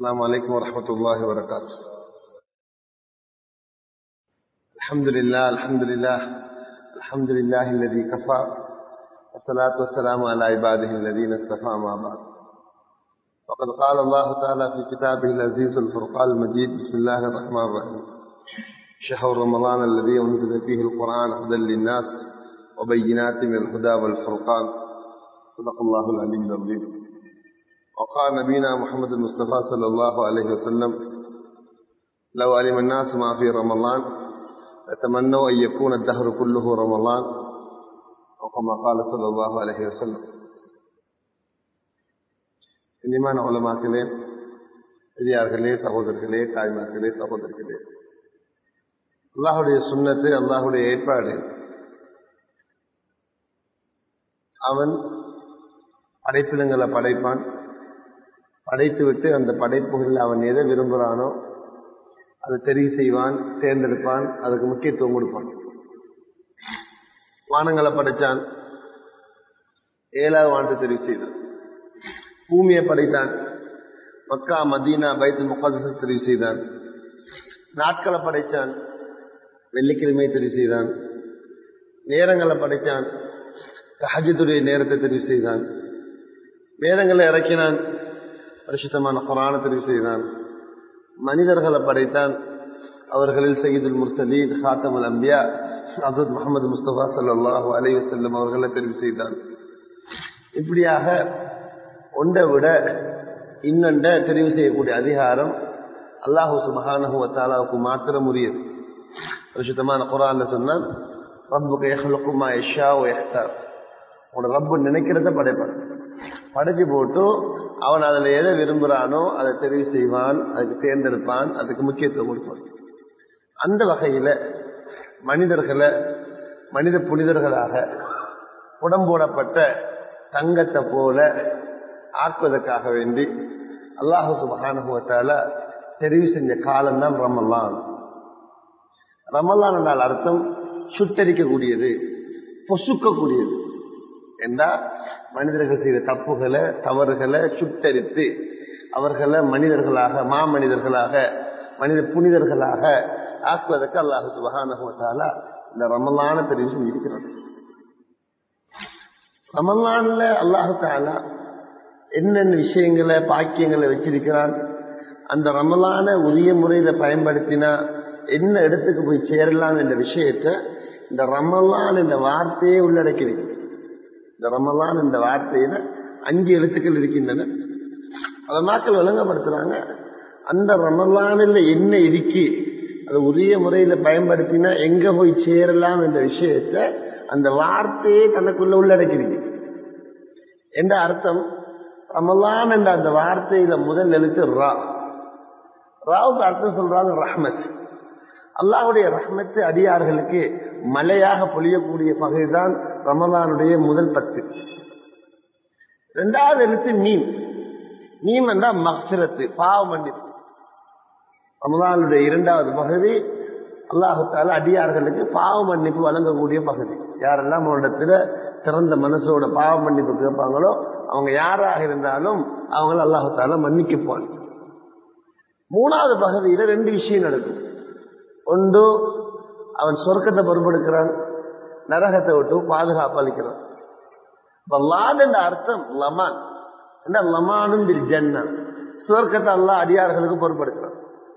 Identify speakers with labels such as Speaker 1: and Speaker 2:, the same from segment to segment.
Speaker 1: السلام عليكم ورحمة الله وبركاته. الحمد لله الحمد لله الذي كفى والصلاة والسلام على عباده الذين اصطفى ما بعد. وقد قال الله تعالى في كتابه العزيز الفرقان المجيد: بسم الله الرحمن الرحيم. شهر رمضان الذي أنزل فيه القرآن هدى للناس وبينات من الهدى والفرقان. صدق الله العلي العظيم. وقال نبينا محمد المصطفى صلى الله عليه وسلم: لو علم الناس ما في رمضان لتمنوا أن يكون الدهر كله رمضان، وكما قال صلى الله عليه وسلم. இனிமான உலமாக்களே, பெரியார்களே, சகோதரர்களே, தாய்மார்களே, சகோதரர்களே, அல்லாஹுடைய சுன்னத்து, அல்லாஹுடைய ஏற்பாடு. அவன் படைப்பினங்களை படைப்பான், படைத்து விட்டு அந்த படைப்புகளில் அவன் எதை விரும்புகிறானோ அதை தெரிவு செய்வான், தேர்ந்தெடுப்பான், அதுக்கு முக்கியத்துவம் கொடுப்பான். வானங்களை படைத்தான், 7வது வானத்தை தெரிவு செய்தான். பூமியை படைத்தான், மக்கா, மதீனா, பைத்துல் முகத்தஸை தெரிவு செய்தான். நாட்களை படைத்தான், வெள்ளிக்கிழமை தெரிவு செய்தான். நேரங்களை படைத்தான், தஹஜ்ஜுடைய நேரத்தை தெரிவு செய்தான். வேதங்களை இறக்கினான், பரிசுத்தமான குர்ஆனை தெரிவு செய்தான். மனிதர்களை படைத்தான், அவர்களில் சய்யிதுல் முர்சலீன், ஹாத்தமுல் அம்பியா, ஹஜ்ரத் முஹம்மது முஸ்தபா ஸல்லல்லாஹு அலைஹி வஸல்லம் அவர்களை தெரிவு செய்தான். இப்படியாக ஒன்றை விட இன்னொண்ட தெரிவு செய்யக்கூடிய அதிகாரம் அல்லாஹு சுப்ஹானஹு வ தஆலாவுக்கு மாத்திரம் உரியது. பரிசுத்தமான குர்ஆன்ல சொன்னான்: ரப்புக யஹ்லுகு மா யஷா வ யஹ்தார். உன்னோட ரப்பு நினைக்கிறத படைப்பான், படைச்சு போட்டு அவன் அதில் எதை விரும்புகிறானோ அதை தெரிவு செய்வான், அதுக்கு தேர்ந்தெடுப்பான், அதுக்கு முக்கியத்துவம் கொடுப்பான். அந்த வகையில் மனிதர்களை மனித புனிதர்களாக உடம்போடப்பட்ட தங்கத்தை போல ஆக்குவதற்காக வேண்டி அல்லாஹு சுப்ஹானஹு வ தஆலா தெரிவு செஞ்ச காலம்தான் ரமலான். ரமலான் என்றால் அர்த்தம் சுட்டரிக்கக்கூடியது, பொசுக்கக்கூடியது என்றால் மனிதர்கள் செய்த தப்புகளை, தவறுகளை சுட்டரித்து அவர்களை மனிதர்களாக, மாமனிதர்களாக, மனித புனிதர்களாக ஆக்குவதற்கு அல்லாஹ் சுப்ஹானஹு வ தஆலா இந்த ரமலானை தெரிவு செஞ்சிருக்கிறான். ரமலான்ல அல்லாஹ் தஆலா என்னென்ன விஷயங்களை, பாக்கியங்களை வச்சிருக்கிறான், அந்த ரமலானை உரிய முறையில பயன்படுத்தினா என்ன இடத்துக்கு போய் சேரலாம் என்ற விஷயத்தை இந்த ரமலான் என்ற வார்த்தையே உள்ளடக்கியிருக்கு. இந்த ரமலான் என்ற வார்த்தையில 5 எழுத்துக்கள் இருக்கின்றன. அதை மக்கள் விளங்கப்படுத்துறாங்க. அந்த ரமலானில் என்ன இருக்கு, அதை உரிய முறையில பயன்படுத்தினா எங்க போய் சேரலாம் என்ற விஷயத்தை அந்த வார்த்தையே தனக்குள்ள உள்ளடக்கியிருக்கு. என்ற அர்த்தம், ரமலான் என்ற அந்த வார்த்தையில முதல் எழுத்து ரா. ராவுக்கு அர்த்தம் சொல்றாங்க ரஹ்மத். அல்லாஹுடைய ரஹ்மத்து அடியார்களுக்கு மலையாக பொழியக்கூடிய பகுதிதான் ரமலானுடைய முதல் 10. 2வது எழுத்து மீம். மீம் என்றால் மக்ஃபிரத்து, பாவ மன்னிப்பு. ரமலானுடைய 2வது பகுதி அல்லாஹு தஆலா அடியார்களுக்கு பாவ மன்னிப்பு வழங்கக்கூடிய பகுதி. யாரெல்லாம் அவரிடத்துல திறந்த மனசோட பாவ மன்னிப்பு கேட்பாங்களோ அவங்க யாராக இருந்தாலும் அவங்கள அல்லாஹு தஆலா மன்னிக்குப்பான். 3வது பகுதியில 2 விஷயம் நடக்கும். ஒன்று, அவன் சொர்க்கத்தை பொறுப்பெடுக்கிறான், நரகத்தை விட்டு பாதுகாப்பு அளிக்கிறான். லான் என்ற அர்த்தம் லமான். லமானும் பில் ஜன்னா, சொர்க்கத்தை அல்லாஹ் அடியார்களுக்கு பொறுப்பெடுக்கிறான்.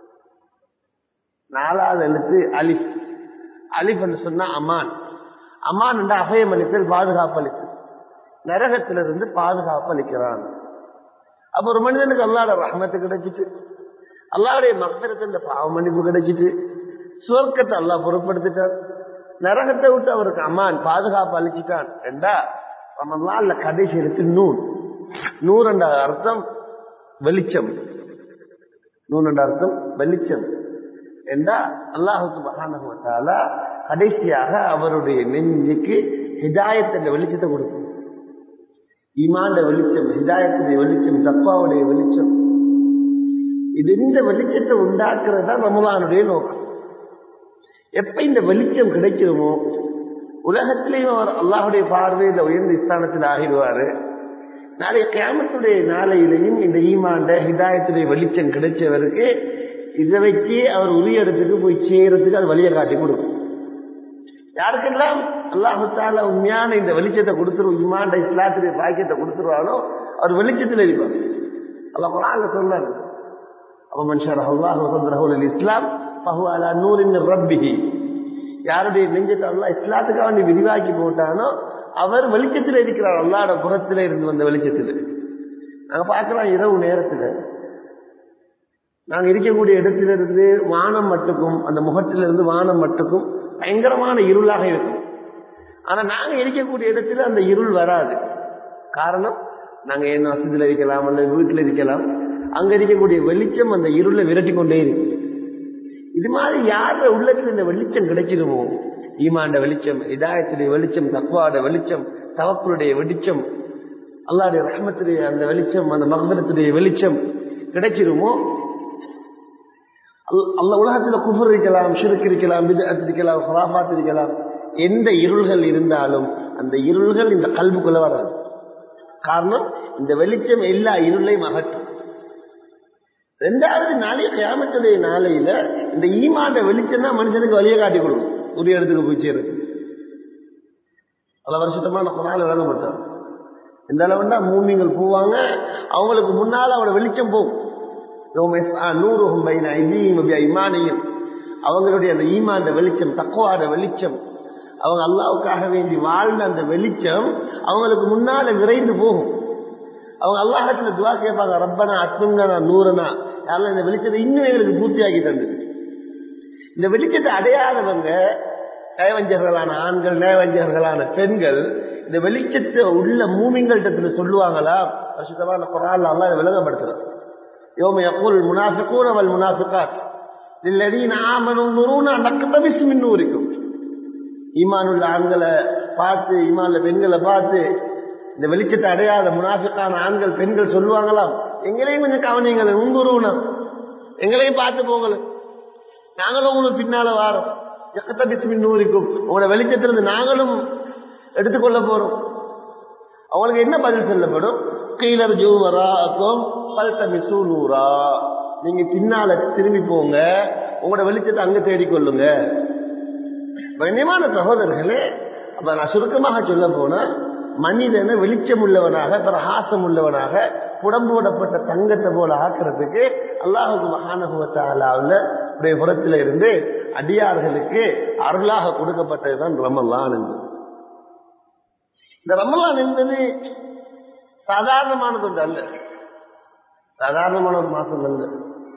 Speaker 1: 4வது எழுத்து அலிஃப். அலிஃப் என்று சொன்னா அமான். அமான் என்ற அபயம் அளித்தல், பாதுகாப்பு அளித்தல். நரகத்திலிருந்து பாதுகாப்பு அளிக்கிறான். அப்ப ஒரு மனிதனுக்கு அல்லாஹ்வுடைய ரஹ்மத்து கிடைச்சிட்டு, அல்லாஹ்வுடைய மக்ஃபிரத் என்ற பாவ மன்னிப்பு கிடைச்சிட்டு, சுவர்க்கத்தை அல்லாஹ் பொறுப்படுத்திட்டான், நரகத்தை விட்டு அவருக்கு அமான், பாதுகாப்பு அளிச்சிட்டான் என்றா ரமலான்ல கடைசி எழுத்து நூன். நூறு என்ற அர்த்தம் வெளிச்சம். நூன் என்ற அர்த்தம் வெளிச்சம் என்றா அல்லாஹ் சுப்ஹானஹு வ தஆலா கடைசியாக அவருடைய நெஞ்சுக்கு ஹிதாயத் என்ற வெளிச்சத்தை கொடுக்கும். ஈமான் வெளிச்சம், ஹிதாயத்துடைய வெளிச்சம், தக்வாவுடைய வெளிச்சம். இது இந்த வெளிச்சத்தை உண்டாக்குறது தான் ரமலானுடைய நோக்கம். எப்ப இந்த வெளிச்சம் கிடைக்குமோ உலகத்திலேயும் அவர் அல்லாஹுடைய பார்வையில் உயர்ந்த ஸ்தானத்தில் ஆகிடுவாரு. நாளைய கியாமத்துடைய நாளையிலையும் இந்த ஈமாண்ட ஹிதாயத்துடைய வெளிச்சம் கிடைச்சவருக்கு இதை வச்சு அவர் உரிய இடத்துக்கு போய் சேரத்துக்கு அது வழியை காட்டி கொடுக்கும். யாருக்கெல்லாம் அல்லாஹு தஆலா உண்மையான இந்த வெளிச்சத்தை கொடுத்துருவோம், ஈமாண்ட இஸ்லாத்துடைய பாக்கியத்தை கொடுத்துருவானோ அவர் வெளிச்சத்தில் இருப்பார். அல்லாஹ் குர்ஆன்ல சொல்றாரு, அவமன் ஷரஹ அல்லாஹு ஸத்ரஹு லில் இஸ்லாம் ஃபஹுவ அலா நூரின் மின் ரப்பிஹி. யாருடைய நெஞ்சத்தை அல்லாஹ் இஸ்லாத்துக்காக வேண்டி விரிவாக்கி போட்டானோ அவர் வெளிச்சத்தில் இருக்கிறார், அல்லாஹ்வோட புறத்தில் இருந்து வந்த வெளிச்சத்தில். நாங்கள் பார்க்கலாம் இரவு நேரத்தில் நாங்கள் இருக்கக்கூடிய இடத்திலிருந்து வானம் மட்டுக்கும் அந்த முகத்திலிருந்து வானம் மட்டுக்கும் பயங்கரமான இருளாக இருக்கும். ஆனால் நாங்கள் இருக்கக்கூடிய இடத்துல அந்த இருள் வராது. காரணம், நாங்கள் என்ன வசதியில் இருக்கலாம் அல்லது வீட்டில் இருக்கலாம், அங்கே இருக்கக்கூடிய வெளிச்சம் அந்த இருளை விரட்டி கொண்டே இருக்கும். இது மாதிரி யார உள்ளத்தில் இந்த வெளிச்சம் கிடைச்சிடுமோ, ஈமாண்ட வெளிச்சம், இதாயத்துடைய வெளிச்சம், தக்வாட வெளிச்சம், தவக்குடைய வெளிச்சம், அல்லாஹ்வுடைய ரஹ்மத்துடைய அந்த வெளிச்சம், அந்த மக்ஃபிரத்துடைய வெளிச்சம் கிடைச்சிருமோ, அல்லாஹ் உலகத்தில் குஃபர் இருக்கலாம், ஷிர்க் இருக்கலாம், பித்அத் இருக்கலாம், ஹுராஃபாத் இருக்கலாம், எந்த இருள்கள் இருந்தாலும் அந்த இருள்கள் இந்த கல்புக்குள்ள வராது. காரணம், இந்த வெளிச்சம் எல்லா இருளையும் அகற்றும். ரெண்டாவது நாளைய கியாமத்துடைய நாளையில இந்த ஈமாண்ட வெளிச்சம் தான் மனுஷனுக்கு வழியை காட்டி கொடுக்கும் உரிய இடத்துக்கு போய் சேருது. பல வருஷத்தமான குர்ஆன்ல விளங்கப்பட்டார். இந்த அளவுண்டா மூமின்கள் போவாங்க, அவங்களுக்கு முன்னால அவனோட வெளிச்சம் போகும். அவங்களுடைய அந்த ஈமாண்ட வெளிச்சம், தக்வாட வெளிச்சம், அவங்க அல்லாஹ்வுக்காக வேண்டி வாழ்ந்த அந்த வெளிச்சம் அவங்களுக்கு முன்னால விரைந்து போகும். அவங்க அல்லாஹ்விடத்துல துஆ கேட்பாங்க, ரப்பனா அத்மிம்னா நூரனா, யாரெல்லாம் இந்த வெளிச்சத்தை இன்னும் எங்களுக்கு பூர்த்தியாக்கி தந்து. இந்த வெளிச்சத்தை அடையாதவங்க, நயவஞ்சர்களான ஆண்கள், நயவஞ்சர்களான பெண்கள், இந்த வெளிச்சத்தை உள்ள மூமின்கள்ட்ட சொல்லுவாங்களா? பரிசுத்தமான குர்ஆன்ல அல்லாஹ் இதை விளங்கப்படுத்துறார். யௌம யகூல் முனாஃபிகூன வல் முனாஃபிகாத் லில்லதீன ஆமனூ நுரூனா நக்தபிஸ் மின் நூரிக்கும். ஈமானுள்ள ஆண்களை பார்த்து, ஈமான்ல பெண்களை பார்த்து இந்த வெளிச்சத்தை அடையாத முனாஃபிக்கான ஆண்கள் பெண்கள் சொல்லுவாங்களாம், எங்களையும் கொஞ்சம் கவனிங்கள், உங்குருனா எங்களையும் பார்த்து போங்கள, நாங்களும் உங்களுக்கு பின்னால வாரோம், நக்தபிஸ் மின் நூரிக்கும், உங்களோட வெளிச்சத்திலிருந்து நாங்களும் எடுத்துக்கொள்ள போறோம். அவங்களுக்கு என்ன பதில் சொல்லப்படும்? கீழர்ஜூ வராக்கும் பல்தமிசு நூரா, நீங்க பின்னால திரும்பி போங்க, உங்களோட வெளிச்சத்தை அங்க தேடிக்கொள்ளுங்க. கண்ணியமான சகோதரர்களே, அப்ப நான் சுருக்கமாக சொல்ல போனா, மனிதனை வெளிச்சம் உள்ளவனாக, பிரகாசம் உள்ளவனாக, புடம்போடப்பட்ட தங்கத்தை போல ஆக்கிறதுக்கு அல்லாஹ் சுப்ஹானஹு வ தஆலாவுடைய புறத்தில இருந்து அடியார்களுக்கு அருளாக கொடுக்கப்பட்டதுதான் ரமலான் என்பது. இந்த ரமலான் என்பது சாதாரணமானது ஒன்று அல்ல, சாதாரணமான ஒரு மாசம் அல்ல.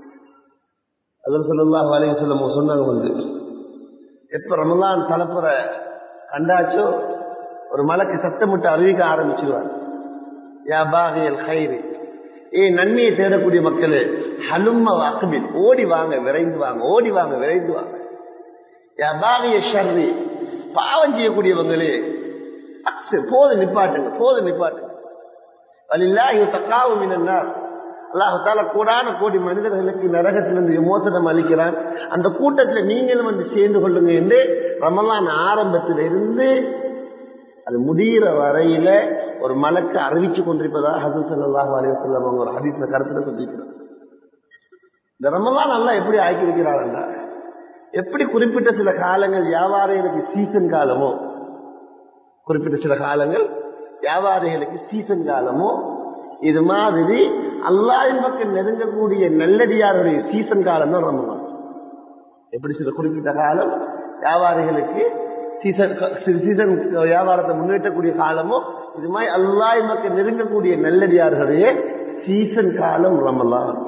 Speaker 1: ஸல்லல்லாஹு அலைஹி வஸல்லம் சொன்னாங்க, வந்து எப்ப ரமலான் தலப்புற கண்டாச்சோ ஒரு மலக்கு சத்தமிட்டு அறிவிக்க ஆரம்பிச்சிருவார், யா பாகியல் கைரி, நன்மையை தேடக்கூடிய மக்களே, ஹலும்ம வக்பில், ஓடி வாங்க விரைந்து வாங்க, ஓடி வாங்க விரைந்து வாங்க. யா பாகிய ஷர்ரி, பாவம் செய்யக்கூடியவங்களே, போது நிப்பாட்டுங்க, போது நிப்பாட்டுங்க. வலில்லாஹி தகாவு மினன் நார், அல்லாஹ் தஆலா கோடான கோடி மனிதர்களுக்கு நரகத்திலிருந்து விமோசனம் அளிக்கிறான். அந்த கூட்டத்தில் நீங்களும் வந்து சேர்ந்து கொள்ளுங்க என்று ரமலான் ஆரம்பத்தில் இருந்து அது முடிகிற வரையில ஒரு மலக்கு அறிவிச்சு கொண்டிருப்பதாக ஹதீஸ் ஸல்லல்லாஹு அலைஹி வஸல்லம் அவங்க ஒரு ஹதீஸ்ல கருத்துல சொல்லிக்கிறார். இந்த ரமலான் அல்லாஹ் எப்படி ஆக்கி இருக்கிறாருன்னா, எப்படி குறிப்பிட்ட சில காலங்கள் வியாபாரிகளுக்கு சீசன் காலமோ, குறிப்பிட்ட சில காலங்கள் வியாபாரிகளுக்கு சீசன் காலமோ, இது மாதிரி அல்லாஹ்வின் பக்கம் நெருங்கக்கூடிய நல்லடியாருடைய சீசன் காலம் தான் ரமலான். எப்படி சில குறிப்பிட்ட காலம் வியாபாரிகளுக்கு சீசன் வியாபாரத்தை முன்னேற்றக்கூடிய காலமோ, இது மாதிரி அல்லாஹ்வின் பக்கம் நெருங்கக்கூடிய நல்லடியார்களுடைய சீசன் காலம் ரமலான்.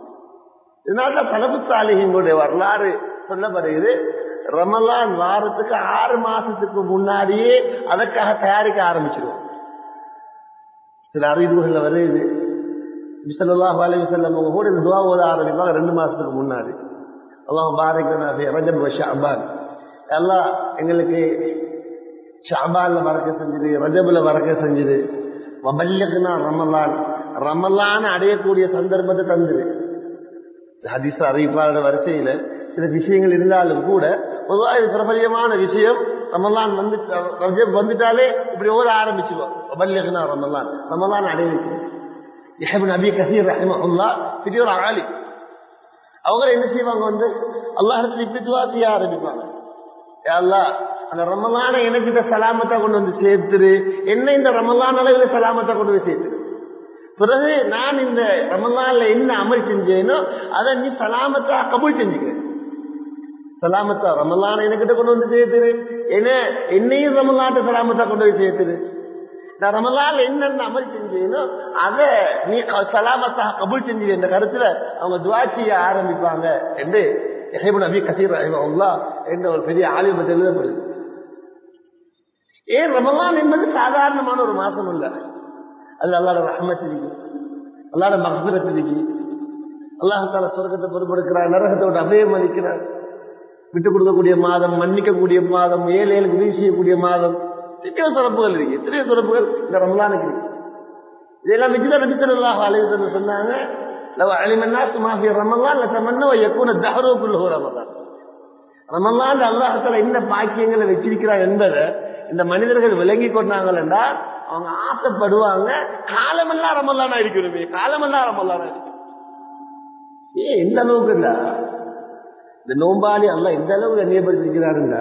Speaker 1: இதனால சலஃபு சாலிஹீன்களுடைய வரலாறு சொல்லப்படுகிறது. ரமலான் வாரத்துக்கு 6 மாசத்துக்கு முன்னாடியே அதற்காக தயாரிக்க ஆரம்பிச்சிருவோம். சில அறிவுகள்ல வருது, ஸல்லல்லாஹு அலைஹி வஸல்லம் அவங்க கூட துஆ ஓத ஆரம்பிப்பாங்க 2 மாசத்துக்கு முன்னாடி. அல்லாஹ் பாரிக் லனா ஃபீ ரஜப் வ ஷஅபான், அல்லாஹ் எங்களுக்கு ஷஅபான்ல பரக்கத் செஞ்சது, ரஜப்ல பரக்கத் செஞ்சது, வபல்லக்னா ரமலான், ரமலான் அடையக்கூடிய சந்தர்ப்பத்தை தந்துரு. ஹதீஸ் அறிவிப்பாளர் வரிசையில சில விஷயங்கள் இருந்தாலும் கூட பொதுவாக இது பிரபல்யமான விஷயம், ரமலான் வந்து ரஜப் வந்துட்டாலே இப்படி ஓத ஆரம்பிச்சுருவாங்க. பல்லிகனா ரமலான், ரமலான் அடைவிச்சு. இப்னு அபீ கஸீர் ரஹிமஹுல்லாஹ் பெரிய ஒரு ஆலிம். அவங்க என்ன செய்வாங்க, வந்து அல்லாஹ்விடத்தில் இப்படி துஆ செய்ய ஆரம்பிப்பாங்க. யா அல்லாஹ், அந்த ரமலானை எனக்கு இந்த சலாமத்தை கொண்டு வந்து சேர்த்துரு, என்ன இந்த ரமலான் அளவுல சலாமத்தை கொண்டு போய் சேர்த்துரு. பிறகு நான் இந்த ரமலான்ல என்ன அமல் செஞ்சேனோ அதை நீ சலாமத்தா கபூல் செஞ்சுக்கிறேன். சலாமத்தா ரமலான என்கிட்ட கொண்டு வந்து சேர்த்துரு, என்னையும் ரமலான்ட்ட சலாமத்தா கொண்டு போய் சேர்த்துரு. நான் ரமலான்ல என்னென்ன அமல் செஞ்சேனோ அதை நீ சலாமத்தா கபூல் செஞ்சு என்ற கருத்துல அவங்க துஆ செய்ய ஆரம்பிப்பாங்க என்று இப்னு அபீ கஸீர் ரஹிமஹுல்லாஹ் என்ற ஒரு பெரிய ஆலிமத்தில் எழுதப்படுது. ஏன் ரமலான் என்பது சாதாரணமான ஒரு மாசம் இல்ல. அது அல்லாஹ்வுடைய ரஹ்மத் இருக்கு, அல்லாஹ்வுடைய மக்ஃபிரத் இருக்கு. அல்லாஹ் தஆலா சொர்க்கத்தை பொறுப்பெடுக்கிறார், நரகத்தை விட்டு அபயம் அளிக்கிறார். விட்டுக் கொடுக்கக்கூடிய மாதம், மன்னிக்கக்கூடிய மாதம், ஏழைகளுக்கு உதவி செய்யக்கூடிய மாதம், எத்தனையோ சிறப்புகள் இருக்கு. எத்தனையோ சிறப்புகள் இந்த ரமலானுக்கு இருக்கு. இதெல்லாம் வச்சுதான் நபி ஸல்லல்லாஹு அலைஹி வஸல்லம் சொன்னாங்க, லவ் அலிம الناس ما في رمضان لتمنوا يكون الدهر كله رمضان. ரமலான் அல்லாஹ் தஆலா என்ன பாக்கியங்களை வச்சிருக்கிறார் என்பதை இந்த மனிதர்கள் விளங்கி கொண்டாங்கன்னா அவங்க ஆசைப்படுவாங்க, காலமெல்லாம் ரமலானா இருக்கணுமே, காலமெல்லாம் ரமலானா இருக்கணும். எந்த அளவுக்கு இல்ல இந்த நோம்பாளி அல்லாஹ் எந்த அளவுக்கு கண்ணியப்படுத்திருக்கிறாருங்க.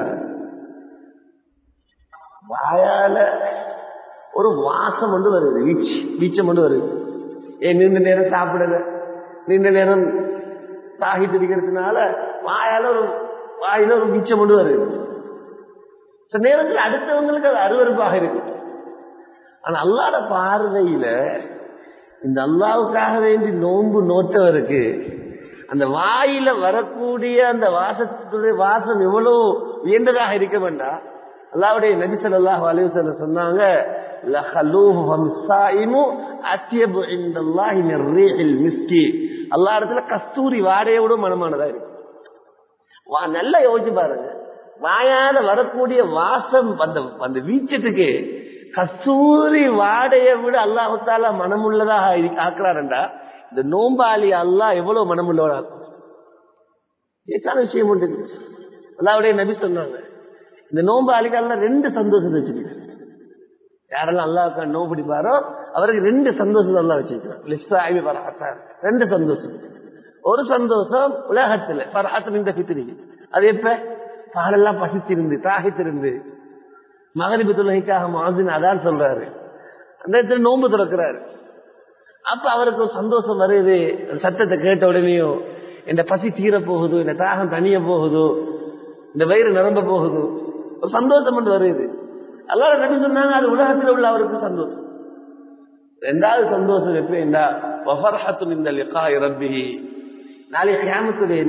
Speaker 1: வாயால ஒரு வாசம் கொண்டு வருது, வீச்சம் கொண்டு வருது. நீண்ட நேரம் சாப்பிடல, நீண்ட நேரம் தாகிட்டு இருக்கிறதுனால வாயில ஒரு வீச்சம் கொண்டு வருது. சில நேரத்தில் அடுத்தவங்களுக்கு அது அருவருப்பாக இருக்கு. ஆனா அல்லாஹ்வுடைய பார்வையில இந்த அல்லாஹ்வுக்காக வேண்டி நோன்பு நோட்டவருக்கு அந்த வாயில வரக்கூடிய அந்த வாசத்துடைய வாசம் எவ்வளவு உயர்ந்ததாக இருக்க வேண்டாம். அல்லாஹ்வுடைய நபி ஸல்லல்லாஹு அலைஹி வஸல்லம் சொன்னாங்க, லஹலூஹு ஃபம்ஸாயிமு அத்யபு இன்தல்லாஹி மிர் ரீஹில் மிஸ்கி. அல்லாஹ் இடத்துல கஸ்தூரி வாடையோட மனமானதா இருக்கு. நல்லா யோசிச்சு பாருங்க, வாயால வரக்கூடிய வாசம் அந்த வீச்சத்துக்கு கஸ்தூரி வாடையை விட அல்லாஹ் தஆலா மனமுள்ளதாக ஆக்குறாருண்டா இந்த நோம்பாளி அல்லாஹ் எவ்வளவு மனமுள்ளவரா இருக்கும். ஏதான விஷயம் உண்டு. அல்லாஹ்வுடைய நபி சொன்னாங்க, இந்த நோம்பாளிக்கு அல்லாஹ் 2 சந்தோஷத்தை வச்சிருக்காரு. யாரெல்லாம் அல்லாஹ்வுக்கு நோம்பு பிடிப்பாரோ அவருக்கு 2 சந்தோஷத்தை அல்லாஹ் வச்சிருக்காரு. லிஸ்ஸாயிமி ஃபர்ஹத்தான், 2 சந்தோஷம். ஒரு சந்தோஷம் உலகத்துல ஃபர்ஹத் இந்த ஃபித்ரி, அது எப்ப பகலெல்லாம் பசித்திருந்து தாகித்திருந்து மகரிபு தொழுகைக்காக முஅஸ்ஸின் அதான் சொல்றாரு, அந்த இடத்துல நோன்பு திறக்கிறாரு. அப்ப அவருக்கு ஒரு சந்தோஷம் வருது. சத்தத்தை கேட்ட உடனேயும் இந்த பசி தீர போகுது, இந்த தாகம் தனிய போகுது, இந்த வயிறு நிரம்ப போகுது, ஒரு சந்தோஷம் கொண்டு வருது. அல்லாஹ் நபி சொன்னாங்க, அது உலகத்தில் உள்ள அவருக்கு சந்தோஷம். 2வது சந்தோஷம் எப்படின்னா வஃபர்ஹத்துன் இந்த லிகாஇ ரப்பிஹி. நாளை கியாமத்துடைய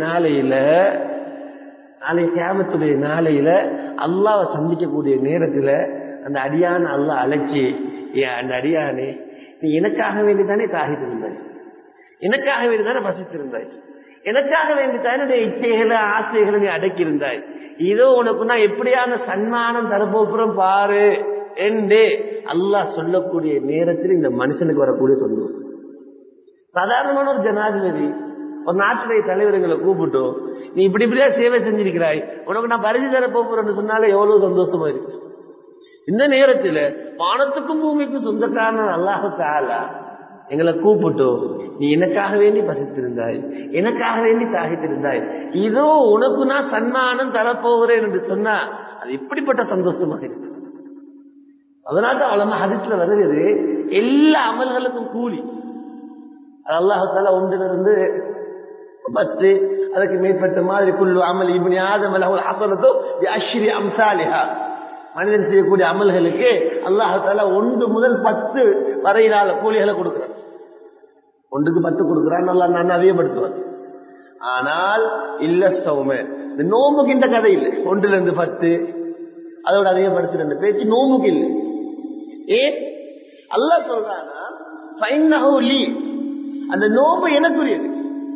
Speaker 1: நாளையில அல்லாஹ்வை சந்திக்கக்கூடிய நேரத்துல அந்த அடியான அல்லாஹ் அழைச்சி, அந்த அடியானே நீ எனக்காக வேண்டித்தானே தாகித்திருந்தாய், எனக்காக வேண்டித்தானே பசித்திருந்தாய், எனக்காக வேண்டித்தானே என்னுடைய இச்சைகளை ஆசைகளை நீ அடக்கியிருந்தாய், இதோ உனக்கு நான் எப்படியான சன்மானம் தரப்போப்புறம் பாரு என்று அல்லாஹ் சொல்லக்கூடிய நேரத்தில் இந்த மனுஷனுக்கு வரக்கூடிய சந்தோஷம். சாதாரணமான ஒரு ஜனாதிபதி ஒரு நாட்டுடைய தலைவர்களை கூப்பிட்டோம், நீ இப்படியா சேவை செஞ்சிருக்கிறாய், உனக்கு நான் பரிசு தர போறேன்னு சொன்னாலே எவ்வளவு சந்தோஷமா இருக்கு. இந்த நேரத்துல வானத்துக்கும் பூமிக்கும் சொந்தக்காரன் அல்லாஹ் தஆலா எங்களை கூப்பிட்டோம், நீ எனக்காக வேண்டி பசித்திருந்தாய், எனக்காக வேண்டி தாகித்திருந்தாய், இதோ உனக்கு நான் சன்மானம் தரப்போகிறேன் என்று சொன்னா அது இப்படிப்பட்ட சந்தோஷமாக இருக்கு. அதனால்தான் அவ்வளவு ஹதீஸ்ல வருகிறது, எல்லா அமல்களுக்கும் கூலி அல்லாஹ் தஆலா 1 to 10 அதுக்கு மேற்பட்ட மாதிரி குல்லு அமல் இப்னி ஆதம் லஹுல் ஹஸனத்து பிஅஷ்ரி அம்சாலிஹா. மனிதன் செய்யக்கூடிய அமல்களுக்கு அல்லாஹ் தஆலா 1 முதல் 10 வரையிலான கூலிகளை கொடுக்கிறான். 1க்கு 10 கொடுக்கிறான், அல்லாஹ் நான் அதிகப்படுத்துவான். ஆனால் இல்ல சௌம, இந்த நோம்புக்கு இந்த கதை இல்லை. 1 to 10 அதோட அதிகப்படுத்துற பேச்சு நோம்புக்கு இல்லை. ஏன் அல்லாஹ் சொல்றானா, ஃபைன்னஹு லீ, அந்த நோம்பு எனக்குரியது,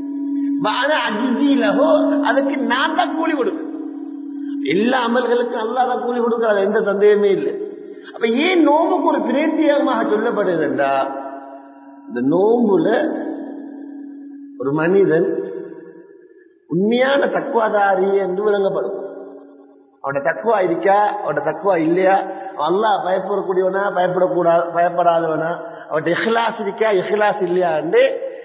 Speaker 1: அதுக்கு நான் தான் கூலி கொடுப்பேன். எல்லா அமல்களுக்கும் அல்லாஹ் தான் கூலி கொடுக்கிறார், எந்த சந்தேகமே இல்லை. அப்ப ஏன் நோம்புக்கு ஒரு பிரேத்தியமாக சொல்லப்படுதுன்றா, இந்த நோம்புல ஒரு மனிதன் உண்மையான தக்வாதாரி என்று விளங்கப்படும். அவனோட தக்குவா இருக்கா, அவனோட தக்குவா இல்லையா, அல்லாஹ் பயப்படக்கூடியவனா பயப்படாதவனா, அவன்கிட்ட இஹ்லாஸ் இருக்கா இஹ்லாஸ் இல்லையா என்று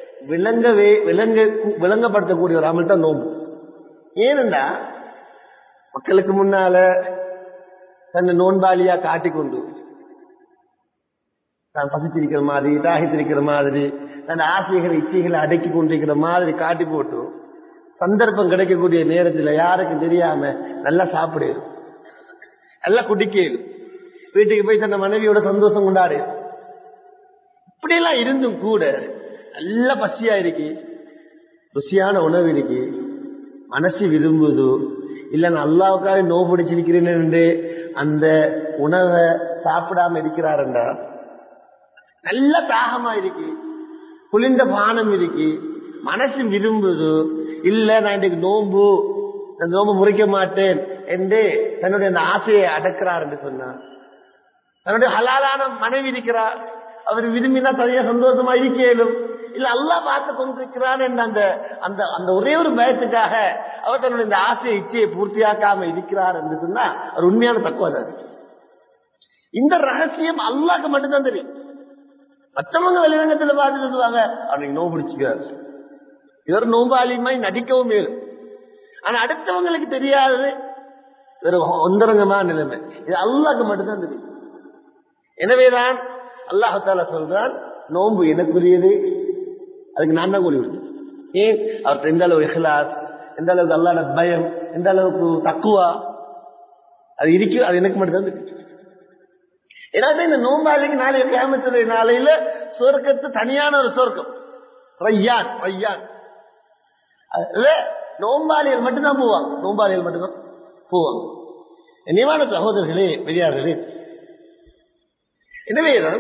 Speaker 1: விளங்கப்படுத்தக்கூடிய ஒரு அமல் தான் நோன்பு. ஏனென்றா மக்களுக்கு முன்னால தன்னை நோன்பாளியா காட்டிக்கொண்டு தான் பசித்திருக்கிற மாதிரி தாகித்திருக்கிற மாதிரி தன் ஆசைகளை இச்சைகளை அடக்கி கொண்டிருக்கிற மாதிரி காட்டி போட்டு சந்தர்ப்பம் கிடைக்கக்கூடிய நேரத்தில் யாருக்கும் தெரியாம நல்லா சாப்பிடு, நல்லா குடிக்க, வீட்டுக்கு போய் தன் மனைவியோட சந்தோஷம் கொண்டாடு. இப்படியெல்லாம் இருந்தும் கூட நல்ல பசியா இருக்கு, ருசியான உணவு இருக்கு, மனசு விரும்புது, இல்ல நான் அல்லாவுக்காக நோவு பிடிச்சிருக்கிறேன் என்று அந்த உணவை சாப்பிடாம இருக்கிறாருண்டா, நல்ல தாகமா இருக்கு, குளிர்ந்த பானம் இருக்கு, மனசு விரும்புது, இல்ல நான் இன்னைக்கு நோம்பு முறிக்க மாட்டேன் என்று தன்னுடைய அந்த ஆசையை அடக்கிறார் என்று சொன்னார். தன்னுடைய ஹலாலான மனைவி இருக்கிறார், அவர் விரும்பினா தனியா சந்தோஷமா இருக்கேனும், இல்ல அல்லாஹ் பார்த்து கொண்டிருக்கிறான் என்ற அந்த அந்த அந்த ஒரே ஒரு பயத்துக்காக அவர் தன்னுடைய இந்த ஆசையை இச்சையை பூர்த்தியாக்காம இருக்கிறார் என்று சொன்னா அவர் உண்மையான தக்குவா. இந்த ரகசியம் அல்லாஹ்க்கு மட்டும்தான் தெரியும். மற்றவங்க வெளிரங்கத்துல பார்த்து சொல்லுவாங்க அவனுக்கு நோம்பு பிடிச்சிக்கிறார், இவர் நோம்பாளியுமாய் நடிக்கவும் மேலும். ஆனா அடுத்தவங்களுக்கு தெரியாதது வேற ஒந்தரங்கமான நிலைமை, இது அல்லாஹ்க்கு மட்டும்தான் தெரியும். எனவேதான் அல்லாஹ் தஆலா சொல்றான், நோன்பு எனக்குரியது, அதுக்கு நான் தான் கூலி கொடுத்தேன். ஏன் அவர்கிட்ட எந்த அளவு இஹ்லாஸ், எந்த அளவுக்கு அல்லாஹ்வுடைய பயம், எந்த அளவுக்கு தக்குவா அது இருக்கு, அது எனக்கு மட்டும்தான் தெரியும். ஏன்னா இந்த நோம்பாளிக்கு நாளைய கியாமத்துடைய நாளையில சொர்க்கத்து தனியான ஒரு சொர்க்கம் ரய்யான். ரய்யான் நோம்பாளிகள் மட்டும்தான் போவாங்க, நோம்பாளிகள் மட்டும்தான் போவாங்க. நியமான சகோதரர்களே, பெரியார்களே, எனவேதான்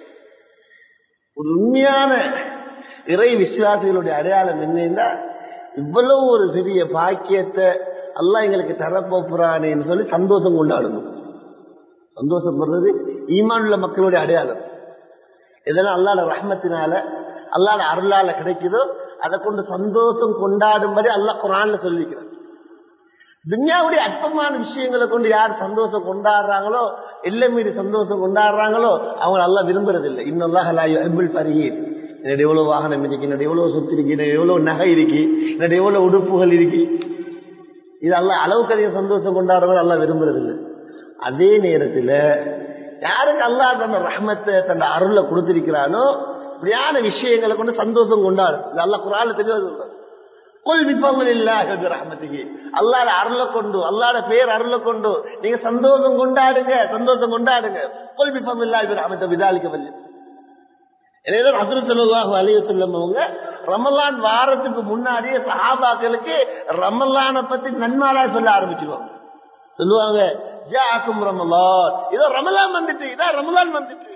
Speaker 1: ஒரு உண்மையான இறை விசுவாசிகளுடைய அடையாளம் என்னன்னா, இவ்வளவு ஒரு பெரிய பாக்கியத்தை அல்லாஹ் எங்களுக்கு தரப்போறானேன்னு சொல்லி சந்தோஷம் கொண்டாடணும். சந்தோஷப்படுறது ஈமான் உள்ள மக்களுடைய அடையாளம். இதெல்லாம் அல்லாஹ்வுடைய ரஹ்மத்தினால அல்லாஹ்வுடைய அருளால கிடைக்குதோ அதை கொண்டு சந்தோஷம் கொண்டாடும்படி அல்லாஹ் குர்ஆன்ல சொல்லிக்கிறார். துன்யாவுடைய அற்பமான விஷயங்களை கொண்டு யார் சந்தோஷம் கொண்டாடுறாங்களோ, எல்லை மீறி சந்தோஷம் கொண்டாடுறாங்களோ அவங்க அல்லாஹ் விரும்புறதில்லை. இன்னல்லாஹ லா யுஹிப்புல் ஃபரீஹீன். என்னோட எவ்வளவு வாகனம் இருக்கு, என்னோட எவ்வளவு சொத்து இருக்கு, என்னோட எவ்வளவு நகை இருக்கு, என்னோட எவ்வளவு உடுப்புகள் இருக்கு, இது அல்லாஹ் அளவுக்கு அதிகம் சந்தோஷம் கொண்டாடுறவங்க அல்லாஹ் விரும்புறதில்லை. அதே நேரத்தில் யாருக்கு அல்லாஹ் தன்னை ரஹ்மத்தை தன்னை அருளை கொடுத்திருக்கிறானோ இப்படியான விஷயங்களை கொண்டு சந்தோஷம் கொண்டாடு. அல்லாஹ் குர்ஆன்ல தெளிவா சொல்றார், குல் பிஃபضலில்லாஹி வ ரஹ்மத்திஹி, அல்லாஹ்வுடைய அருளை கொண்டு, அல்லாஹ்வுடைய பேர் அருளை கொண்டு நீங்க சந்தோஷம் கொண்டாடுங்க, சந்தோஷம் கொண்டாடுங்க. குல் பிஃபضலில்லாஹி வ ரஹ்மத்திஹி பிதாலிக வல். எனவே ஹஜ்ரத் ஸல்லல்லாஹு அலைஹி வஸல்லம் அவங்க ரமலான் வாரத்துக்கு முன்னாடியே சஹாபாக்களுக்கு ரமலானை பத்தி நன்மாரா சொல்ல ஆரம்பிச்சிருவாங்க. சொல்லுவாங்க, ஜாஅக்கும் ரமலான், இதோ ரமலான் வந்துட்டு, இதோ ரமலான் வந்துட்டு.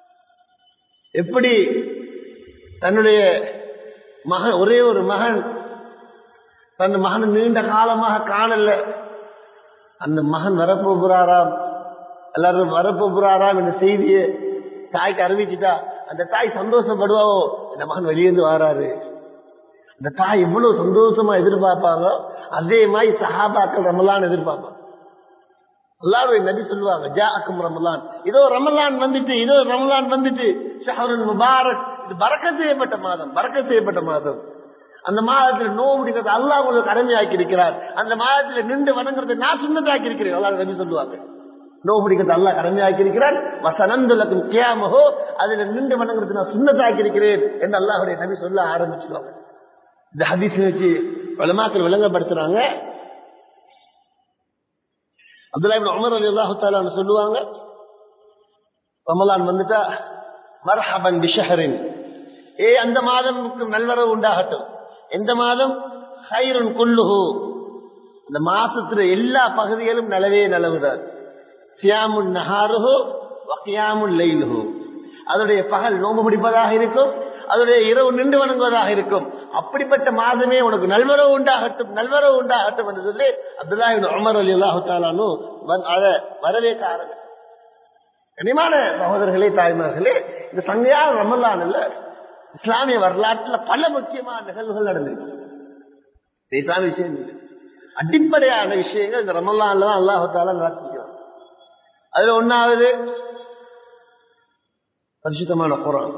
Speaker 1: எப்படி தன்னுடைய மகன், ஒரே ஒரு மகன், தன் மகன் நீண்ட காலமாக காணல, அந்த மகன் வரப்போகிறாராம், எல்லாரும் வரப்போகிறாராம் என்ற செய்தியை தாய்க்கு அறிவிச்சுட்டா அந்த தாய் சந்தோஷப்படுவாவோ, இந்த மகன் வெளியேந்து வாராரு. அந்த தாய் எவ்வளவு சந்தோஷமா எதிர்பார்ப்பாங்க, அதே மாதிரி சஹாபாக்கள் ரமலான் எதிர்பார்ப்பாங்க. அல்லாஹ்வுடைய நபி சொல்லுவாங்க, ஜாஅக்கும் ரமலான், இதோ ரமலான் வந்துட்டு, இதோ ரமலான் வந்துட்டு, ஷஹ்ருல் முபாரக், இது பரக்கத் செய்யப்பட்ட மாதம், பரக்கத் செய்யப்பட்ட மாதம். அந்த மாதத்தில் நோன்பு பிடிக்கிறது அல்லாஹ் உங்களுக்கு கடமையாக்கி இருக்கிறார், அந்த மாதத்தில் நின்று வணங்குறதை நான் சுன்னத்தாக்கி இருக்கிறேன். அல்லாஹ் நபி சொல்லுவாங்க, நோன்பு பிடிக்கிறது அல்லாஹ் கடமையாக்கி இருக்கிறார், வஸனந்துலக்கும் கியாமஹு, அதுல நின்று வணங்குறது நான் சுன்னத்தாக்கி இருக்கிறேன் என்று அல்லாஹ்வுடைய நபி சொல்ல ஆரம்பிச்சுவாங்க. இந்த ஹதீஸ் வச்சு உலமாக்கள் விளங்கப்படுத்துறாங்க. அப்துல்லாஹ் இப்னு உமர் ரலியல்லாஹு தஆலா சொல்லுவாங்க, ரமலான் வந்துட்டா மர்ஹபன் பிஷஹரின், அந்த மாதமுக்கு நல்வரவு உண்டாகட்டும். எந்த மாதம்? ஹைருன் குல்லுஹு, அந்த மாசத்துல எல்லா பகுதிகளும் நலவே நலவுதான். சியாமுன் நஹாருஹு வ கியாமுல் லைலுஹு, அதனுடைய பகல் நோன்பு பிடிப்பதாக இருக்கும், அதனுடைய இரவு நின்று வணங்குவதாக இருக்கும். அப்படிப்பட்ட மாதமே உனக்கு நல்வரவு உண்டாகட்டும், நல்வரவு உண்டாகட்டும் என்று சொல்லி அப்துல்லாஹ் இப்னு உமர் ரலியல்லாஹு தஆலா அதை வரவேற்க ஆரம்பித்தார். கனிமான சகோதரர்களே, தாய்மார்களே, இந்த சங்கையான ரமலான்ல இஸ்லாமிய வரலாற்றுல பல முக்கியமான நிகழ்வுகள் நடந்திருக்கு. இஸ்லாமிய விஷயம் இல்லை. அடிப்படையான விஷயங்கள் இந்த ரமலான்ல தான் அல்லாஹ் தஆலா நடத்திக்கிறான். அதுல ஒன்னாவது பரிசுத்தமான குர்ஆன்.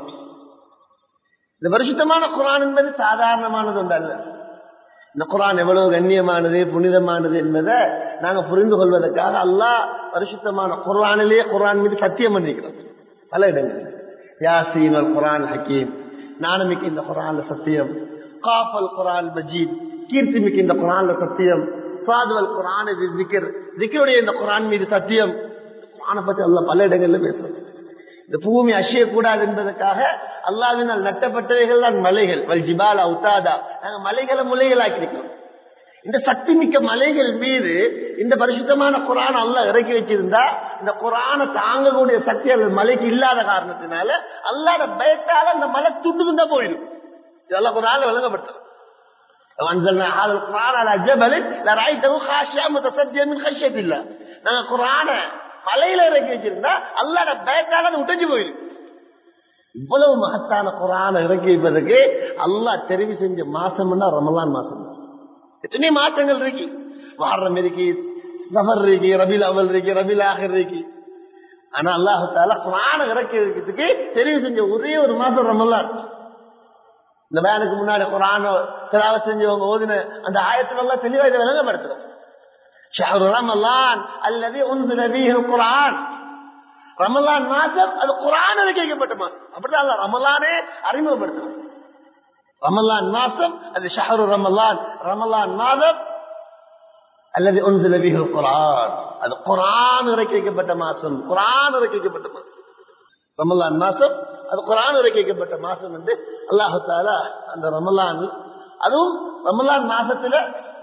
Speaker 1: இந்த பரிசுத்தமான குர்ஆன் என்பது சாதாரணமானது ஒன்று அல்ல. இந்த குர்ஆன் எவ்வளவு கண்ணியமானது புனிதமானது என்பதை நாங்க புரிந்து கொள்வதற்காக அல்லாஹ் பரிசுத்தமான குர்ஆனிலேயே குர்ஆன் மீது சத்தியம் பண்ணிக்கிறோம் பல இடங்கள். யாசீன் அல் குர்ஆன் ஹக்கீம், ஞானமிக்க இந்த குர்ஆன்ல சத்தியம். காஃப் அல் குர்ஆன் மஜீத், கீர்த்தி மிக்க இந்த குர்ஆன்ல சத்தியம். சாது அல் குர்ஆன் திக்ர், திக்ருடைய இந்த குர்ஆன் மீது சத்தியம். குர்ஆனை பத்தி அல்லாஹ் பல இடங்கள்ல பேசுறோம். இந்த பூமி அசையக்கூடாது என்பதற்காக அல்லாஹ்வினால் நட்டப்பட்டவைகள் தான் மலைகள். வல் ஜிபால அவுதாதா, நாங்க மலைகளை முலைகளாக்கிருக்கிறோம். இந்த சக்தி மிக்க மலைகள் மீது இந்த பரிசுத்தமான குர்ஆன் அல்லாஹ் இறக்கி வச்சிருந்தா இந்த குர்ஆனை தாங்கக்கூடிய சக்தி அந்த மலைக்கு இல்லாத காரணத்தினால அல்லாஹ்வோட பயத்தால அந்த மலை துண்டு துண்டா போயிடும். இதெல்லாம் குர்ஆன்ல விளங்கப்படுத்துறோம். وأنزلنا هذا القرآن على جبل لرأيته خاشعا متصدعا من خشية الله. நாங்க குர்ஆனை மலையில இறக்கி வச்சிருந்தா அல்லாஹ்வோட பயத்தால அது உடைஞ்சு போயிடும். இவ்வளவு மகத்தான குர்ஆனை இறக்கி வைப்பதற்கு அல்லாஹ் தெரிவு செஞ்ச மாசம்னா ரமலான் மாசம். எத்தனை மாற்றங்கள் இருக்கு. முஹர்ரம் இருக்கு, சஃபர் இருக்கு, ரபீல் அவ்வல் இருக்கு, ரபீல் ஆகிர் இருக்கு. ஆனா அல்லாஹ் தஆலா குர்ஆனை இறக்கி வைக்கிறதுக்கு தெரிவு செஞ்ச ஒரே ஒரு மாசம் ரமலான். இந்த பயானுக்கு முன்னாடி குர்ஆனை திலாவத் செஞ்சவங்க ஓதின அந்த ஆயத்துல எல்லாம் தெளிவா இதை விளங்கப்படுத்துறோம். ஷஹ்ரு ரமலான் அல்லதி உன்சில ஃபீஹில் குர்ஆன். ரமலான் மாசம் அது குர்ஆன் இறக்கப்பட்ட மாசம். அப்படிதான் அல்லாஹ் ரமலானே அறிமுகப்படுத்துறோம். ரமலான் மாசம் அது ஷஹ்ரு ரமலான், ரமலான் மாதம் அல்லது உன்சில ஃபீஹில் குர்ஆன், அது குர்ஆன் இறக்கப்பட்ட மாசம். குர்ஆன் இறக்கப்பட்ட மாசம் ரமலான் மாசம், அது குர்ஆன் இறக்கப்பட்ட மாசம் என்று அல்லாஹ் தஆலா அந்த ரமலான், அதுவும் ரமலான் மாசத்துல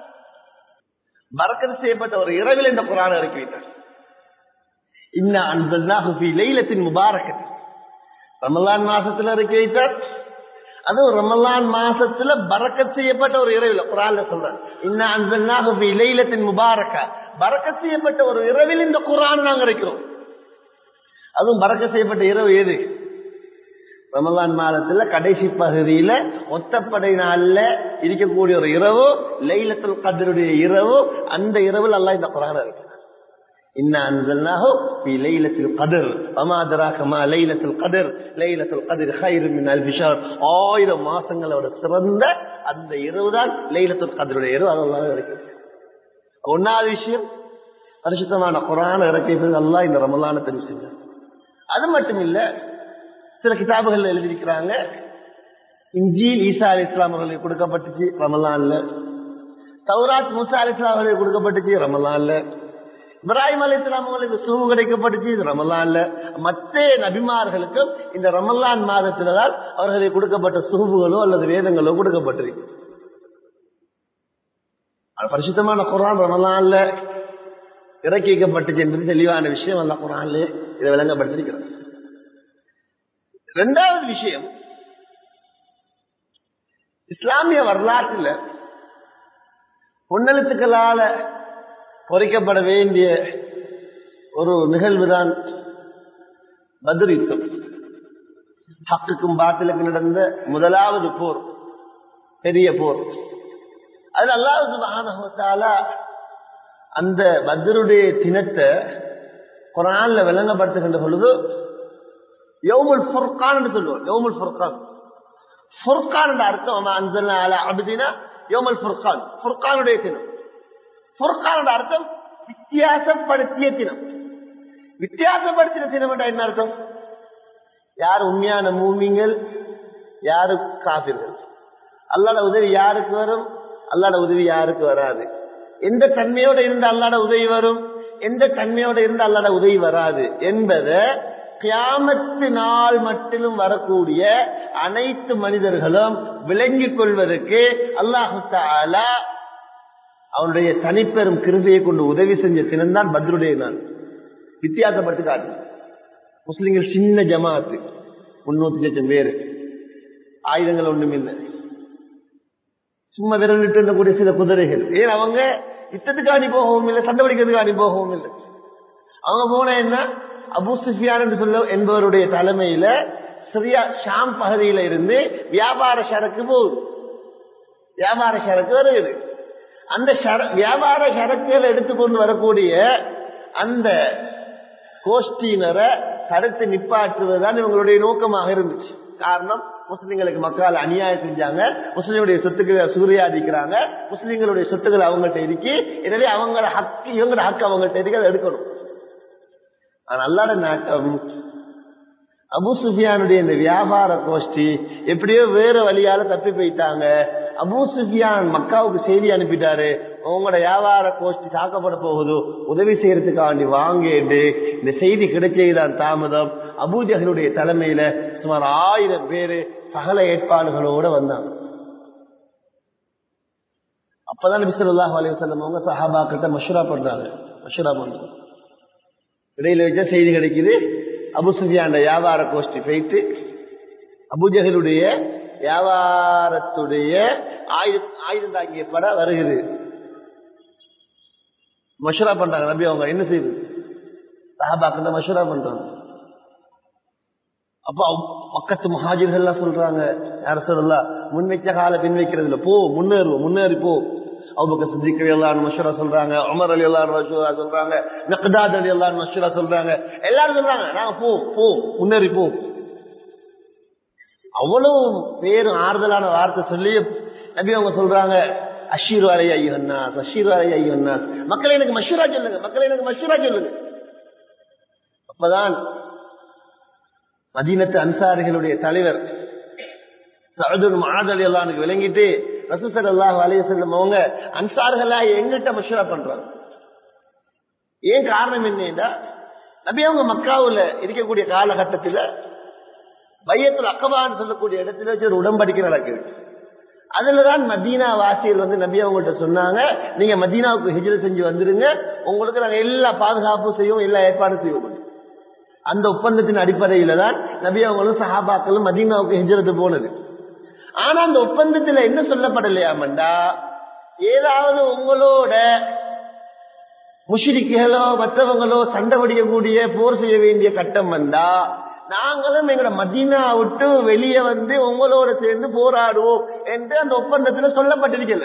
Speaker 1: பரக்கத் செய்யப்பட்ட ஒரு இரவில் இந்த குர்ஆனை இறக்கி வைத்தார். இன்னா அன்ஸல்னாஹு ஃபீ லைலத்தின் முபாரக்கத், ரமலான் மாசத்துல இறக்கி வைத்தார். அதுவும் ரமலான் மாசத்துல பரக்கத் செய்யப்பட்ட ஒரு இரவில் குர்ஆன்ல சொல்றார். இன்னா அன்ஸல்னாஹு ஃபீ லைலத்தின் முபாரக்கா, பரக்கத் செய்யப்பட்ட ஒரு இரவில் இந்த குர்ஆனை நாங்க இறக்கிறோம். அதுவும் பரக்கத் செய்யப்பட்ட இரவு ஏது? ரமலான் மாதத்துல கடைசி பகுதியில ஒத்தப்படை நாள்ல இருக்கக்கூடிய ஒரு இரவு லைலத்துல் கத்ருடைய இரவு. அந்த இரவில் அல்லாஹ் இந்த குர்ஆனை இறக்கிறார். இன்னா அன்ஸல்னாஹு ஃபீ லைலத்தில் கத்ர் வமா அத்ராக மா லைலத்துல் கத்ர் லைலத்துல் கத்ர் கைரும் மின் அல்ஃபி ஷஹர். 1000 மாசங்களோட சிறந்த அந்த இரவு தான் லைலத்துல் கத்ருடைய இரவு. அல்லாஹ் இறக்கிறார். ஒன்னாவது விஷயம், பரிசுத்தமான குர்ஆனை இறக்கியது அல்லாஹ் இந்த ரமலானை தெரிவு செஞ்சார். அது மட்டும் இல்ல, சில கிதாபுகள் எழுதியிருக்கிறாங்க, இன்ஜீல் ஈசா அலைஹிஸ்ஸலாம் அவர்களுக்கு கொடுக்கப்பட்டுச்சு ரமலான்ல, தௌராத் மூசா அலைஹிஸ்ஸலாம் அவர்களுக்கு கொடுக்கப்பட்டுச்சு ரமலான்ல, இப்ராஹிம் அலைஹிஸ்ஸலாம் அவர்களுக்கு சுஹூப் கிடைக்கப்பட்டுச்சு ரமலான்ல. மற்ற நபிமார்களுக்கும் இந்த ரமலான் மாதத்தில்தான் அவர்களுக்கு கொடுக்கப்பட்ட சுஹூப்களோ அல்லது வேதங்களோ கொடுக்கப்பட்டிருக்கு. பரிசுத்தமான குர்ஆன் ரமலான்ல இறக்கி வைக்கப்பட்டுச்சு என்பது தெளிவான விஷயம். அல்லாஹ் குர்ஆனிலே இதை விளங்கப்படுத்திருக்கிறார். இரண்டாவது விஷயம், இஸ்லாமிய வரலாற்றில் பொன்னெழுத்துக்களால பொறிக்கப்பட வேண்டிய ஒரு நிகழ்வுதான் பத்ர் யுத்தம். ஹக்குக்கும் பாத்திலுக்கும் நடந்த முதலாவது போர், பெரிய போர். அது அல்லாஹ் சுப்ஹானஹு வ தஆலா அந்த பத்ருடைய தினத்தை குர்ஆன்ல விளங்கப்படுத்துகின்ற பொழுது யௌமுல் ஃபுர்கான் என்று சொல்லுவோம். யௌமுல் ஃபுர்கான், ஃபுர்கான் என்ற அர்த்தம் அன்ஸல்னா அலா அப்தினா யௌமுல் ஃபுர்கான், ஃபுர்கானுடைய தினம். ஃபுர்கான் என்ற அர்த்தம் வித்தியாசப்படுத்திய தினம். வித்தியாசப்படுத்தின தினம் என்ற என்ன அர்த்தம்? யார் உண்மையான மூமின்கள், யாரு காஃபிர்கள், அல்லாஹ்வுடைய உதவி யாருக்கு வரும், அல்லாஹ்வுடைய உதவி யாருக்கு வராது, எந்த தன்மையோட இருந்து அல்லாஹ்வுடைய உதவி வரும், எந்த தன்மையோட இருந்து அல்லாஹ்வுடைய உதவி வராது என்பதை கியாமத்து நாள் மட்டிலும் வரக்கூடிய அனைத்து மனிதர்களும் விளங்கிக் கொள்வதற்கு அல்லாஹ் தஆலா அவனுடைய தனிப்பெரும் கிருபையை கொண்டு உதவி செஞ்ச தினம்தான் பத்ருடைய நாள். வித்தியாசப்படுத்தி காட்டு. முஸ்லிம்கள் சின்ன ஜமாத்து, 300 லட்சம் பேரு, ஆயுதங்கள் ஒண்ணும் இல்லை, சும்மா விரலிட்டு இருந்தக்கூடிய சில குதிரைகள். ஏன் அவங்க யுத்தத்துக்காண்டி போகவும் இல்லை, சண்டை பிடிக்கிறதுக்காண்டி போகவும் இல்லை. அவங்க போன என்ன, அபூ சுஃபியான் என்று சொல்ல என்பவருடைய தலைமையில சிரியா ஷாம் பகுதியில இருந்து வியாபார சரக்கு போகுது, வியாபார சரக்கு வருகிறது. அந்த வியாபார சரக்குகளை எடுத்துக்கொண்டு வரக்கூடிய அந்த கோஷ்டியினரை தடுத்து நிப்பாற்றுவதுதான் இவங்களுடைய நோக்கமாக இருந்துச்சு. காரணம், முஸ்லிம்களுக்கு மக்கள் அநியாயம் செஞ்சாங்க, முஸ்லிம்களுடைய சொத்துக்களை சூறையாடிக்கிறாங்க, முஸ்லிம்களுடைய சொத்துக்கள் அவங்கள்ட்ட இருக்கு, எனவே அவங்களோட ஹக்கு இவங்களோட ஹக்கு அவங்கள்ட்ட இருக்கு, அதை எடுக்கணும். ஆனா அல்லாஹ்வுடைய நாட்டம் அபூ சுஃபியானுடைய இந்த வியாபார கோஷ்டி எப்படியோ வேற வழியால தப்பி போயிட்டாங்க. அபூ சுஃபியான் மக்காவுக்கு செய்தி அனுப்பிட்டாரு, உங்களோட வியாபார கோஷ்டி தாக்கப்பட போகுது, உதவி செய்யறதுக்காண்டி வாங்கேண்டு. இந்த செய்தி கிடைச்சதுதான் தாமதம். அபூ ஜஹலுடைய தலைமையில சுமார் 1000 பேரு சகல ஏற்பாடுகளோட வந்தாங்க. அப்பதான் நபி ஸல்லல்லாஹு அலைஹி வஸல்லம் அவங்க சஹாபாக்கிட்ட மஷ்வரா பண்றாங்க. இடையில வச்ச செய்தி கிடைக்குது, அபூ சுஃபியான் வியாபார கோஷ்டி போயிட்டு அபூ ஜஹலுடைய வியாபாரத்துடைய ஆயுதம் தாங்கிய பட வருகிறது. மஷ்வரா பண்றாங்க நபி அவங்க, என்ன செய்யுது சஹாபாக்கிட்ட மஷ்வரா பண்றாங்க. அப்ப மக்கத்து முஹாஜிர்கள் எல்லாம் சொல்றாங்க, யார சொல்லலாம், முன் வச்ச கால பின் வைக்கிறதுல போ, முன்னேறி போ. அபூபக்கர் சித்திக் ரலியல்லாஹு அன்ஹு மஷ்வரா சொல்றாங்க, உமர் ரலியல்லாஹு அன்ஹு மஷ்வரா சொல்றாங்க, மிக்தாத் ரலியல்லாஹு அன்ஹு மஷ்வரா சொல்றாங்க, எல்லாரும் சொல்றாங்க நாங்க போ முன்னேறி போ. அவ்வளவு பேரும் ஆறுதலான வார்த்தை சொல்லி நபி அவங்க சொல்றாங்க, அஷீரு அலைய அய்யுஹன்னாஸ், அஷீரு அலைய அய்யுஹன்னாஸ், மக்களை எனக்கு மஷ்வரா சொல்லுங்க, மக்களை எனக்கு மஷ்வரா சொல்லுங்க. அப்பதான் மதீனத்து அன்சாரிகளுடைய தலைவர் சஅத் பின் முஆத் ரலியல்லாஹு அன்ஹு விளங்கிட்டு ரசூல் ஸல்லல்லாஹு அலைஹி வஸல்லம் அவங்க அன்சார்களா எங்கிட்ட மஷ்வரா பண்றாங்க. ஏன் காரணம் என்னன்னா, நபி அவங்க மக்காவுல இருக்கக்கூடிய காலகட்டத்தில் பையத்துல் அக்பான்னு சொல்லக்கூடிய இடத்துல வச்சு ஒரு உடன்படிக்கை நடக்குது. அதுலதான் மதீனா வாசிகள் வந்து நபி அவங்கள்ட்ட சொன்னாங்க, நீங்க மதீனாவுக்கு ஹிஜ்ரத் செஞ்சு வந்துருங்க, உங்களுக்கு நாங்க எல்லா பாதுகாப்பும் செய்வோம், எல்லா ஏற்பாடும் செய்வோம். அந்த ஒப்பந்தத்தின் அடிப்படையில தான் நபி அவங்களும் சஹாபாக்களும் மதீனாவுக்கு ஹிஜ்ரத் போனது. ஆனா அந்த ஒப்பந்தத்துல என்ன சொல்லப்படலையாமண்டா, ஏதாவது உங்களோட முஷ்ரிக்குகளோ மற்றவங்களோ சண்டை பிடிக்கக்கூடிய போர் செய்ய வேண்டிய கட்டம் வந்தா நாங்களும் எங்களோட மதீனா விட்டு வெளியே வந்து உங்களோட சேர்ந்து போராடுவோம் என்று அந்த ஒப்பந்தத்துல சொல்லப்பட்டிருக்கல.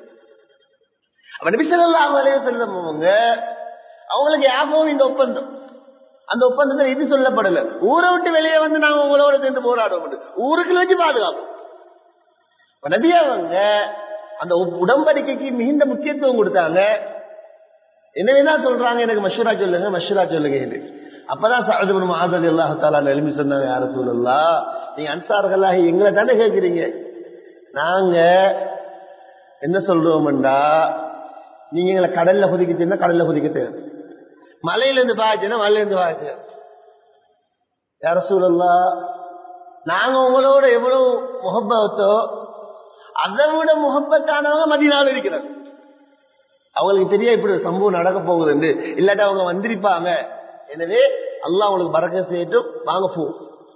Speaker 1: அப்ப நபி ஸல்லல்லாஹு அலைஹி வஸல்லம் அவங்களுக்கு யாபகம் இந்த ஒப்பந்தம், அந்த ஒப்பந்தத்தில் இது சொல்லப்படல, ஊரை விட்டு வெளியே வந்து நாங்க உங்களோட சேர்ந்து போராடுவோம், ஊருக்கு வச்சு பாதுகாப்போம். நபி அவங்க அந்த உடன்படிக்கைக்கு மிகுந்த முக்கியத்துவம் கொடுத்தாங்க. என்னவேதான் சொல்றாங்க, எனக்கு மஷ்வரா சொல்லுங்க என்று. அப்பதான் சஅத் பின் முஆத் ரலியல்லாஹு தஆலா எழுப்பி சொன்னாங்க, யா ரசூலல்லாஹ், நீங்க அன்சார்களாக எங்களை தானே கேட்கிறீங்க, நாங்க என்ன சொல்றோம்டா, நீங்க எங்களை கடல்ல குதிக்கிட்டீங்கன்னா கடல்ல குதிக்கிட்டு, மலையில இருந்து பாய்ச்சுன்னா மலையில இருந்து பாய்ச்சு. யா ரசூலல்லாஹ், நாங்க உங்களோட எவ்வளவு முஹப்பத்தோ அதை விட முஹப்பத்தானவங்க மதீனாவில் இருக்கிறாங்க. அவங்களுக்கு தெரிய இப்படி ஒரு சம்பவம் நடக்க போகுது, இல்லாட்டா அவங்க வந்திருப்பாங்க. எனவே அல்லாஹ் உங்களுக்கு பரக்கத் செய்யட்டும், வாங்க போ.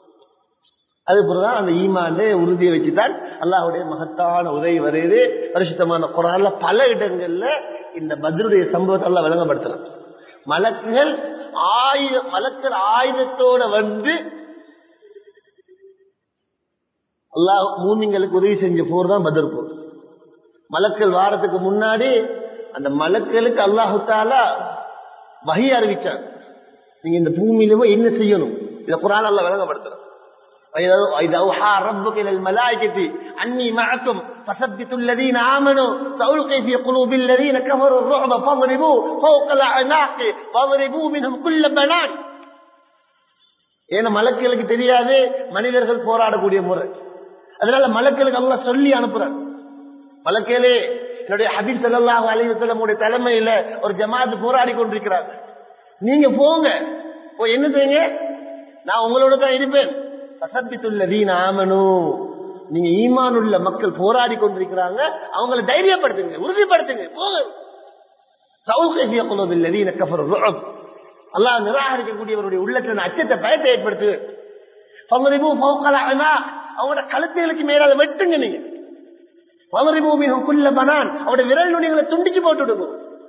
Speaker 1: அது போலதான் அந்த ஈமான் உறுதியை வச்சுதான் அல்லாஹ்வுடைய மகத்தான உதவி வருது. பரிசுத்தமான குர்ஆன்ல பல இடங்கள்ல இந்த பத்ருடைய சம்பவத்தை அல்லாஹ் விளங்கப்படுத்தலாம். மலக்குகள் ஆயுதத்தோட வந்து அல்லாஹ் மூமின்களுக்கு உதவி செஞ்ச போர் தான் பத்ர் போர். மலக்கள் வாரத்துக்கு முன்னாடி அந்த மலக்களுக்கு அல்லாஹு தஆலா வஹி அறிவிச்சாங்க, நீங்க இந்த பூமியில என்ன செய்யணும். இத குர்ஆன் அல்லாஹ் விளங்கப்படுத்துறான். وَإِذَا أَوْحَى رَبُّكَ إِلَى الْمَلَائِكَةِ أَنِّي مَعَكُمْ فَثَبِّتُوا الَّذِينَ آمَنُوا سَأُلْقِي فِي قُلُوبِ الَّذِينَ كَفَرُوا الرُّعْبَ فَاضْرِبُوا فَوْقَ الْأَعْنَاقِ وَاضْرِبُوا مِنْهُمْ كُلَّ بَنَانٍ. ஏன்னா மலக்குகளுக்கு தெரியாது மனிதர்கள் போராடக்கூடிய முறை, அதனால மலக்குகளுக்கு அல்லாஹ் சொல்லி அனுப்புறான். மலக்குகளே, என்னுடைய ஹபீப் ஸல்லல்லாஹு அலைஹி வஸல்லம் உடைய தலைமையில ஒரு ஜமாத் போராடி கொண்டிருக்கிறாங்க, நீங்க போங்க, போய் என்ன செய்யுங்க, நான் உங்களோட தான் இருப்பேன். ஃபஸப்பித்துல்லதீன ஆமனூ, நீங்க ஈமான் உள்ள மக்கள் போராடி கொண்டிருக்கிறாங்க, அவங்களை தைரியப்படுத்துங்க, உறுதிப்படுத்துங்க, போங்க. சௌகி ஃபீ குலூபில்லதீன கஃபரு ருஅப், அல்லாஹ் நிராகரிக்கக்கூடியவருடைய உள்ளத்துல அச்சத்தை பயத்தை ஏற்படுத்து. ஃபضربوا فوق الأعناق, அவங்களோட கழுத்துகளுக்கு மேல வெட்டுங்க. நீங்க فضربوا منهم كل بنان, அவருடைய விரல் நுனிகளை துண்டிச்சு போட்டுடுங்க.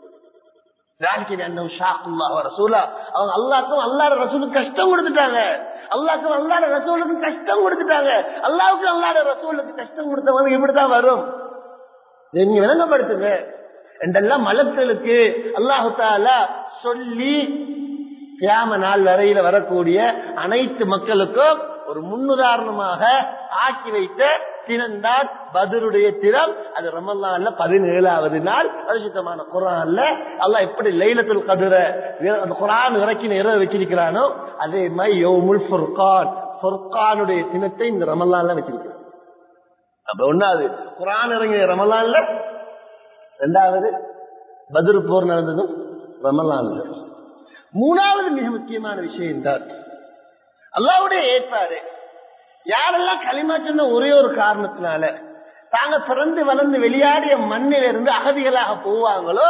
Speaker 1: அவங்க அல்லாஹ்க்கும் அல்லாஹ்வுடைய ரசூலுக்கு கஷ்டம் கொடுத்துட்டாங்க, அல்லாஹ்க்கும் அல்லாஹ்வுடைய ரசூலுக்கு கஷ்டம் கொடுத்துட்டாங்க. அல்லாஹ்வுக்கு அல்லாஹ்வுடைய ரசூலுக்கு கஷ்டம் கொடுத்தவங்க இப்படித்தான் வரும். நீங்க விளங்கப்படுத்துங்க. என்றெல்லாம் மலக்களுக்கு அல்லாஹு தஆலா சொல்லி கியாம நாள் வரையில வரக்கூடிய அனைத்து மக்களுக்கும் ஒரு முன்னுதாரணமாக ஆக்கி வைத்த தினம்தான் பத்ருடைய தினம். அது ரமலான்ல 17வது நாள். பரிசுத்தமான குர்ஆன்ல அல்லாஹ் எப்படி லைலத்துல் கத்ர அந்த குர்ஆன் இறக்கின இரவு வச்சிருக்கிறானோ அதே மாதிரி யௌமுல் ஃபுர்கான் ஃபுர்கானுடைய தினத்தை இந்த ரமலான்ல வச்சிருக்கிறான். அப்ப ஒன்னாவது குர்ஆன் இறங்கிய ரமலான்ல, இரண்டாவது பத்ர் போர் நடந்ததும் ரமலான்ல. மூணாவது மிக முக்கியமான விஷயம் தான் அல்லாஹ்வுடைய ஏற்பாடு. யாரெல்லாம் களிமா சொன்ன ஒரே ஒரு காரணத்தினால தாங்க பிறந்து வளர்ந்து வெளியாடிய மண்ணிலிருந்து அகதிகளாக போவாங்களோ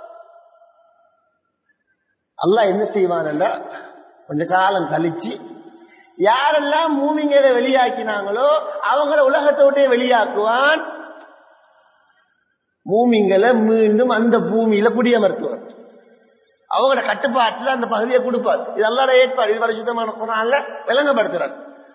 Speaker 1: அல்லாஹ் என்ன செய்வான்டா, கொஞ்ச காலம் கழிச்சு யாரெல்லாம் மூமிங்களை வெளியாக்கினாங்களோ அவங்கள உலகத்தை விட்டே வெளியாக்குவான். மூமிங்களை மீண்டும் அந்த பூமியில குடியமர்த்துவான். அவங்களோட கட்டுப்பாட்டுல அந்த பகுதியை கொடுப்பார். இது அல்லாஹ்வுடைய ஏற்பாடு. இது பரிசுத்தமான குர்ஆன்ல விளங்கப்படுத்துறாங்க.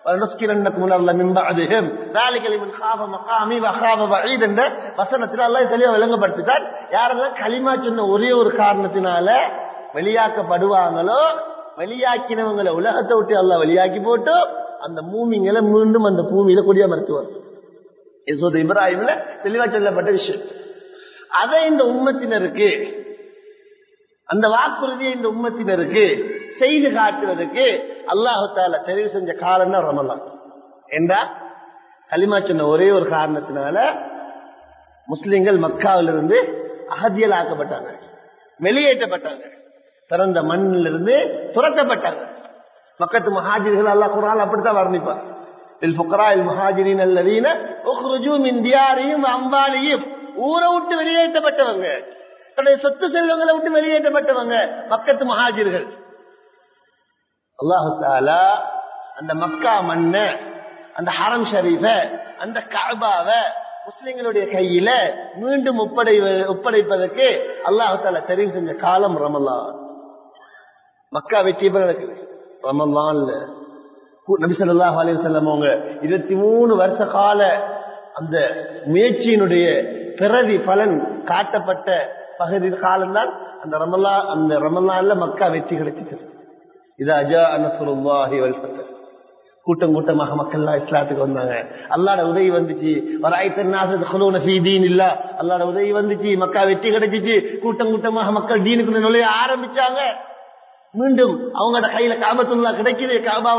Speaker 1: வசனத்தில் அல்லாஹ் தெளிவா விளங்கப்படுத்திட்டார். யாரெல்லாம் களிமா சொன்ன ஒரே ஒரு காரணத்தினால வெளியாக்கப்படுவாங்களோ வெளியாக்கினவங்களை உலகத்தை விட்டு அல்லாஹ் வெளியாக்கி போட்டு அந்த மூமிங்களை மீண்டும் அந்த பூமியில குடியமர்த்துவார். இப்ராஹிம்ல தெளிவா சொல்லப்பட்ட விஷயம். அதை இந்த உம்மத்தினருக்கு, அந்த வாக்குறுதியை இந்த உம்மத்தினருக்கு செய்து காட்டுவதற்கு அல்லாஹு தஆலா தெரிவு செஞ்ச காலம் தான் ரமலான். என்றா களிமா சொன்ன ஒரே ஒரு காரணத்தினால முஸ்லிம்கள் மக்காவிலிருந்து அகதியல் ஆக்கப்பட்டாங்க, வெளியேற்றப்பட்டாங்க, பிறந்த மண்ணிலிருந்து துரத்தப்பட்டாங்க. மக்கத்து மஹாஜிர்கள் அல்லாஹ் குர்ஆன் அப்படித்தான் வர்ணிப்பார். முஹாஜிரின் அல்லதீன உக்ருஜூ மின் தியாரிஹிம் அம்வாலிஹிம், ஊரை விட்டு வெளியேற்றப்பட்டவங்க, தன்னுடைய சொத்து செல்வங்களை விட்டு வெளியேற்றப்பட்டவங்க மக்கத்து மஹாஜிர்கள். அல்லாஹு தஆலா அந்த மக்கா மண்ண, அந்த ஹரம் ஷரீஃப, அந்த கஅபாவை முஸ்லிம்களுடைய கையில மீண்டும் ஒப்படைப்பதற்கு அல்லாஹு தஆலா தெரிவு செஞ்ச காலம் ரமலான். மக்கா வெற்றி பெற நடக்குது ரமலான்ல. நபி ஸல்லல்லாஹு அலைஹி வஸல்லம் அவங்க 23 வருஷ கால அந்த முயற்சியினுடைய பிரதி பலன் காட்டப்பட்ட பகுதி காலம்தான் அந்த ரமலான். அந்த ரமலான்ல மக்கா வெற்றி கிடைச்சிட்டு. இதா ஜா நஸ்ருல்லாஹி வல் ஃபத்ஹ், கூட்டம் கூட்டமாக மக்கள் இஸ்லாத்துக்கு வந்தாங்க. அல்லாஹ்வுடைய உதவி வந்துச்சு. வரைத்தன் நாஸ் தخلون في دين الله, அல்லாஹ்வுடைய உதவி வந்துச்சு, மக்கா வெற்றி கிடைச்சிச்சு. கூட்டம் கூட்டமாக மக்கள் தீனுக்குள்ள நுழைய ஆரம்பிச்சாங்க. மீண்டும் அவங்களோட கையில காபத்துல்லாஹ் கிடைக்குது.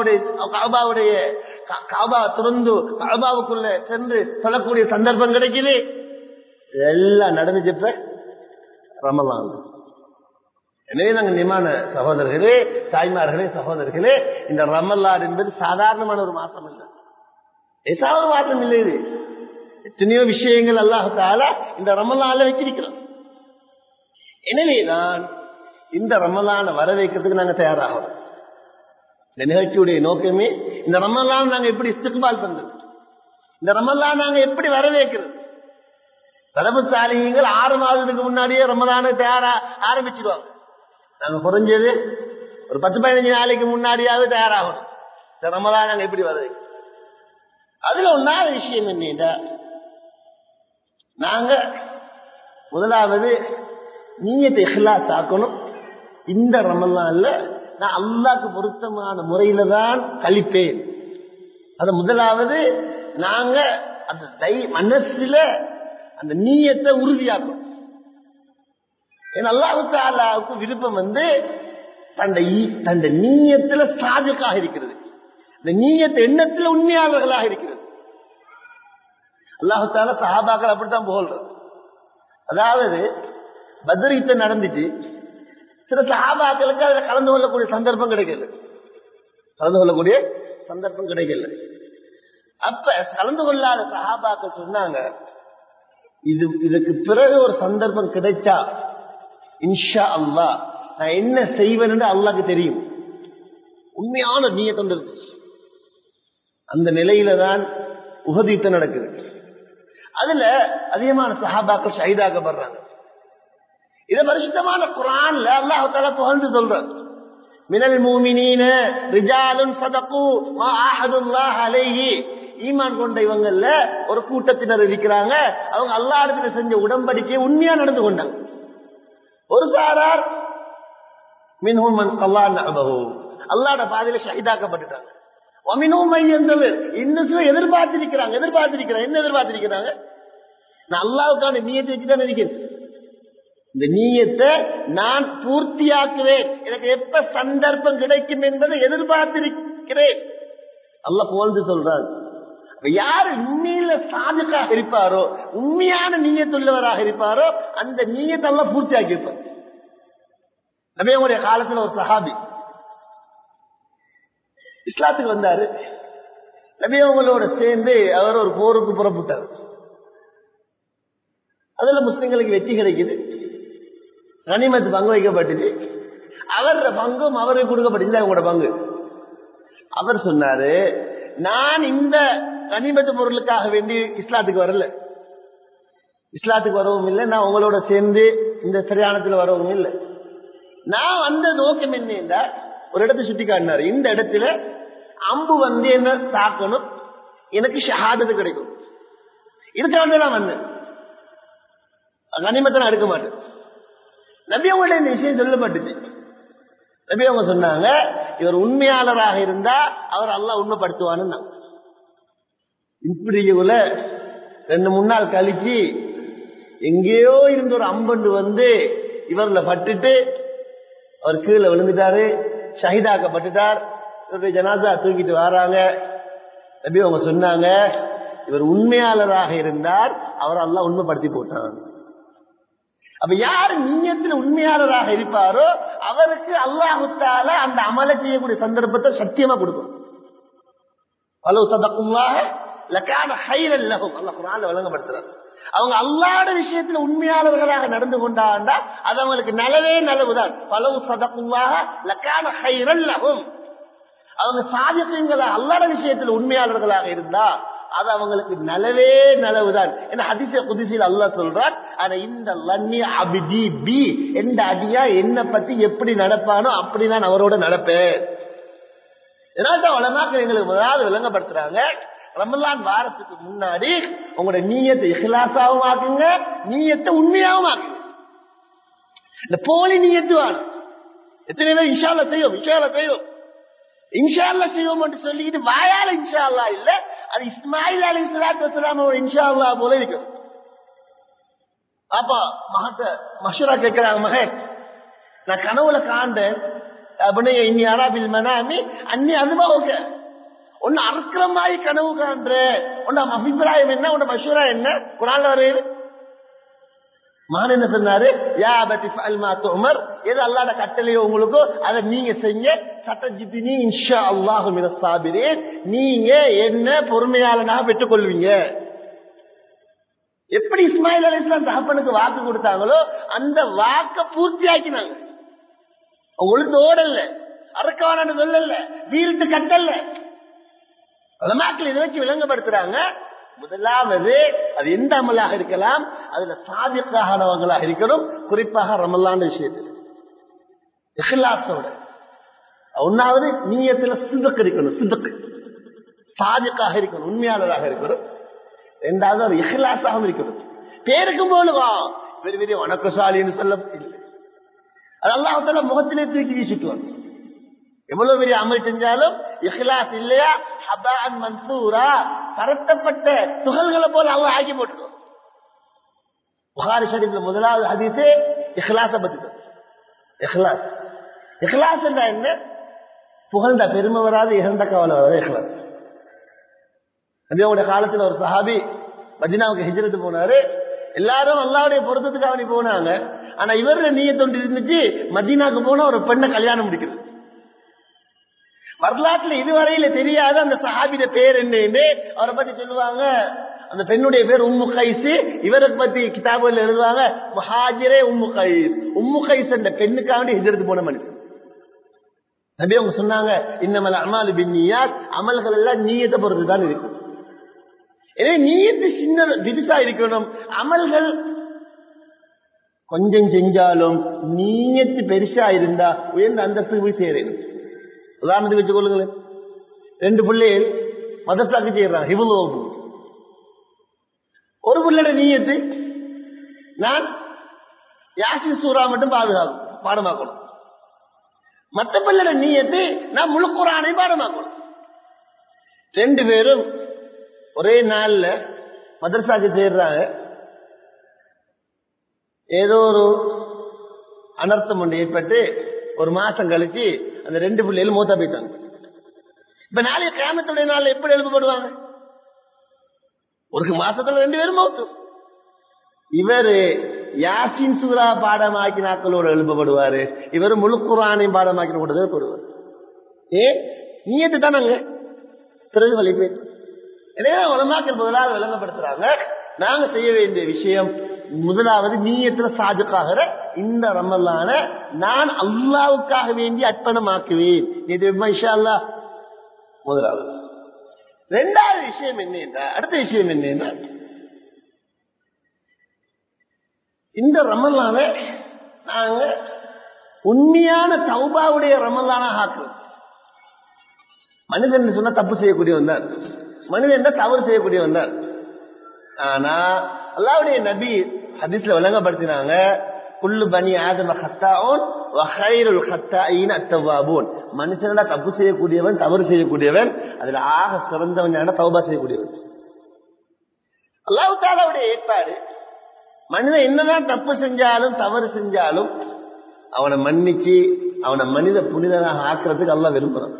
Speaker 1: காபா திறந்து காபாவுக்குள்ள சென்று சொல்லக்கூடிய சந்தர்ப்பம் கிடைக்குது. எல்லாம் நடந்துச்சப்ப ரமலான். எனவே நாங்கள் நிமான சகோதரர்களே, தாய்மார்களே, சகோதரர்களே, இந்த ரமலான் என்பது சாதாரணமான ஒரு மாசம் இல்லை, ஏதாவது ஒரு மாசம் இல்லை. இது எத்தனையோ விஷயங்கள் அல்லாஹ் தஆலா இந்த ரமலான்ல வச்சிருக்கிறோம். எனவேதான் இந்த ரமலானை வரவேற்கிறதுக்கு நாங்க தயாராகணும். இந்த நிகழ்ச்சியுடைய நோக்கமே இந்த ரமலான் நாங்க எப்படி இஸ்திக்பால் பண்றது, இந்த ரமலான் நாங்க எப்படி வரவேற்கிறது. தலபு சாலிகள் 6 மாதத்துக்கு முன்னாடியே ரமலானை தயாரா ஆரம்பிச்சிடுவாங்க. நாங்க குறைஞ்சது ஒரு 10-15 நாளைக்கு முன்னாடியாவது தயாராகணும். இந்த ரமலான் நாங்க எப்படி வரவேற்கிறோம். அதுல ஒன்னாவது விஷயம் என்னன்னா, நாங்க முதலாவது நீயத்தை இஹ்லாஸ் ஆக்கணும். இந்த ரமலான்ல நான் அல்லாஹ்க்கு பொருத்தமான முறையில தான் கழிப்பேன். அது முதலாவது நாங்க அந்த மனசுல அந்த நீயத்தை உறுதியாக்கணும். ஏன்னா அல்லாஹ் தஆலாவுக்கு விருப்பம் தன் நீயத்துல சாதிக்காக இருக்கிறது, இந்த நீயத்தை எண்ணத்துல உண்மையாளர்களாக இருக்கிறது. அல்லாஹ் தஆலா சஹாபாக்கள் அப்படித்தான் போல்றது. அதாவது பத்ர் யுத்தம் நடந்துச்சு, சில சஹாபாக்களுக்கு அதுல கலந்து கொள்ளக்கூடிய சந்தர்ப்பம் கிடைக்கல. அப்ப கலந்து கொள்ளாத சஹாபாக்கள் சொன்னாங்க, இதுக்கு பிறகு ஒரு சந்தர்ப்பம் கிடைச்சா இன்ஷா அல்லாஹ் நான் என்ன செய்வேன் அல்லாஹ்க்கு தெரியும். உண்மையான நியத்தொண்டு இருந்துச்சு. அந்த நிலையில தான் உஹது யுத்தம் நடக்குது. அதுல அதிகமான சஹாபாக்கள் ஷஹீதாக்கப்படுறாங்க. இத பரிசுத்தமான குர்ஆன்ல அல்லாஹ் தஆலா புகழ்ந்து சொல்றார். மினல் முஃமினீன ரிஜாலுன் ஸதகு மா ஆஹதுல்லாஹ் அலைஹி, ஈமான் கொண்ட இவங்கல்ல ஒரு கூட்டத்தினர் இருக்கிறாங்க, அவங்க அல்லாஹ்விடத்தில் செஞ்ச உடன்படிக்கையை உண்மையா நடந்து கொண்டாங்க. ஒரு சாரார் மின்ஹும் மன் கல்லா நஹபஹு, அல்லாஹ்வுடைய பாதையில ஷஹீதாக்கப்பட்டுட்டாங்க. வமின்ஹும் மன் யந்தலிர், இன்னும் சில எதிர்பார்த்திருக்கிறாங்க. என்ன எதிர்பார்த்திருக்கிறாங்க? நான் அல்லாஹ்வுக்கான நியத்தை வச்சுதான் இருக்கிறேன், இந்த நீயத்தை நான் பூர்த்தியாக்குவேன், எனக்கு எப்ப சந்தர்ப்பம் கிடைக்கும் என்பதை எதிர்பார்த்திருக்கிறேன். அல்லாஹ் புகழ்ந்து சொல்றான். யார் உண்மையில சாதிக்காக இருப்பாரோ, உண்மையான நீயத்துள்ளவராக இருப்பாரோ, அந்த நீயத்தை அல்லாஹ் பூர்த்தியாக்கி இருப்பார். நபியுடைய காலத்துல ஒரு சஹாபி இஸ்லாத்துக்கு வந்தாரு. நபியவங்களோட சேர்ந்து அவர் ஒரு போருக்கு புறப்பட்டார். அதுல முஸ்லிம்களுக்கு வெற்றி கிடைக்குது, கனிமத்து பங்கு வைக்கப்பட்டுச்சு. அவரோட பங்கும் அவருக்கு கொடுக்கப்பட்டுச்சு, அவங்களோட பங்கு. அவர் சொன்னாரு, நான் இந்த கனிமத்து பொருளுக்காக வேண்டி இஸ்லாத்துக்கு வரல, இஸ்லாத்துக்கு வரவும் இல்லை, நான் உங்களோட சேர்ந்து இந்த சரியானத்துல வரவும் இல்லை. நான் அந்த நோக்கம் என்ன, ஒரு இடத்தை சுட்டி காட்டினாரு, இந்த இடத்துல அம்பு வந்து என்ன தாக்கணும், எனக்கு ஷஹாதத்து கிடைக்கும், இதுக்காக நான் வந்தேன், கனிமத்தை நான் எடுக்க மாட்டேன். நபி அவங்கள்ட்ட இந்த விஷயம் சொல்லப்பட்டுச்சு. நபி அவங்க சொன்னாங்க, இவர் உண்மையாளராக இருந்தா அவர் அல்லாஹ் உண்மைப்படுத்துவான்னு. இப்படி 2-3 நாள் கழிச்சு எங்கேயோ இருந்த ஒரு அம்பண்டு வந்து இவர்ல பட்டுட்டு அவர் கீழே விழுந்துட்டாரு, ஷஹீதாக்கப்பட்டுட்டார். இவருடைய ஜனாசா தூக்கிட்டு வராங்க. நபி அவங்க சொன்னாங்க, இவர் உண்மையாளராக இருந்தார், அவர் அல்லாஹ் உண்மைப்படுத்தி போட்டான். அப்ப யார் நீயத்தில் உண்மையாளராக இருப்பாரோ அவருக்கு அல்லாஹ் தஆலா அந்த அமலை செய்யக்கூடிய சந்தர்ப்பத்தை சத்தியமா கொடுக்கும். வலவ் ஸதகுல்லாஹ லகான கைரல் லஹும், அல்லாஹ் குர்ஆன்ல வழங்கப்படுத்துறார். அவங்க அல்லாஹ்வுடைய விஷயத்துல உண்மையாளர்களாக நடந்து கொண்டாண்டா அது அவங்களுக்கு நல்லவே நல்லவுதான். வலவ் ஸதகுல்லாஹ லகான கைரல் லஹும், அவங்க சாதிகங்களா அல்லாஹ்வுடைய விஷயத்துல உண்மையாளர்களாக இருந்தா அது அவங்களுக்கு நல்லவே நல்லவுதான். ஏன்னா ஹதீஸ் குத்ஸில அல்லாஹ் சொல்றார், ஆனா இந்த லன்னி அப்தி பி, எந்த அடியா என்ன பத்தி எப்படி நடப்பானோ அப்படி நான் அவரோட நடப்பேன். இதனால்தான் உலமாக்கள் எங்களுக்கு முதலாவது விளங்கப்படுத்துறாங்க, ரமலான் வாரத்துக்கு முன்னாடி உங்களோட நீயத்தை இஹ்லாஸாவும் ஆக்குங்க, நீயத்தை உண்மையாவும் ஆக்குங்க. இந்த போலி நீயத்து வேணும். எத்தனை பேர் இன்ஷா அல்லாஹ் செய்யும், இன்ஷா அல்லாஹ் செய்வோம் என்று சொல்லிட்டு வாயால இன்ஷா அல்லாஹ் இல்ல, அது இஸ்மாயில் அலைஹிஸ்ஸலாத்து வஸலாம் இன்ஷா அல்லாஹ் போல இருக்கும். அப்பா மகட்ட மஷூரா கேட்கிறாங்க, மகன் நான் கனவுல காண்டேன், அப்படியே இன்னி அராபில் மனாமி அன்னி அனுபவங்க ஒன்னு அறுக்கிற மாதிரி கனவு காண்ற, உன்ன அபிப்பிராயம் என்ன, உன்ன மஷூரா என்ன, குர்ஆன்ல வருது. மகன் என்ன சொன்னாரு, யா அபதி ஃபஅல் மா துஅமர், எது அல்லாஹ்வுடைய கட்டளையோ உங்களுக்கு அதை நீங்க செய்யுங்க, சதஜிதுனி இன்ஷா அல்லாஹு மினஸ் சாபிரீன், நீங்க என்ன பொறுமையாளனாக பெற்றுக் கொள்வீங்க. எப்படி இஸ்மாயில் அலைஹிஸ்ஸலாம் தகப்பனுக்கு வாக்கு கொடுத்தாங்களோ அந்த வாக்க பூர்த்தியாக்கினாங்க. உங்களுக்கு ஓடல்ல, அறக்கவான சொல்லல, வீட்டு கட்டல்ல. உலமாக்கள் இதை வச்சு விளங்கப்படுத்துறாங்க. முதலாவது அது எந்த அமலாக இருக்கலாம், அதுல சாதிக்கானவங்களாக இருக்கணும். குறிப்பாக ரமலான் விஷயத்தில் இஹ்லாஸோட. ஒன்னாவது நீயத்துல சிதக் இருக்கணும், சிதக் சாதிக்காக இருக்கணும், உண்மையாளராக இருக்கணும். இரண்டாவது ஒரு இஹ்லாஸாகவும் இருக்கணும். பேருக்கும் போலுவா பெரிய பெரிய வணக்கசாலின்னு சொல்ல இல்லை, அது அல்லாஹ் தஆலா முகத்திலே தூக்கி வீசிட்டுவாங்க. எவ்வளவு பெரிய அமல் செஞ்சாலும் இஹ்லாஸ் இல்லையா ஹபான் மன்சூரா, பரத்தப்பட்ட துகள்களை போல அல்லாஹ் ஆக்கி போட்டுருவான். புகாரி ஷரீஃப்ல முதலாவது ஹதீஸே இஹ்லாஸை பத்தி. இஹ்லாஸ் இஹ்லாஸ் என்றா என்ன? புகழ்ந்த பெருமை வராது, இகழ்ந்த கவலை வராது. இஹ்லாஸ். நபியோட காலத்துல ஒரு சஹாபி மதீனாவுக்கு ஹிஜ்ரத் போனாரு. எல்லாரும் அல்லாஹ்வுடைய பொருத்தத்துக்காக போனாங்க. ஆனா இவருடைய நியத்தொண்டு இருந்துச்சு, மதீனாவுக்கு போனா ஒரு பெண்ணை கல்யாணம் முடிக்கிறது. வரலாற்றுல இதுவரையில தெரியாத அந்த சஹாபியோட பேர் என்னன்னு அவரை பத்தி சொல்லுவாங்க. அந்த பெண்ணுடைய பேர் உம்மு கைஸ். இவரை பத்தி கிதாபுல எழுதுவாங்க முஹாஜிரே உம்மு கைஸ். உம்மு கைஸ் என்ற பெண்ணுக்காக ஹிஜ்ரத் போன மனுஷன். நபி அவங்க சொன்னாங்க, இன்னமல் அமாலு பின்னியாத், அமல்கள் எல்லாம் நீயத்தை பொறுத்து தான் இருக்கு. எனவே நீயத்து சின்ன திடீசா இருக்கணும். அமல்கள் கொஞ்சம் செஞ்சாலும் நீயத்து பெருசா இருந்தா உயர்ந்த அந்தஸ்து போய் சேரணும். உதாரணத்துக்கு வச்சு கொள்ளுங்களேன், 2 பிள்ளைகள் மதரசாக்கு செய்யறாங்க, இவ்வளோ ஒரு பிள்ளையோட நீயத்து நான் யாசின் சூரா மட்டும் பாடமாக்கணும். மற்ற பிள்ளை நீயத்து நான் முழு குர்ஆனை பாடமாக்கணும். 2 பேரும் ஒரே நாள்ல மதரசாக்கு சேர்றாங்க. ஏதோ ஒரு அனர்த்தம் ஒன்று ஏற்பட்டு ஒரு மாசம் கழிச்சு அந்த 2 பிள்ளைகளும் மூத்தா போயிட்டாங்க. இப்ப நாளைய கியாமத்துடைய நாள்ல எப்படி எழுப்பப்படுவாங்க? ஒரு மாசத்துல 2 பேரும் மௌத்து. இவரு யாசின் சூரா பாடமாக்கினாக்களோடு எழுப்பப்படுவாரு, இவரு முழு குர்ஆனையும் பாடமாக்கின கூட போடுவார். நீயத்து தானங்க பிறகு வழி போயிட்டு. எனவே உலமாக்கள் முதலாவது விளங்கப்படுத்துறாங்க, நாங்க செய்ய வேண்டிய விஷயம் முதலாவது நீயத்துல சாதுக்காகிற இந்த ரமலான நான் அல்லாவுக்காக வேண்டி அர்ப்பணமாக்குவேன். இது இன்ஷா அல்லாஹ் முதலாவது. 2வது விஷயம் என்ன, அடுத்த விஷயம் என்ன, இந்த ரமலான நாங்க உண்மையான தௌபாவுடைய ரமலானாக ஆக்குவோம். மனிதன் சொன்னா தப்பு செய்யக்கூடியவன் தான், மனிதன் தான் தவறு செய்யக்கூடியவன் தான். ஆனா அல்லாஹ்வுடைய நபி ஹதீஸ்ல விளங்கப்படுத்தினாங்க, குல்லு பனி ஆதம ஹத்தாஊன் வ கைருல் ஹத்தாஈன அத்தவாபூன். மனுஷனா தப்பு செய்யக்கூடியவன், தவறு செய்யக்கூடியவன், அதுல ஆக சிறந்தவன் தௌபா செய்யக்கூடியவன். அல்லாஹ் தஆலாவுடைய ஏற்பாடு, மனிதன் என்னதான் தப்பு செஞ்சாலும் தவறு செஞ்சாலும் அவனை மன்னிச்சு அவனை மனித புனிதனாக ஆக்குறதுக்கு அல்லாஹ் விரும்புறான்.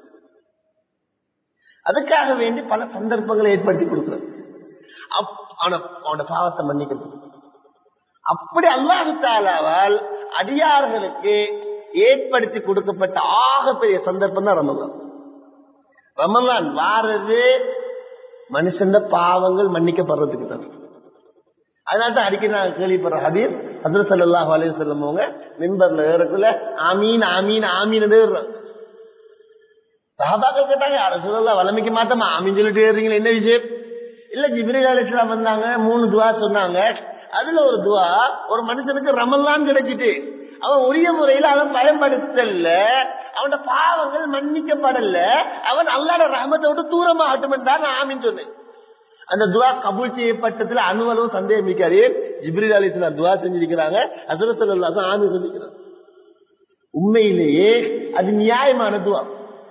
Speaker 1: அதுக்காக வேண்டி பல சந்தர்ப்பங்களை ஏற்படுத்தி கொடுக்கிறது, அவனோட பாவத்தை மன்னிக்கிறது. அப்படி அல்லாஹ் தஆலாவால் அடியார்களுக்கு ஏற்படுத்தி கொடுக்கப்பட்ட ஆகப்பெரிய சந்தர்ப்பம் தான் ரமலான். ரமலான் வாரது மனுஷன் பாவங்கள் மன்னிக்கப்படுறதுக்கு தான். அதனால்தான் அடிக்கடி நான் கேள்விப்படுற ஹதீஸ், ஹஜ்ரத் ஸல்லல்லாஹு அலைஹி வஸல்லம் அவங்க மிம்பர்ல ஏறக்குள்ள ஆமீன் ஆமீன் ஆமீன் ஏறுறாங்க. சஹாபாக்கள் கேட்டாங்க, ரசூலுல்லாஹ் வளமைக்கு மாத்தமா ஆமீன் சொல்லிட்டு ஏறுறீங்களா, என்ன விஷயம்? இல்ல ஜிப்ரீல் அலைஹிஸ்ஸலாம் வந்தாங்க, 3 துஆ சொன்னாங்க. அதுல ஒரு துஆ, ஒரு மனுஷனுக்கு ரமலான் கிடைச்சிட்டு அவன் உரிய முறையில் அவன் பயன்படுத்தல, அவனோட பாவங்கள் மன்னிக்கப்படல, அவன் அல்லாஹ்வுடைய ரஹ்மத்தை விட்டு தூரமாகட்டும் தான் நான் ஆமீன் சொன்னேன். அந்த துஆ கபூல் செய்யப்பட்டதுல அணுவளவு சந்தேகம் இருக்காது. ஜிப்ரீல் அலைஹிஸ்ஸலாம் துஆ செஞ்சிருக்கிறாங்க, ஹஜ்ரத் ஸல்லல்லாஹு அலைஹி ஆமீன் சொல்லிக்கிறாங்க. உண்மையிலேயே அது நியாயமான துஆ.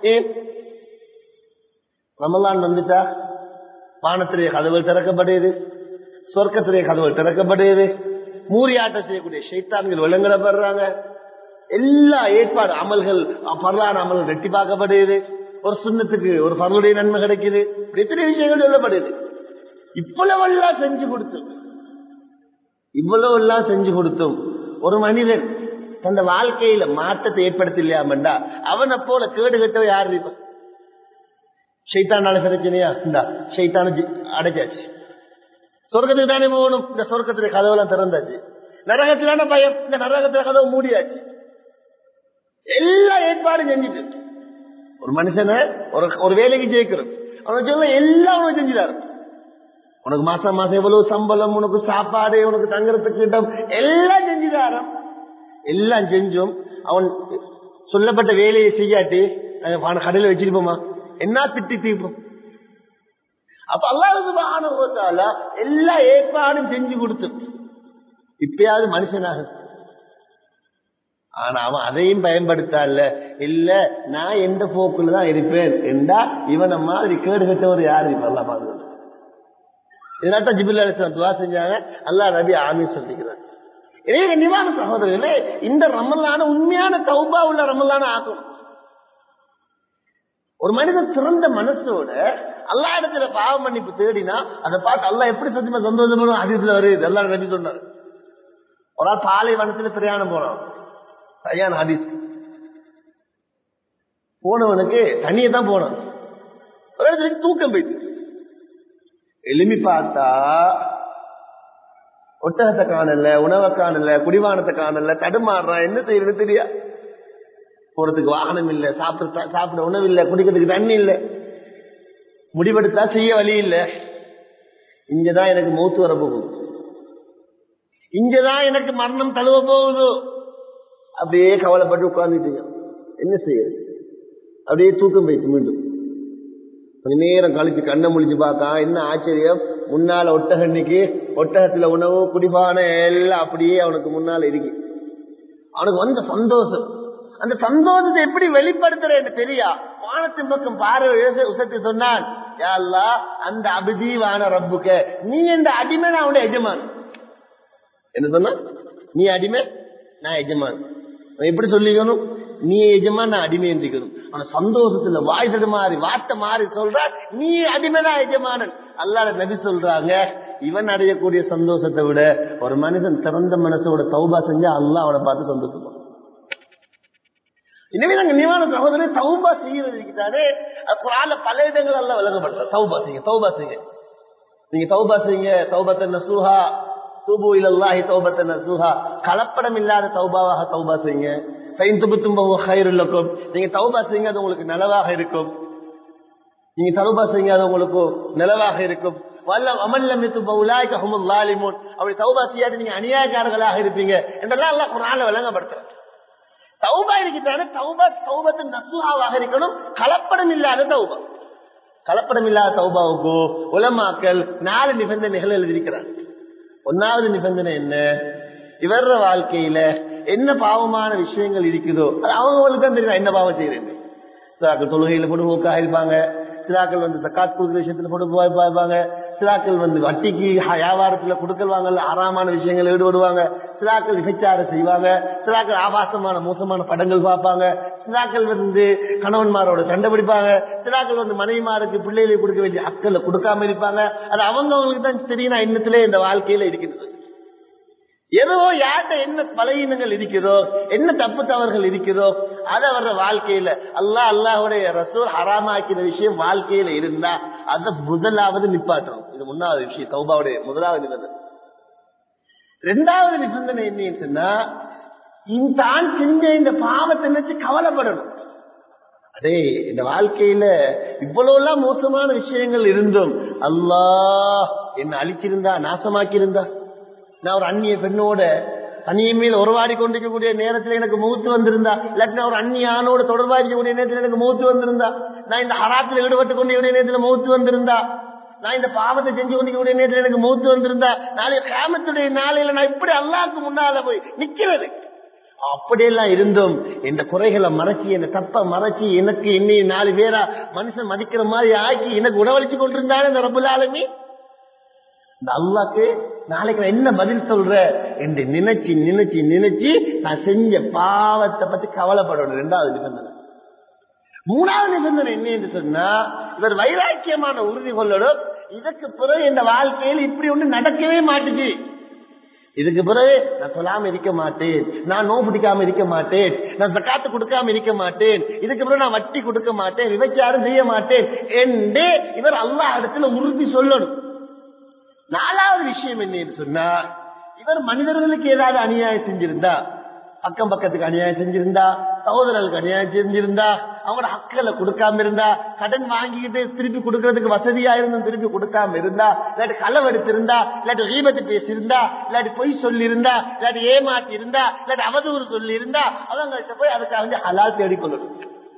Speaker 1: ரமலான் வந்துட்டா வானத்திலே கதவுகள் திறக்கப்படுது, சொர்க்கத்திலே கதவுகள் திறக்கப்படுது, மூரியாட்டம் செய்யக்கூடிய ஷைத்தான்கள் விலங்கிடப்படுறாங்க, எல்லா ஏற்பாடு அமல்கள் பரலான அமல்கள் வெட்டி பார்க்கப்படுது, ஒரு சுண்ணத்துக்கு ஒரு பரலுடைய நன்மை கிடைக்குது, எத்தனை விஷயங்கள் சொல்லப்படுது. இவ்வளவெல்லாம் செஞ்சு கொடுத்தும் ஒரு மனிதன் தந்த வாழ்க்கையில மாற்றத்தை ஏற்படுத்த இல்லையாமண்டா அவனை போல கேடு கட்டவ யாரு இருப்ப? ஷைத்தானால பிரச்சனையா இந்தா ஷைத்தான அடைச்சாச்சு, சொர்க்கத்துக்கு தானே போகணும், இந்த சொர்க்கத்துல கதவுலாம் திறந்தாச்சு, நரகத்திலான பயம், இந்த நரகத்துல கதவு மூடியாச்சு, எல்லா ஏற்பாடும் செஞ்சுட்டு ஒரு மனுஷனை ஒரு வேலைக்கு ஜெயிக்கிறோம், அவனுக்கு சொல்ல எல்லாம் உனக்கு செஞ்சுட்டாரு. உனக்கு மாசம் மாசம் எவ்வளவு சம்பளம், உனக்கு சாப்பாடு, உனக்கு தங்குறதுக்கு இடம் எல்லாம் செஞ்சுட்டாரு. எல்லாம் செஞ்சும் அவன் சொல்லப்பட்ட வேலையை செய்யாட்டி கடையில வச்சிருப்போமா, என்ன திட்டி தீர்ப்போம்? அப்ப அல்லாஹ் சுப்ஹானஹு வ தஆலா எல்லா ஏற்பாடும் செஞ்சு கொடுத்து இப்பயாவது மனுஷனாக, ஆனா அவன் அதையும் பயன்படுத்தல. இல்ல நான் எந்த போக்குலதான் இருப்பேன் என்றா இவனை மாதிரி கேடு கட்டவர் யாரு இப்ப? இதனால்தான் ஜிப்ரீல் அலைஹிஸ்ஸலாம் துஆ செஞ்சாங்க, அல்லாஹ் நபி ஆமீன் சொல்லிக்கிறார். எனவே கண்ணியமான சகோதரர்களே, இந்த ரமலான உண்மையான தௌபா உள்ள ரமலான ஆகும். ஒரு மனிதன் திறந்த மனசோட அல்லாஹ் இடத்துல பாவ மன்னிப்பு தேடினா அதை பார்த்து அல்லாஹ் எப்படி சத்தியமா சந்தோஷமா ஹதீஸ்ல வருது. அல்லாஹ் நபி சொன்னார், ஒரு ஆள் பாலைவனத்துல பிரயாணம் போனான், சரியான ஹதீஸ். போனவனுக்கு தண்ணியை தான் போனான், தூக்கம் போயிட்டு எலும்பி பார்த்தா ஒட்டகத்தை காணல, உணவை காணல, குடிவானத்தை காணல, தடுமாறுறான், என்ன செய்யறது தெரியா. போறதுக்கு வாகனம் இல்ல, சாப்பிட உணவு இல்ல, குடிக்கிறதுக்கு தண்ணி இல்ல, முடிவெடுத்தா செய்ய வழி இல்ல. இங்கதான் எனக்கு மௌத்து வர போகுது, இங்கதான் எனக்கு மரணம் தழுவ போகுது. அப்படியே கவலைப்பட்டு உட்கார்ந்துட்டு என்ன செய்ய, அப்படியே தூக்கம் போயிட்டு மீண்டும் கொஞ்ச நேரம் கழிச்சு கண்ணை முழிச்சு பார்த்தா என்ன ஆச்சரியம், முன்னால ஒட்டகன்னைக்கு ஒட்டகத்துல உணவு குடிபான எல்லாம் அப்படியே அவனுக்கு முன்னால இருக்கு. அவனுக்கு வந்த சந்தோஷம், அந்த சந்தோஷத்தை எப்படி வெளிப்படுத்துறேன்னு தெரியா வானத்தின் பக்கம் பார்வை உசத்தி சொன்னான், யா அல்லாஹ் அந்த அபிதீவான ரப்புக்க, நீ இந்த அடிமை நான் அவனுடைய எஜமான். என்ன சொன்ன? நீ அடிமை நான் எஜமான். எப்படி சொல்லிக்கணும்? நீ எஜமான் நான் அடிமை என்றிக்கணும். ஆனா சந்தோஷத்துல வாய் தடுமாறி வார்த்தை மாறி சொல்ற, நீ அடிமைதான் எஜமானன். அல்லாஹ் நபி சொல்றாங்க, இவன் அடையக்கூடிய சந்தோஷத்தை விட ஒரு மனிதன் திறந்த மனசோட தௌபா செஞ்சா அல்லாஹ் அவனை பார்த்து சந்தோஷப்படுவான். எனவே நாங்க நிவாரண சகோதரர் தௌபா செய்யறது இருக்கிறாரு. குர்ஆன்ல பல இடங்கள் எல்லாம் விளங்கப்படுற தௌபா செய்யுங்க, தௌபா செய்யுங்க, நீங்க தௌபா செய்யுங்க. தௌபத்தன் நசூஹா, தூபு இலல்லாஹி தௌபத்தன் நசூஹா, கலப்படம் இல்லாத தௌபாவாக தௌபா செய்யுங்க. ஃபைன் துபுத்தும் ஃபஹுவ கைருல் லக்கும், நீங்க தௌபா செய்யுங்க, அது உங்களுக்கு நலவாக இருக்கும். நீங்க தௌபா செய்யுங்க, அது உங்களுக்கு நலவாக இருக்கும். வல்லம் அமல்லம் யதுப உலாயிக ஹுமுல் ஸாலிமூன், அப்படி தௌபா செய்யாத நீங்க அநியாயக்காரர்களாக இருப்பீங்க என்றெல்லாம் அல்லாஹ் குர்ஆன்ல விளங்கப்படுத்துறார். தௌபா இருக்கிறாரு, தௌபா தௌபத்தின் நசூஹாவாக இருக்கணும், கலப்படம் இல்லாத தௌபா. கலப்படம் இல்லாத தௌபாவுக்கு உலமாக்கள் 4 நிபந்தனைகள் எழுதியிருக்கிறார். 1வது நிபந்தனை என்ன? இவர வாழ்க்கையில என்ன பாவமான விஷயங்கள் இருக்குதோ அது அவங்களுக்கு தான் தெரியும் என்ன பாவம் செய்யறது. சிலாக்கள் தொழுகையில போட்டு ஊக்காக இருப்பாங்க, சிலாக்கள் ஜக்காத் கொடுக்குற விஷயத்துல போட்டு போய்ப்பாங்க, சிலாக்கள் வட்டிக்கு வியாபாரத்துல கொடுக்கல் வாங்கல ஆறாமான விஷயங்கள் ஈடுபடுவாங்க, சிலாக்கள் விபச்சாரம் செய்வாங்க, சிலாக்கள் ஆபாசமான மோசமான படங்கள் பார்ப்பாங்க, சிலாக்கள் கணவன்மாரோட சண்டை பிடிப்பாங்க, சிலாக்கள் மனைவிமாருக்கு பிள்ளைகளுக்கு கொடுக்க வேண்டிய அக்களை கொடுக்காம இருப்பாங்க. அது அவங்களுக்கு தான் தெரியும் எண்ணத்திலே இந்த வாழ்க்கையில இருக்கிறது. ஏதோ யார்கிட்ட என்ன பலகீனங்கள் இருக்கிறதோ, என்ன தப்பு தவறுகள் இருக்கிறதோ, அது அவர வாழ்க்கையில அல்லாஹ்வுடைய ரசூல் ஹராமாக்கிற விஷயம் வாழ்க்கையில இருந்தா அத முதலாவது நிப்பாட்டணும். இது 1வது விஷயம், தௌபாவுடைய 1வது நிபந்தனை. 2வது நிபந்தனை என்னன்னு சொன்னா, தான் செஞ்ச இந்த பாவத்தை நினைச்சு கவலைப்படணும். அதே இந்த வாழ்க்கையில இவ்வளவு எல்லாம் மோசமான விஷயங்கள் இருந்தும் அல்லாஹ் என்ன அழிச்சிருந்தா, நாசமாக்கி இருந்தா, நான் ஒரு அந்நிய பெண்ணோட தனிமையில் உறவாடி கொண்டிருக்கக்கூடிய நேரத்தில் எனக்கு மௌத்து வந்திருந்தா, இல்லாட்டி நான் ஒரு அந்நிய ஆணோட தொடர்பாடிக்கக்கூடிய நேரத்தில் எனக்கு மௌத்து வந்திருந்தா, நான் இந்த ஹராத்தில் ஈடுபட்டு கொண்டிருக்கூடிய நேரத்தில் மௌத்து வந்திருந்தா, நான் இந்த பாவத்தை செஞ்சு கொண்டிருக்கக்கூடிய நேரத்தில் எனக்கு மௌத்து வந்திருந்தா, நாளைய கியாமத்துடைய நாளையில நான் இப்படி அல்லாஹ்வுக்கு முன்னால போய் நிக்கிறது. அப்படியெல்லாம் இருந்தும் இந்த குறைகளை மறைச்சி, இந்த தப்ப மறைச்சி, எனக்கு இன்னும் 4 பேரா மனுஷன் மதிக்கிற மாதிரி ஆக்கி எனக்கு உணவளிச்சு கொண்டிருந்தானே இந்த ரப்புல் ஆலமீன், இந்த அல்லாஹ்க்கு நாளைக்கு நான் என்ன பதில் சொல்ற என்று நினைச்சு நினைச்சு நினைச்சு நான் செஞ்ச பாவத்தை பத்தி கவலைப்படணும். 2வது நிபந்தனை. 3வது நிபந்தனை என்ன என்று சொன்னா, இவர் வைராக்கியமான உறுதி கொள்ளணும். இதற்கு பிறகு இந்த வாழ்க்கையில் இப்படி ஒன்று நடக்கவே மாட்டுச்சு, இதுக்கு பிறகு நான் சொல்லாம இருக்க மாட்டேன், நான் நோன்பு பிடிக்காம இருக்க மாட்டேன், நான் ஜக்காத்து கொடுக்காம இருக்க மாட்டேன், இதுக்கு பிறகு நான் வட்டி கொடுக்க மாட்டேன், விபச்சாரம் செய்ய மாட்டேன் என்று இவர் அல்லாஹ் இடத்துல உறுதி சொல்லணும். 4வது விஷயம் என்ன சொன்னா, இவர் மனிதர்களுக்கு ஏதாவது அநியாயம் செஞ்சிருந்தா, அக்கம் பக்கத்துக்கு அநியாயம் செஞ்சிருந்தா, சகோதரர்களுக்கு அநியாயம் செஞ்சிருந்தா, அவங்களோட ஹக்களை கொடுக்காம இருந்தா, கடன் வாங்கிட்டு திருப்பி கொடுக்கறதுக்கு வசதியா இருந்தும் திருப்பி கொடுக்காம இருந்தா, இல்லாட்டி களவெடுத்திருந்தா, இல்லாட்டி கீபத்து பேசியிருந்தா, இல்லாட்டி பொய் சொல்லி இருந்தா, இல்லாட்டி ஏமாத்தி இருந்தா, இல்லாட்டி அவதூறு சொல்லி இருந்தா, அவங்கள்ட்ட போய் அதுக்காக ஹலால் தேடிக்கொள்ளணும்.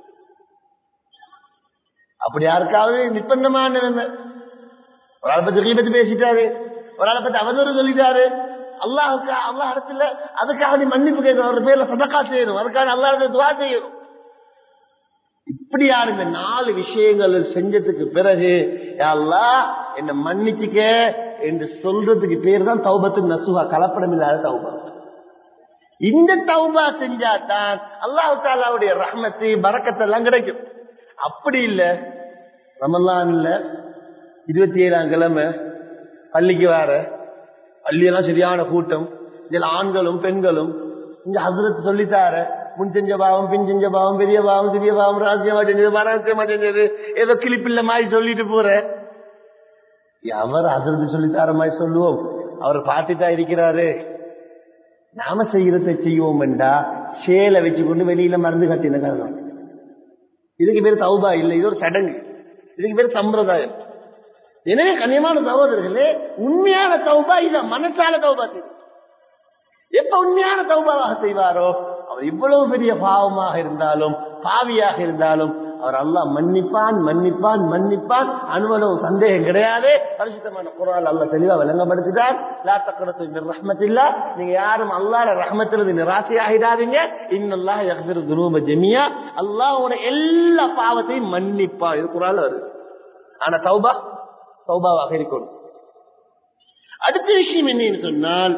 Speaker 1: அப்படி யாருக்காவது நிர்பந்தமான நிலைமை, ஒரு ஆளை பத்தி கீபத்து பேசிட்டாரு, ஒரு ஆளை பத்தி அவதூறு சொல்லிட்டாரு, அல்லாஹ் இடத்துல அதுக்காக மன்னிப்பு கேட்கணும், அவர் பேர்ல சதக்கா செய்யணும், அதுக்காக அல்லாஹ் துஆ செய்யணும். இப்படியான இந்த 4 விஷயங்கள் செஞ்சதுக்கு பிறகு அல்லாஹ் என்ன மன்னிச்சுக்க என்று சொல்றதுக்கு பேர் தான் தௌபத்து நசுஹா, கலப்படம் இல்லாத தௌபா. இந்த தௌபா செஞ்சாதான் அல்லாஹ் தஆலாவுடைய ரஹ்மத்து பரக்கத் எல்லாம் கிடைக்கும். அப்படி இல்ல, ரமலான்ல 27ஆம் கிழமை பள்ளிக்கு வர, பள்ளியெல்லாம் சரியான கூட்டம், இதுல ஆண்களும் பெண்களும், இங்க ஹஸ்ரத் சொல்லித்தார முன் செஞ்ச பாவம், பின் செஞ்ச பாவம், பெரிய பாவம், சிறிய பாவம், ரகசியமா செஞ்சது, பரகசியமா செஞ்சது, ஏதோ கிளிப்பில்ல மாதிரி சொல்லிட்டு போற. அவர் ஹஸ்ரத் சொல்லித்தார மாதிரி சொல்லுவோம், அவர் பார்த்துட்டா இருக்கிறாரு. நாம செய்யறதை செய்வோம் என்றா சேலை வச்சு கொண்டு வெளியில மருந்து கட்டின காரணம். இதுக்கு பேர் தௌபா இல்லை, இது ஒரு சடங்கு, இதுக்கு பேர் சம்பிரதாயம். எனவே கண்ணியமான சகோதரர்களே, உண்மையான தௌபா இத மனசால தௌபா செய்யும். எப்ப உண்மையான தௌபாவாக செய்வாரோ, அவர் இவ்வளவு பெரிய பாவமாக இருந்தாலும் பாவியாக இருந்தாலும் அவர் அல்லாஹ் மன்னிப்பான் மன்னிப்பான் மன்னிப்பான். அனுமனவு சந்தேகம் கிடையாது. பரிசுத்தமான குர்ஆன்ல அல்லாஹ் தெளிவா விளங்கப்படுத்திட்டார். லா தக்னது மின் ரஹ்மத்தில்லாஹ், நீங்க யாரும் அல்லாஹ்வுடைய ரஹ்மத்திலிருந்து நிராசையாகிடாதீங்க. இன்னல்லாஹ் யக்ஃபிரு துனூப ஜமீஆ, அல்லாஹ்வோட எல்லா பாவத்தையும் மன்னிப்பான். இது குர்ஆன்ல வருது. ஆனா தௌபாவாக இருக்கணும். அடுத்த விஷயம் என்னன்னு சொன்னால்,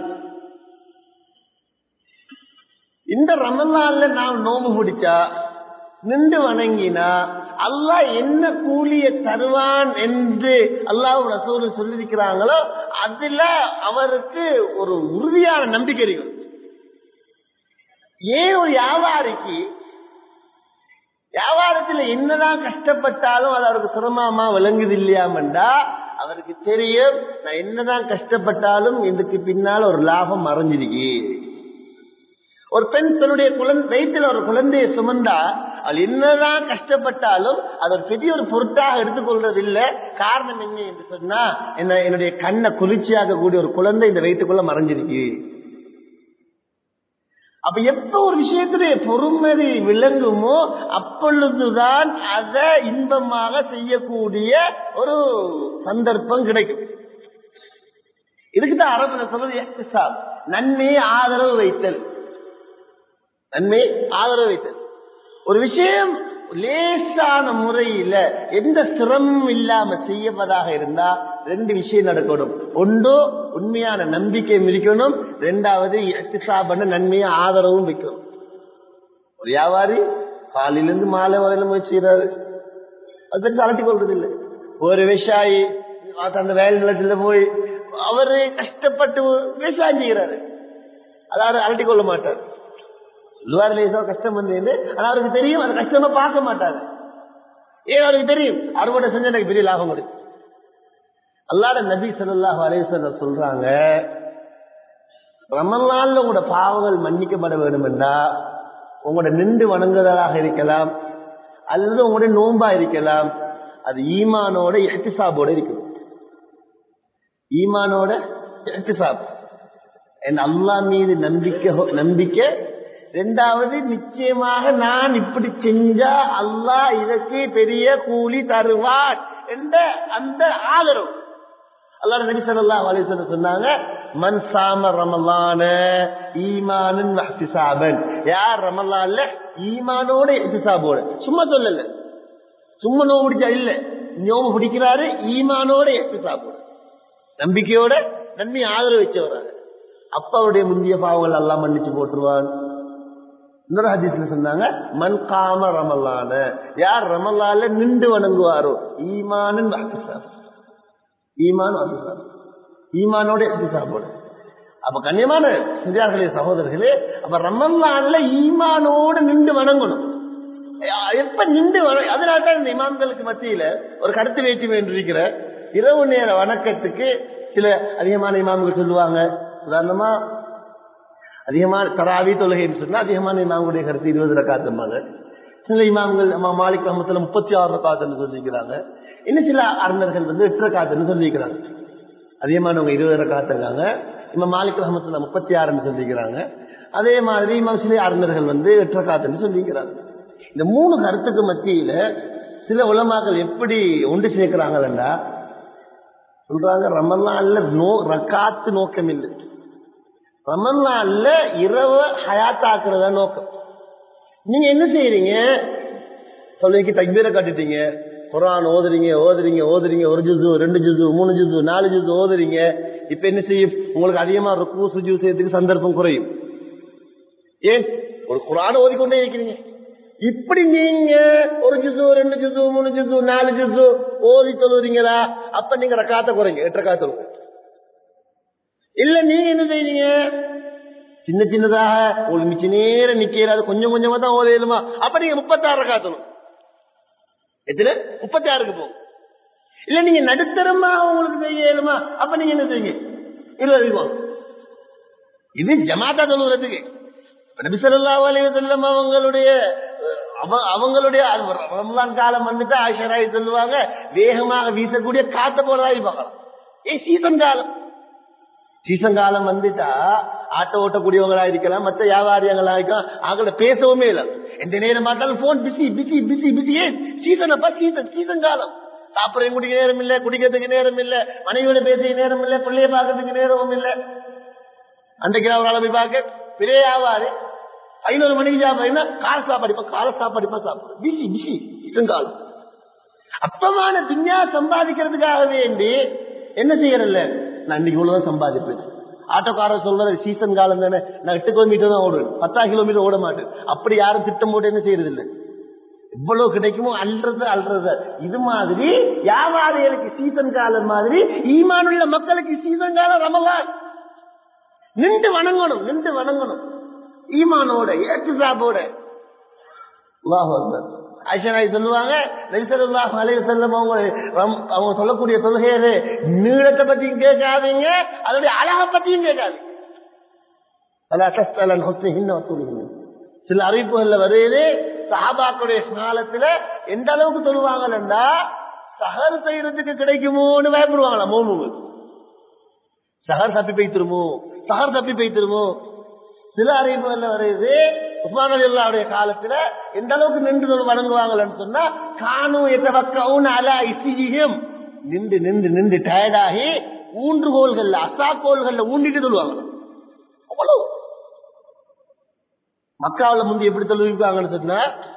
Speaker 1: இந்த ரமலான்ல நாம் நோம்பு பிடிச்சா நின்று வணங்கினா அல்லாஹ் என்ன கூலிய தருவான் என்று அல்லாஹ் ரசூல் சொல்லியிருக்கிறாங்களோ அதுல அவருக்கு ஒரு உறுதியான நம்பிக்கை இருக்கு. ஏன் ஒரு வியாபாரத்துல என்னதான் கஷ்டப்பட்டாலும் அது அவருக்கு சிரமமா விளங்குது இல்லையாமண்டா, அவருக்கு தெரியும் நான் என்னதான் கஷ்டப்பட்டாலும் இதுக்கு பின்னால ஒரு லாபம் மறைஞ்சிருக்கு. ஒரு பெண் தன்னுடைய வயிற்றுல ஒரு குழந்தையை சுமந்தா அவள் என்னதான் கஷ்டப்பட்டாலும் அது ஒரு பெரிய ஒரு பொருட்டாக எடுத்துக்கொள்றது இல்லை. காரணம் என்ன என்று சொன்னா, என்னுடைய கண்ணை குளிர்ச்சியாக கூடிய ஒரு குழந்தை இந்த வயிற்றுக்குள்ள மறைஞ்சிருக்கு. அப்ப எப்ப ஒரு விஷயத்துடைய பொறுமதி விளங்குமோ அப்பொழுதுதான் அதை இன்பமாக செய்யக்கூடிய ஒரு சந்தர்ப்பம் கிடைக்கும். இதுக்குதான் அரபுல சொல்றது இஹ்திசாப், நன்மையை ஆதரவு வைத்தல். நன்மை ஆதரவு வைத்தல். ஒரு விஷயம் லேசான முறையில எந்த சிரமமும் இல்லாம செய்யப்பதாக இருந்தா ரெண்டு விஷயம் நடக்கணும். ஒன்று உண்மையான நம்பிக்கை இருக்கணும், ரெண்டாவது இஹ்திசாப் நன்மையை ஆதரவும் வைக்கணும். ஒரு வியாபாரி காலையிலிருந்து மாலை வரையில முயற்சி செய்யறாரு, அது பெருசு அலட்டி கொள்றது இல்லை. ஒரு விவசாயி அந்த வேலை நிலத்துல போய் அவரு கஷ்டப்பட்டு விவசாயம் செய்கிறாரு, அதாவது அலட்டி கொள்ள மாட்டார். சொல்லுவார் லேசோ கஷ்டம் வந்து, ஆனா அவருக்கு தெரியும் அந்த கஷ்டமா பார்க்க மாட்டாரு. ஏன் அவருக்கு தெரியும் அறுவடை செஞ்ச எனக்கு பெரிய லாபம் இருக்கு. அல்லாஹ்வுடைய நபி ஸல்லல்லாஹு அலைஹி வஸல்லம் சொல்றாங்க, ரமலான்ல உங்களோட பாவங்கள் மன்னிக்கப்பட வேண்டும் என்றா உங்களோட நின்று வணங்குதலாக இருக்கலாம் அல்லது உங்களுடைய நோன்பா இருக்கலாம், அது ஈமானோட இஹ்திசாபோட இருக்கும். ஈமானோட இஹ்திசாப், அல்லாஹ் மீது நம்பிக்கை. இரண்டாவது, நிச்சயமாக நான் இப்படி செஞ்சா அல்லாஹ் இதற்கு பெரிய கூலி தருவான் என்ற அந்த ஆதரவு. அல்லாஹ் நபி ஸல்லல்லாஹு அலைஹி வஸல்லம் சொன்னாங்க, மன் சாம ரமலான ஈமானன் வ இஹ்திசாபன், யார் ரமலான்ல ஈமானோட இஹ்திசாபோட, சும்மா சொல்லல, சும்மா நோவு பிடிச்சா இல்ல, நோவு பிடிக்கிறாரு ஈமானோட இஹ்திசாபோட, நம்பிக்கையோட நன்மை ஆதரவு வச்சவராக, அப்ப அவருடைய முந்தைய பாவங்கள் எல்லாம் மன்னிச்சு போட்டுருவான். இன்னொரு ஹதீஸ்ல சொன்னாங்க, மன் காம ரமலான, யார் ரமலான்ல நின்று வணங்குவாரோ ஈமானன் வ இஹ்திசாப், ஈமானோட இஹ்திசாபோட. அப்ப கண்ணியமான பெரியார்களே சகோதரர்களே, அப்ப ரமலான்ல ஈமானோட நின்று வணங்கணும். எப்ப நின்று அதனால்தான் இந்த இமாம்களுக்கு மத்தியில ஒரு கருத்து வேற்றுமை என்று இருக்கிற இரவு நேர வணக்கத்துக்கு சில அதிகமான இமாம்கள் சொல்லுவாங்க. உதாரணமா அதிகமான தராவி தொழுகைன்னு சொன்னா அதிகமான இமாம்களுடைய கருத்து 20 ரக்காத்தும்பாங்க. சில இமாம்கள் மாலிக் ரஹ்மத்துல்லாஹி 36 ரக்காத்துன்னு சொல்லிக்கிறாங்க. இன்னும் சில அறிஞர்கள் 8 ரக்காத்துன்னு சொல்லிக்கிறாங்க. அதிகமானவங்க 20 ரக்காத்து இருக்காங்க. இமாம் மாலிக் ரஹ்மத்துல்லாஹி 36ன்னு சொல்லிக்கிறாங்க. அதே மாதிரி இமாம் சில அறிஞர்கள் 8 ரக்காத்துன்னு சொல்லிக்கிறாங்க. இந்த 3 கருத்துக்கு மத்தியில சில உலமாக்கள் எப்படி ஒன்று சேர்க்கிறாங்கடா சொல்றாங்க, ரமலான்ல ரக்காத்து நோக்கம் இல்லை, ரமலான்ல இரவு ஹயாத்தாக்குறதா நோக்கம். நீங்க என்ன செய்யறீங்க, தொழுகைக்கு தக்பீரை காட்டிட்டீங்க, குர்ஆன் ஓதுறீங்க, ஒரு ஜுஸு 2 ஜுஸு 3 ஜுஸு 4 ஜுஸு ஓதுறீங்க. இப்ப என்ன செய்யும், உங்களுக்கு அதிகமா ருக்கு சுஜூத் செய்யறதுக்கு சந்தர்ப்பம் குறையும். ஏன், ஒரு குர்ஆன் ஓதிக்கொண்டே இருக்கிறீங்க. இப்படி நீங்க 1 ஜுஸு 2 ஜுஸு 3 ஜுஸு 4 ஜுஸு ஓதி தொழுறீங்களா, அப்ப நீங்க ரக்காத்தை குறைங்க, 8 ரக்காத்து தொழுங்க. இல்ல நீங்க என்ன செய்வீங்க, சின்ன சின்னதாக ஒரு மிச்ச நேரம் நிக்கிறாது, கொஞ்சம் கொஞ்சமா தான் ஓதையிலுமா, அப்ப நீங்க 36 ரக்காத்தணும். எத்தனை 36க்கு போகும். இல்ல நீங்க நடுத்தரமா உங்களுக்கு செய்ய இயலுமா, அப்ப நீங்க என்ன செய்வீங்க, இல்ல இது ஜமாத்தா தொழுகிறதுக்கு. நபி ஸல்லல்லாஹு அலைஹி வஸல்லம் அவங்களுடைய ரமலான் காலம் வந்துட்டு ஆயிஷா ராய் சொல்லுவாங்க, வேகமாக வீசக்கூடிய காத்த போலதான் இருப்பாங்க. சீசன் காலம் வந்துட்டா ஆட்டோ ஓட்டக்கூடியவங்களா இருக்கலாம், மற்ற வியாபாரிகளா இருக்கலாம், அவங்கள பேசவுமே இல்லை. எந்த நேரம் பார்த்தாலும் phone busy busy busy busy. ஏன் சீசன் அப்பா, சீசன் காலம். சாப்பிட்றதுக்கு குடிக்க நேரம் இல்ல, குடிக்கிறதுக்கு நேரம் இல்ல, மனைவியோட பேசிய நேரம் இல்ல, பிள்ளைய பார்க்கறதுக்கு நேரமும் இல்ல. அன்றைக்கு ஒரு அளவு பார்க்க பெரிய ஆவாரு 11 மணிக்கு சாப்பிடுறீங்கன்னா கால சாப்பாடு சாப்பிடு பிஸி பிஸி சீசன் காலம். அப்பமான துன்யா சம்பாதிக்கிறதுக்காக வேண்டி என்ன செய்யறதில்ல, நான் இன்னைக்கு இவ்வளவுதான் சம்பாதிப்பேன். ஆட்டோக்காரர் சொல்றது சீசன் காலம் தானே, நான் 8 கிலோமீட்டர் தான் ஓடுவேன், 10 கிலோமீட்டர் ஓட மாட்டேன். அப்படி யாரும் திட்டம் போட்டு என்ன செய்யறது இல்லை. எவ்வளவு கிடைக்குமோ அல்றது. இது மாதிரி வியாபாரிகளுக்கு சீசன் காலம் மாதிரி ஈமானுள்ள மக்களுக்கு சீசன் காலம் ரமலான். நின்று வணங்கணும் ஈமானோட ஏற்றுசாப்போட. அல்லாஹு அக்பர். ஆயிஷா சொல்லுவாங்க, நபி ஸல்லல்லாஹு அலைஹி வஸல்லம் அவங்க சொல்லக்கூடிய தொழுகையிலே நீளத்தை பத்தியும் கேட்காதீங்க, அதோடைய அழகை பத்தியும் கேட்காதீங்க. சில அறிவிப்புகள்ல வருது, சஹாபாக்களுடைய காலத்துல எந்த அளவுக்கு தொழுவாங்கல்லா சஹர் செய்யறதுக்கு கிடைக்குமோன்னு பயப்படுவாங்களா. மோமு சஹர் தப்பி போய்த்திருமோ. சில அறிவிப்புகள்ல வருது, உஸ்மான் ரலியல்லாஹு காலத்துல எந்த அளவுக்கு நின்று வணங்குவாங்கன்னு சொன்னா, கானு யதவக்கவுன அலா இஸ்ஜிஹிம், நின்று டயர்டாகி ஊன்றுகோல்கள்ல அசாக்கோல்கள்ல ஊண்டிட்டு சொல்லுவாங்க. அவ்வளவு மக்காவுல முந்தி எப்படி தொழுவிப்பாங்கன்னு சொன்னா,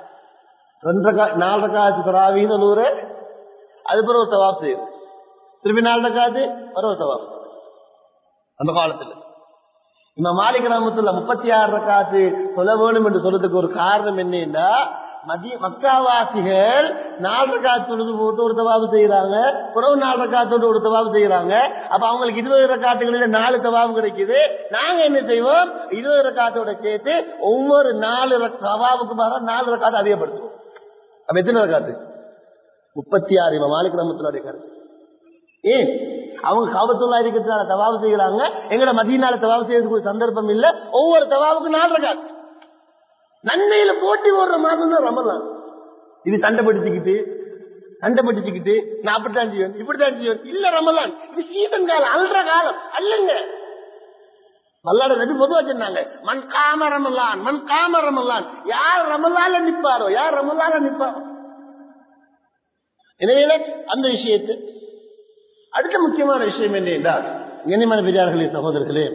Speaker 1: 4 ரக்காத்து தராவீஹ் தொழுவுற, அது பிறகு ஒரு தவாப் செய்யும், திருப்பி 4 ரக்காத்து ஒரு தவாப். அந்த காலத்துல இமாம் மாலிக் ரஹ்மத்துல்லாஹ் 36 ரக்காத்து சொல்ல வேணும் என்று சொல்றதுக்கு ஒரு காரணம் என்னன்னா, மக்காவாசிகள் 4 ரக்காத்து தொழுது போட்டு ஒரு தவாபு செய்யறாங்க, பிறகு 4 ரக்காத்தோடு ஒரு தவாபு செய்யறாங்க. அப்ப அவங்களுக்கு 20 ரக்காத்துகளில் 4 தவாபு கிடைக்குது. நாங்க என்ன செய்வோம், 20 ரக்காத்தோட சேர்த்து ஒவ்வொரு 4 தவாபுக்கு பாரு 4 ரக்காத்து அதிகப்படுத்துவோம். அப்ப எத்தனை ரக்காத்து? 36. இமாம் மாலிக் ரஹ்மத்துல்லாஹி கருத்து. ஏன் அவங்க காபத்துல்லா இருக்கிறதுனால தவாபு செய்யறாங்க, எங்கட மதீனால தவாபு செய்யறதுக்கு சந்தர்ப்பம் இல்ல. ஒவ்வொரு தவாபுக்கு 4 ரக்காத். நன்மையில போட்டி ஓடுற மாதம் தான் ரமலான். இது சண்டைப்படுத்திக்கிட்டு 45 செய்வேன் இப்படித்தான் செய்வேன் இல்ல. ரமலான் இது சீசன் காலம், அல்ற காலம் அல்லங்க. அல்லாஹ் நபி பொதுவா சொன்னாங்க, மன் காம ரமலான், யார் ரமலான்ல நிப்பாரோ. எனவே அந்த விஷயத்தை அடுத்த முக்கியமான விஷயம் என்ன என்றால், கண்ணியமான பெரியார்களே சகோதரர்களே,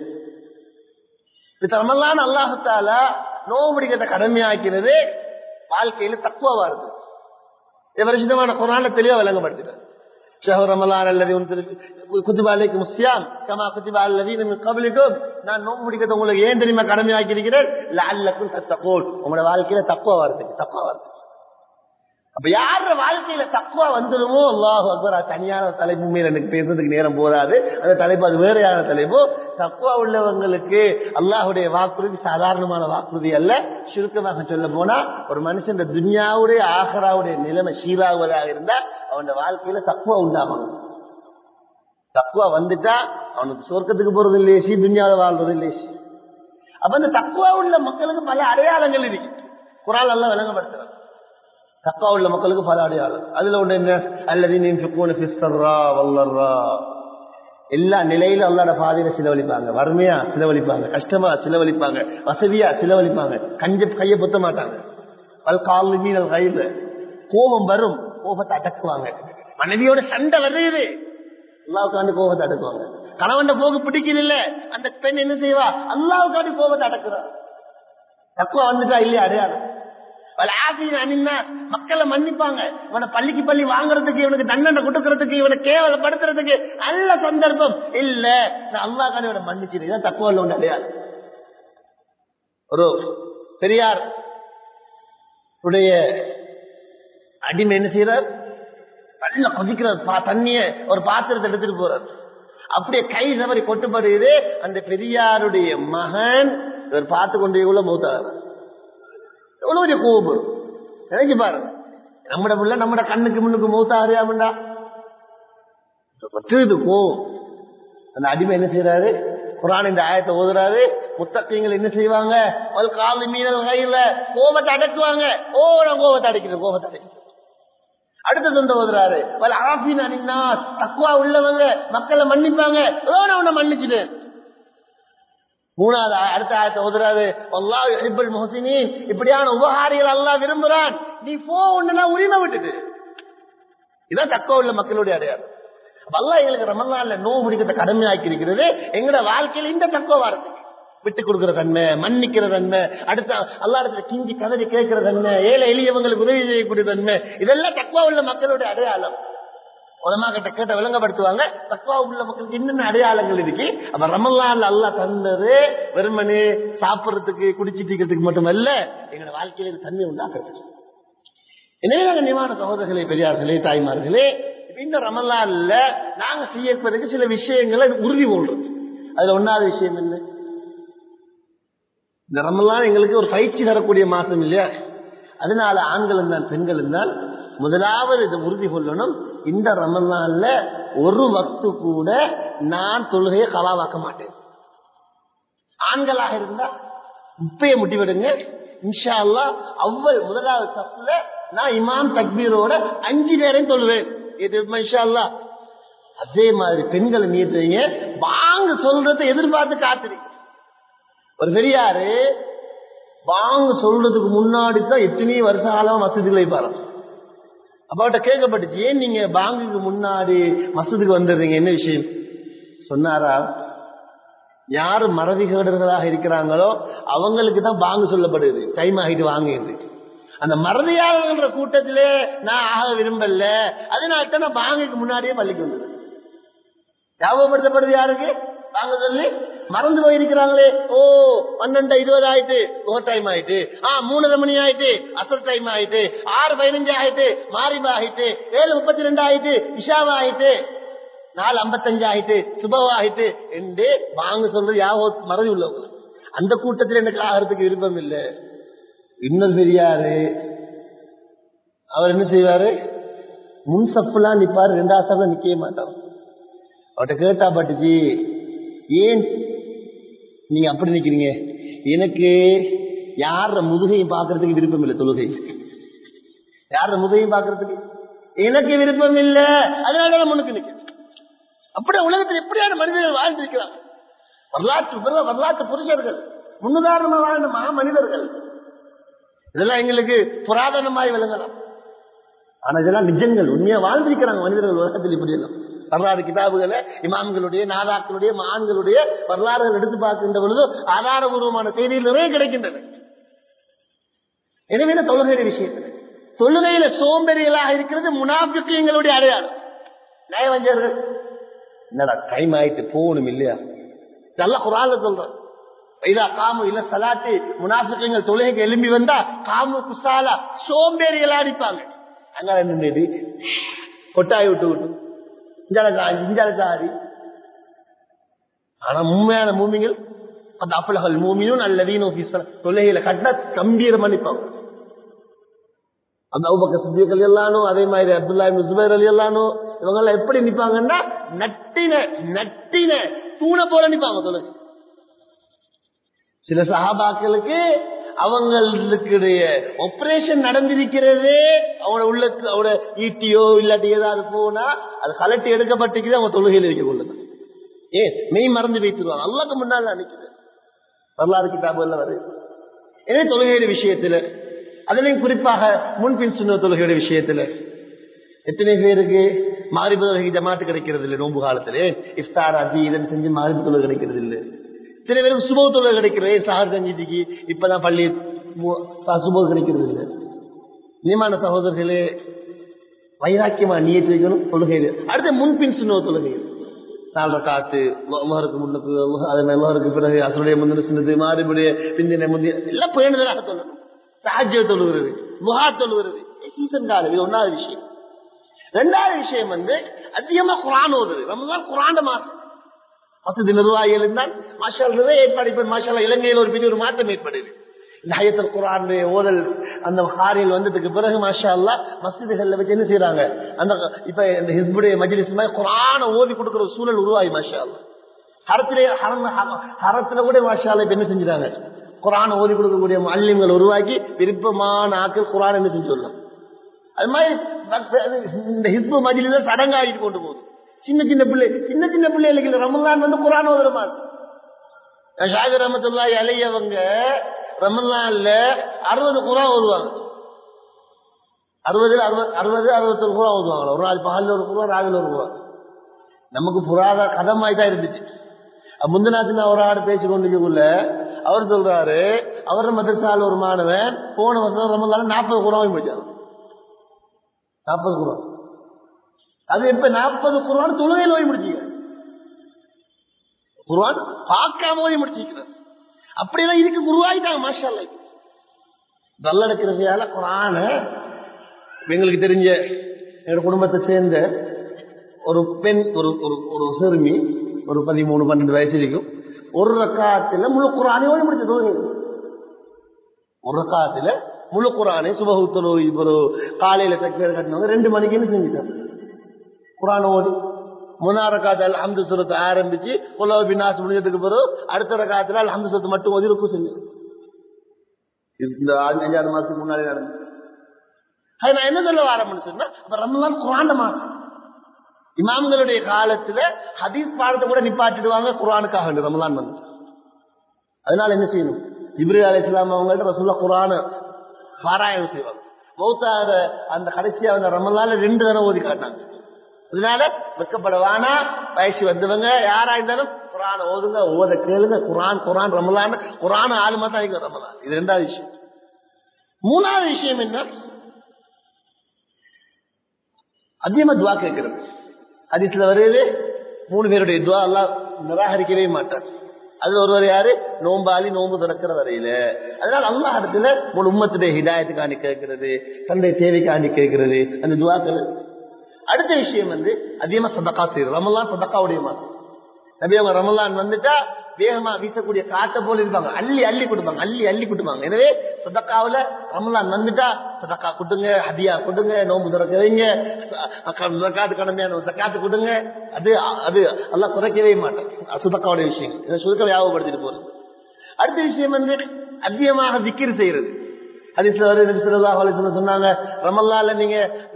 Speaker 1: ரமலான் அல்லாஹ் தஆலா நோன்பு பிடிக்கிறத கடமையாக்கிறது வாழ்க்கையில தக்வாவா இருக்கு. வருஷமான குர்ஆன்ல தெளிவா விளங்கப்படுத்திட்டார். ஷஹ்ரு ரமலான் அல்லதி குதிப அலைக்கும் ஸியாம் கமா குதிப அல்லதீன மின் கப்லிக்கும், நான் நோன்பு பிடிக்கிறத உங்களுக்கு ஏன் தெரியுமா கடமையாக்கி இருக்கிறேன், லஅல்லக்கும் தத்தகூன், உங்களோட வாழ்க்கையில தக்வாவா இருக்கு. அப்ப யார வாழ்க்கையில தக்வா வந்துடுமோ, அல்லாஹு அக்பர். தனியான தலைப்பு மேல எனக்கு பேசுறதுக்கு நேரம் போதாது, அந்த தலைப்பு அது வேறையான தலைப்பு. தக்வா உள்ளவங்களுக்கு அல்லாஹுடைய வாக்குறுதி சாதாரணமான வாக்குறுதி அல்ல. சுருக்கமாக சொல்ல போனா, ஒரு மனுஷன் துன்யாவுடைய ஆஹிராவுடைய நிலைமை சீராகுவதாக இருந்தா அவன் வாழ்க்கையில தக்வா உண்டாகணும். தக்வா வந்துட்டா அவனுக்கு சொர்க்கத்துக்கு போறது இல்லையே, துன்யாவை வாழ்றது இல்லையே. அப்ப அந்த தக்வா உள்ள மக்களுக்கு பல அடையாளங்கள் இருக்கு. குர்ஆன் அல்லாஹ் விளங்கப்படுத்துறான். தக்வா உள்ள மக்களுக்கு பல அடையாளம். அதுல ஒண்ணு என்ன, அல்லதீன யுன்ஃபிகூன ஃபிஸ்ஸர்ரா வல்லர்ரா, எல்லா நிலையில அல்லாஹ்வுடைய பாதையில செலவழிப்பாங்க. வறுமையா செலவழிப்பாங்க, கஷ்டமா செலவழிப்பாங்க, வசதியா செலவழிப்பாங்க, கையை பொத்த மாட்டாங்க. வல்காலிமீனல் கைஸ, கோபம் வரும், கோபத்தை அடக்குவாங்க. மனைவியோட சண்டை வருது, அல்லாஹ்வுக்காண்டி கோபத்தை அடக்குவாங்க. கணவன் போக்கு பிடிக்கல இல்ல, அந்த பெண் என்ன செய்வா, அல்லாஹ்வுக்காண்டி கோபத்தை அடக்குறா. தக்வா வந்துட்டா இல்லையா அடையாளம். மக்களை மன்னிப்பாங்க. இவனை பள்ளிக்கு பள்ளி வாங்குறதுக்கு, இவனுக்கு தண்டனை கொடுக்கறதுக்கு, இவனை கேவலப்படுத்துறதுக்கு நல்ல சந்தர்ப்பம் இல்ல. அல்லாஹ் இவனை மன்னிச்சிருக்கா தக்குவா உள்ள அடையாளம். ஒரு பெரியார் உடைய அடிமை என்ன செய்யறார், நல்ல கொதிக்கிறார், தண்ணிய ஒரு பாத்திரத்தை எடுத்துட்டு போறார். அப்படியே கை தவறி கொட்டுப்படுகிறது. அந்த பெரியாருடைய மகன் இவர் பார்த்து கொண்டே உள்ள மௌத்தாகிறார். எவ்வளவு கோபம் நினைச்சு பாருங்க. நம்மட பிள்ளை நம்மட கண்ணுக்கு முன்னுக்கு மௌத்தாரியாமண்டா கோபம். அந்த அடிமை என்ன செய்யறாரு, குர்ஆன் இந்த ஆயத்தை ஓதுறாரு. முத்தகீங்கள் என்ன செய்வாங்க, வல்காலிமீனல் கைஸ, கோபத்தை அடக்குவாங்க. நான் கோபத்தை அடக்கிறேன். அடுத்த சொந்த ஓதுறாரு, வல் ஆஃபீன அனின்னாஸ், தக்வா உள்ளவங்க மக்களை மன்னிப்பாங்க. நான் உன்னை மன்னிச்சுட்டேன். மூணாவது அடுத்த ஆயத்தை ஓதுறாரு, அல்லாஹ் யுஹிப்புல் முஹ்சினீன், இப்படியான உபகாரிகள் அல்லாஹ் விரும்புறான். நீ ஒண்ணுனா உரிமை விட்டுட்டு. இதான் தக்குவா உள்ள மக்களுடைய அடையாளம். அல்லாஹ் எங்களுக்கு ரமலான்ல நோவு முடிக்கிறத கடமையாக்கி இருக்கிறது. எங்களோட வாழ்க்கையில இந்த தக்குவா வாரத்துக்கு விட்டு கொடுக்கிற தன்மை, மன்னிக்கிற தன்மை, அடுத்த அல்லாஹ் இடத்துல கிஞ்சி கதறி கேட்கிற தன்மை, ஏழை எளியவங்களுக்கு உதவி செய்யக்கூடிய தன்மை, இதெல்லாம் தக்குவா உள்ள மக்களுடைய அடையாளம். உலமா கிட்ட கேட்ட விளங்கப்படுத்துவாங்க, தக்குவா உள்ள மக்களுக்கு என்னென்ன அடையாளங்கள் இருக்கு. அப்ப ரமலான்ல அல்லாஹ் தந்தது வெறுமனே சாப்பிடறதுக்கு குடிச்சிட்டு இருக்கிறதுக்கு மட்டுமல்ல, எங்களோட வாழ்க்கையில தன்மை உண்டாக்குறதுக்கு. எனவே நாங்கள் நிவாரண சகோதரர்களே, பெரியார்களே, தாய்மார்களே, இந்த ரமலான்ல நாங்க செய்யறதுக்கு சில விஷயங்களை உறுதி கொள்றோம். அதுல ஒன்னாவது விஷயம் என்ன, இந்த ரமலான் எங்களுக்கு ஒரு பயிற்சி தரக்கூடிய மாசம் இல்லையா? அதனால ஆண்களும் தான் பெண்களும் தான் முதலாவது இதை உறுதி கொள்ளணும். இந்த ரமலான்ல ஒரு வக்து கூட நான் தொழுகையை கலாவாக்க மாட்டேன். ஆண்களாக இருந்தா இப்பயே முடிவெடுங்க, இன்ஷா அல்லாஹ் அவ்வளவு முதலாவது சஃப்ல நான் இமாம் தக்பீரோட 5 பேரையும் தொழுவேன். இது இன்ஷா அல்லாஹ். அதே மாதிரி பெண்கள் நீங்க வாங்க சொல்றதை எதிர்பார்த்து காத்துறீங்க. ஒரு பெரியாரு வாங்க சொல்றதுக்கு முன்னாடி தான் எத்தனையோ வருஷ காலம் மசூதிகளை பாரு. அப்ப அவட்ட கேட்கப்பட்டுச்சு, ஏன் நீங்க பாங்குக்கு முன்னாடி மசூதிக்கு வந்துடுறீங்க, என்ன விஷயம் சொன்னாரா? யாரு மறதிகேடர்களாக இருக்கிறாங்களோ அவங்களுக்கு தான் பாங்கு சொல்லப்படுது, டைம் ஆகிட்டு வாங்குது. அந்த மறதியாளர்கள் கூட்டத்திலே நான் ஆக விரும்பல, அதனால நான் பாங்குக்கு முன்னாடியே பள்ளிக்கு வந்தது. ஞாபகப்படுத்தப்படுது யாருக்கு? வாங்க சொல்லி மறந்து போயிருக்கிறாங்களே. ஓ 12:20 ஆயிட்டு, ஓவர் டைம் ஆயிட்டு, 3:30 மணி ஆயிட்டு, அசர் டைம் ஆயிட்டு, 6:15 ஆயிட்டு, மாரிபா ஆயிட்டு, 7:32 ஆயிட்டு, இஷாவா ஆயிட்டு, 4:55 ஆயிட்டு, சுபவா ஆயிட்டு என்று வாங்க சொல்றது யாவும் மறதி உள்ளவங்க. அந்த கூட்டத்தில் எனக்கு ஆகிறதுக்கு விருப்பம் இல்லை. இன்னொரு பெரியாரு அவர் என்ன செய்வாரு, முன் சப்புலாம் நிப்பாரு, 2வது சப்புல நிக்கவே மாட்டார். அவர்கிட்ட கேட்டா பட்டுச்சு, ஏன் நீங்க அப்படி நிக்கிறீங்க? எனக்கு யார முதுகையும் பாக்குறதுக்கு விருப்பம் இல்லை. தொழுகை யார முதுகையும் பாக்குறதுக்கு எனக்கு விருப்பம் இல்லை, அதனால முன்னுக்கு நிக்க. அப்படியே உலகத்தில் எப்படியான மனிதர்கள் வாழ்ந்திருக்கிறாங்க. வரலாற்று புருஷர்கள், முன்னுதாரணமா வாழ்ந்த மனிதர்கள். இதெல்லாம் எங்களுக்கு புராதனமாய் விளங்கலாம். ஆனா இதெல்லாம் நிஜங்கள், உண்மையா வாழ்ந்திருக்கிறாங்க மனிதர்கள் உலகத்தில். இப்படி எல்லாம் வரலாறு கிதாபுகளை இமாம்களுடைய, நாதாக்களுடைய, மகான்களுடைய வரலாறுகள் எடுத்து பார்க்கின்ற பொழுது ஆதாரபூர்வமான செய்திகள் நிறைய கிடைக்கின்றன. எனவே தொழுகையுடைய விஷயத்தில் தொழுகையில சோம்பேறிகளாக இருக்கிறது முனாஃபிக்குகளுடைய அடையாளம். நயவஞ்சர்கள், என்னடா டைம் ஆயிட்டு போகணும் இல்லையா, இதெல்லாம் குர்ஆன்ல சொல்றோம். இதா காமு இல்ல சலாத்தி, முனாஃபிக்குகள் தொழுகைக்கு எழும்பி வந்தா காமு குசாலா, சோம்பேறிகளா அடிப்பாங்க. அங்க நின்று கொட்டாய் விட்டு விட்டு இஞ்சாரி. ஆனா உண்மையான மூமிகள் அந்த அப்பலகள் மூமியும் நல்லதீனோ தொழுகையில கட்ட கம்பீரம் அளிப்பாங்க. அந்த அபூபக்கர் சித்திக் ரலியல்லாஹு, அதே மாதிரி அப்துல்லாஹ் இப்னு ஸுபைர் ரலியல்லாஹு, இவங்க எல்லாம் எப்படி நிப்பாங்கன்னா நட்டின தூணை போல நிப்பாங்க தொழுகை. சில சஹாபாக்களுக்கு அவங்களுடைய ஆபரேஷன் நடந்திருக்கிறது, அவங்களோட உள்ளத்துல அவட ஈட்டியோ இல்லாட்டி ஏதாவது போனா அது கலட்டி எடுக்கப்பட்டிருக்குது, அவங்க தொழுகையில் இருக்க கொள்ளுது. ஏன் மெய் மறந்து வைத்துருவாங்க, அல்லாஹ்க்கு முன்னால அனுப்பிது. வரலாறு கிதாபுல வருது. எனவே தொழுகையுடைய விஷயத்துல, அதுலயும் குறிப்பாக முன்பின் சுன்னத் தொழுகையுடைய விஷயத்துல எத்தனை பேருக்கு மக்ரிப் தொழுகைக்கு ஜமாத்து கிடைக்கிறது இல்லை. நோன்பு காலத்திலே இஃப்தார் அது இதன் செஞ்சு மக்ரிப் தொழுகை கிடைக்கிறது இல்லை. சில பேருக்கு சுபஹ் தொழுகை கிடைக்கிறது, சஹர் செஞ்சிட்டு இப்பதான் பள்ளி சுபஹ் கிடைக்கிறது இல்லை. நியமான சகோதரர்களே, வைராக்கியமா நியத்து வைக்கணும் தொழுகை. அடுத்து முன்பின் சுன்னத் தொழுகை, 4 ரக்காத்து, லுஹருக்கு முன்னுக்கு, அதே மாதிரி லுஹருக்கு பிறகு அஸ்ருடைய முந்தின சுன்னத்து, மக்ரிபுடைய பிந்தின முந்தின, எல்லாம் பேணுதலாக சொல்லணும். தஹஜ்ஜுத் தொழுகிறது, துஹா தொழுகிறது, சீசன் காலம். இது 1வது விஷயம். 2வது விஷயம் அதிகமா குர்ஆன் ஓதுறது. ரமலான் குர்ஆன் மாசம். மஸ்ஜித் நிர்வாகிகள் இருந்தால் மாஷா அல்லாஹ் நிறைய ஏற்பாடு. மாஷா அல்லாஹ் இலங்கையில் ஒரு பெரிய ஒரு மாற்றம் ஏற்படுது. இந்த ஹயத்துல் குர்ஆன் ஓதல் அந்த காரியில் வந்ததுக்கு பிறகு மாஷா அல்லாஹ் மஸ்ஜிதுகள்ல வச்சு என்ன செய்யறாங்க, அந்த இப்ப இந்த ஹிஸ்புடைய மஜ்லிஸ் மாதிரி குர்ஆனை ஓதி கொடுக்கிற ஒரு சூழல் உருவாகி மாஷா அல்லாஹ். ஹரத்துல கூட மாஷா அல்லாஹ் இப்ப என்ன செஞ்சுட்டாங்க, குர்ஆனை ஓதி கொடுக்கக்கூடிய முஅல்லிம்கள் உருவாக்கி விருப்பமான ஆட்கள் குர்ஆனை என்ன செஞ்சு சொல்லலாம். அது மாதிரி இந்த ஹிஸ்பு மஜ்லிஸ் சடங்காகிட்டு கொண்டு போகுது. சின்ன சின்ன பிள்ளைகளுக்கு ரமலான் குர்ஆன் ஓதுற மாதிரி ஷாஃபி ரஹ்மத்துல்லாஹி அலைஹி அவங்க ரமலான்ல 60 குர்ஆன் ஓதுவாங்க. 61 குர்ஆன் ஓதுவாங்க. ஒரு நாள் பகல்ல ஒரு குர்ஆன், ராவில ஒரு குர்ஆன். நமக்கு புராத கதமாய்தான் இருந்துச்சு. முந்தநாத்தின ஒரு ஆடு பேசிக்கொண்டிருக்கக்குள்ள அவர் சொல்றாரு, அவர் மதரசால ஒரு மாணவன் போன வருஷம் ரமலான்ல 40 குர்ஆன் படிச்சாங்க. 40 குர்ஆன். அது எப்ப 40 குர்ஆன் தொழுகையில ஓதி முடிச்சீங்க. குர்ஆன் பார்க்காம ஓதி முடிச்சிருக்கிறார். அப்படியெல்லாம் இதுக்கு குருவாயிட்டாங்க. மாஷா அல்லாஹ். நல்ல நடக்கிறதையால குர்ஆன எங்களுக்கு தெரிஞ்ச எங்க குடும்பத்தை சேர்ந்த ஒரு பெண், ஒரு சிறுமி, ஒரு 13-12 வயசு இருக்கும். ஒரு ரக்காத்துல முழு குர்ஆனை ஓதி முடிச்சு தொழுகை. ஒரு ரக்காத்துல முழு குர்ஆனை சுபஹு தொழுகை ஒரு காலையில தக்பீர் கட்டினவங்க 2 மணிக்குன்னு செஞ்சுட்டாங்க. குர்ஆன் ஓதி 3 ரக்காத்துல அல்ஹம்து சூரத்தை ஆரம்பிச்சு குல் பின்னாஸ் முடிஞ்சதுக்கு பிறகு அடுத்த ரக்காத்துல அல்ஹம்து சூரத்தை மட்டும் ஓதி ருக்கு செஞ்சாங்க. இந்த 5-6 மாசத்துக்கு முன்னாடி நடந்தது. அது நான் என்ன சொல்ல வரேன்னு சொன்னா, அப்ப ரமலான் குர்ஆன் மாசம். இமாம்களுடைய காலத்துல ஹதீஸ் பாடத்தை கூட நிப்பாட்டிடுவாங்க குர்ஆனுக்காக. ரமலான் வந்து அதனால என்ன செய்யணும், ஜிப்ரீல் அலைஹிஸ்ஸலாம் அவங்கள்ட்ட ரசூலுல்லாஹ் குர்ஆனை பாராயணம் செய்வாங்க. மௌத்தாத அந்த கடைசியா அந்த ரமலான்ல 2 தடவை ஓதி காட்டினாங்க. அதனால வெட்கப்பட வேணா, வயசு வந்தவங்க யாரா இருந்தாலும் குர்ஆனை ஓதுங்க, ஓத கேளுங்க. குர்ஆன் ரமலான் குர்ஆன் ஆளுமா தான் இருக்கு ரமலான். இது 2வது விஷயம். 3வது விஷயம் என்ன, அதிகமா துவா கேட்கிறது. ஹதீஸ்ல வருது 3 பேருடைய துவா அல்லாஹ் நிராகரிக்கவே மாட்டார். அதுல ஒருவர் யாரு, நோம்பாளி நோம்பு திறக்கிற வரையில. அதனால அல்லாஹ் இடத்துல முழு உம்மத்துடைய ஹிதாயத்துக்காண்டி கேட்கிறது, தன்னுடைய தேவைக்காண்டி கேட்கிறது அந்த துவாக்கள். அடுத்த விஷயம் வந்து அதிகமா சதக்கா செய்யறது. ரமலான் சதக்காவுடைய மாசம். நபி அவங்க ரமலான் வந்துட்டா வேகமா வீசக்கூடிய காட்ட போல இருப்பாங்க. அள்ளி அள்ளி கொடுப்பாங்க, அள்ளி அள்ளி கொடுப்பாங்க. எனவே சதக்காவுல ரமலான் வந்துட்டா சதக்கா கொடுங்க, ஹதியா கொடுங்க, நோம்பு திறக்க வைங்க, ஜகாத் கடமையான ஜகாத்து கொடுங்க. அது அது அல்லாஹ் குறைக்கவே மாட்டான். சதக்காவுடைய விஷயம் இதை சுருக்க ஞாபகப்படுத்திட்டு போறது. அடுத்த விஷயம் வந்து அதிகமாக திக்ர் செய்யறது. ஹதீஸ்ல நபி ஸல்லல்லாஹு அலைஹி வஸல்லம் சொன்னாங்க, ரமலான்ல நீங்க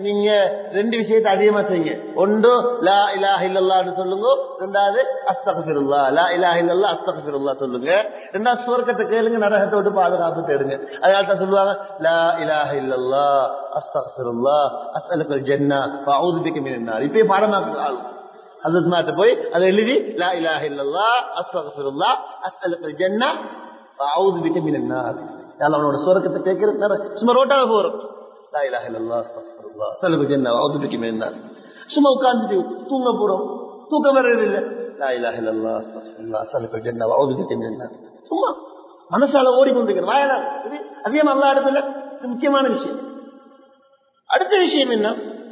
Speaker 1: 2 விஷயத்தை அதிகமா செய்யுங்க. ஒன்று லா இலாஹ இல்லல்லாஹ்னு சொல்லுங்க, இரண்டாவது அஸ்தக்ஃபிருல்லாஹ். லா இலாஹ இல்லல்லாஹ் அஸ்தக்ஃபிருல்லாஹ் சொல்லுங்க. இரண்டாவது சுவர்க்கத்தை கேளுங்க, நரகத்தை விட்டு பாதுகாப்பு தேடுங்க. அதனால தான் சொல்லுவாங்க லா இலாஹ இல்லல்லாஹ் அஸ்தக்ஃபிருல்லாஹ் அஸ்அலுக்கல் ஜன்னah வஅஊது பிக மினன் நார். இப்பயே பாடமாக்குறாங்க. ஹஜ்ரத் மாட்ட போய் அதை எழுதி லா இலாஹ இல்லல்லாஹ் அஸ்தக்ஃபிருல்லாஹ் அஸ்அலுக்கல் ஜன்னah வஅஊது பிக மினன் நார். அவனோட சுவர்க்கத்தை கேட்கிறது சும்மா ரோட்டாக போறோம். லா இலாஹ இல்லல்லாஹ் அஸ்தக்ஃபிருல்லாஹ் அஸ்அலுக்கல் ஜன்னah வஅஊது பிக மினன் நார். சும்மா உட்கார்ந்து தூங்க போறோம், தூக்கம் வர்றது இல்லை. லா இலாஹ இல்லல்லாஹ் அஸ்தக்ஃபிருல்லாஹ் அஸ்அலுக்கல் ஜன்னah வஅஊது பிக மினன் நார். சும்மா மனசால ஓடிக்கொண்டிருக்கிறேன் வாயலா. இது அதிகம் அல்லா இடத்துல முக்கியமான விஷயம். அடுத்த விஷயம் என்ன,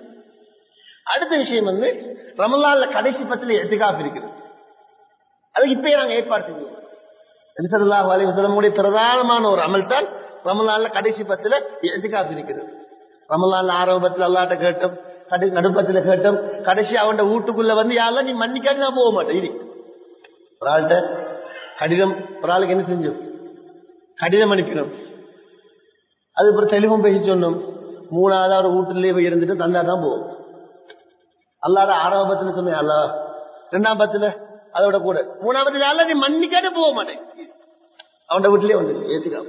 Speaker 1: அடுத்த விஷயம் வந்து ரமலான்ல கடைசி 10 இஅ்திகாஃப் இருக்குது. அதுக்கு இப்பயே நாங்க ஏற்பாடு செஞ்சோம். நபி ஸல்லல்லாஹு அலைஹி வஸல்லம் பிரதானமான ஒரு அமல் தான் ரமலான்ல கடைசி 10 இஅ்திகாஃப் இருக்குது. ரமலான்ல ஆரம்பத்தில் அல்லாஹ்ட்ட கேட்டோம், நடுப்பத்துல கேட்டோம், கடைசி அவன் வீட்டுக்குள்ள வந்து யாரெல்லாம் நீ மன்னிக்காட்டி நான் போக மாட்டேன். இது ஒரு ஆள்கிட்ட கடிதம், ஒரு ஆளுக்கு என்ன செஞ்சோம், கடிதம் அனுப்பினோம். அதுக்கப்புறம் டெலிஃபோன் பேசி சொன்னோம். 3வது அவர் வீட்டுலயே போய் இருந்துட்டு தந்தா தான் போவோம். அல்லாட ஆரம்பத்துல சொன்னேன், அல்லா 2ஆம் 10 அதோட கூட 3வது அல்ல நீ மன்னிக்காட்டே போக மாட்டேன். அவன் வீட்டிலே வந்து ஏத்துக்காம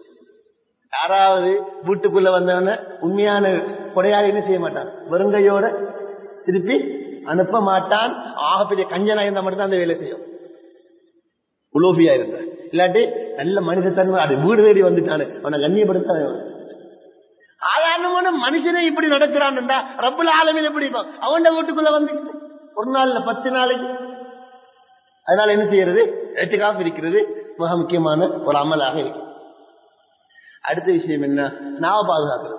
Speaker 1: யாராவது வீட்டுக்குள்ள வந்தவன உண்மையான கொடையாளி என்ன செய்ய மாட்டான், வெறுங்கையோட திருப்பி அனுப்ப மாட்டான். ஆகப்பெரிய கஞ்சனா இருந்தா மட்டும் தான் அந்த வேலை செய்யும். உலோபியா இருந்தா இல்லாட்டி நல்ல மனிதத்தன்மை அது வீடு தேடி வந்துட்டானு அவனை கண்ணியப்படுத்த. சாதாரணமான மனுஷனே இப்படி நடக்கிறான், ரப்புல் ஆலமீன் எப்படி அவன் வீட்டுக்குள்ள வந்து ஒரு நாள்ல 10 நாளைக்கு. அதனால என்ன செய்யறது, இஅ்திகாஃப் இருக்கிறது மிக முக்கியமான ஒரு அமலாக இருக்கு. அடுத்த விஷயம் என்ன, நாவ பாதுகாக்கிறது.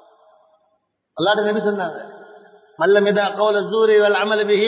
Speaker 1: அல்லாஹ் நபி சொன்னாங்க, மல்லம் யதா கௌல ஸூரி வல் அமல் பிஹி.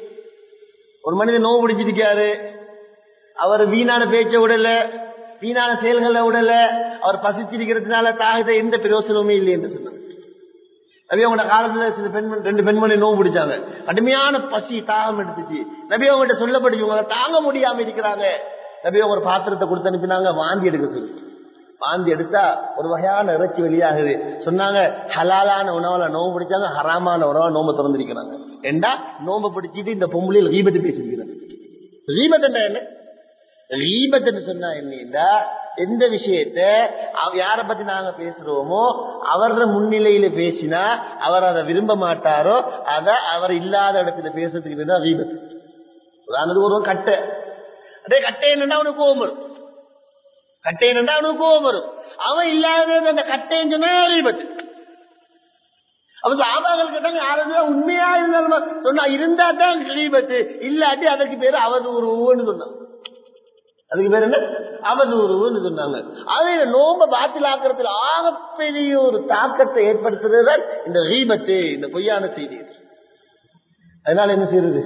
Speaker 1: ஒரு மனிதன் நோவு பிடிச்சிருக்காரு, அவர் வீணான பேச்சை விடல, வீணான செயல்களை விடல, அவர் பசிச்சிருக்கிறதுனால தாகத்தை எந்த பிரயோசனமுமே இல்லை என்று சொன்னாங்க. நபி அவங்களோட காலத்துல சில 2 பெண்மணி நோவு பிடிச்சாங்க, கடுமையான பசி தாகம் எடுத்துச்சு. நபி அவங்கள்ட்ட சொல்லப்பட்டுச்சு தாங்க முடியாம இருக்கிறாங்க. நபி அவங்க ஒரு பாத்திரத்தை கொடுத்து அனுப்பினாங்க, வாந்தி எடுக்க சொல்லி. வாந்தி எடுத்தா ஒரு வகையான இறைச்சி வெளியாகுது. சொன்னாங்க ஹலாலான உணவுல நோம்பு பிடிச்சாங்க, ஹராமான உணவா நோம்பு திறந்திருக்கிறாங்க. ஏண்டா நோம்பு பிடிச்சிட்டு இந்த பொம்பளையில் கீபத்து பேசிருக்கிறாங்க. கீபத் என்ன, கீபத்னு சொன்னா என்னடா, எந்த விஷயத்த யார பத்தி நாங்க பேசுறோமோ அவர முன்னிலையில பேசினா அவர் அதை விரும்ப மாட்டாரோ அத அவர் இல்லாத இடத்துல பேசுறதுக்கு பேர் தான் கீபத். உதாரணத்துக்கு ஒரு கட்டை, அதே கட்டை என்னன்னா அவனுக்கு கோபம் வரும், கட்டை என்னன்னா அவனுக்கு கோபம் வரும். அவன் இல்லாத அந்த கட்டைன்னு சொன்னா கீபத். அப்ப சாபாக்கள் கேட்டாங்க, யாருமே உண்மையா இருந்தாலும் சொன்னா இருந்தா தான் கீபத்து, இல்லாட்டி அதற்கு பேரு அவதூறுன்னு சொன்னான். அதுக்கு பேர் என்ன? அவதூறுன்னு சொன்னாங்க. அதே நோம்ப பாத்திலாக்கிறதுல ஆகப்பெரிய ஒரு தாக்கத்தை ஏற்படுத்துறது இந்த கீபத்து, இந்த பொய்யான செய்தி. அதனால என்ன செய்யறது?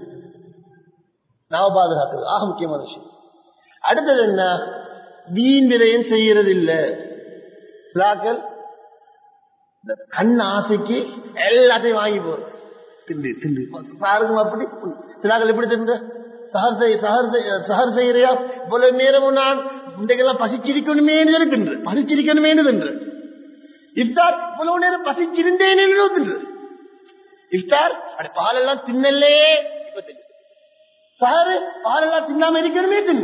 Speaker 1: நாம பாதுகாக்கிறது ஆக முக்கியமான விஷயம். அடுத்தது என்ன? வீண் விரயம் செய்யறது இல்ல. கண் ஆசைக்கு எல்லாத்தையும் வாங்கி போறது, திண்டு திண்டு சாருக்கும். அப்படி சிலாக்கள் எப்படி திண்டு சஹர் செய்யறியா? இவ்வளவு நேரமும் நான் இன்றைக்கெல்லாம் பசிச்சிருக்கணுமே தின்று, பசிச்சிருக்கணுமே தின்று. இஃப்தார் இவ்வளவு நேரம் பசிச்சிருந்தேன் தின்று. இஃப்தார் அப்படி பாலெல்லாம் தின்னலே, இப்ப தின்னு. சஹரு பாலெல்லாம் தின்னாம இருக்கணுமே தின்னு.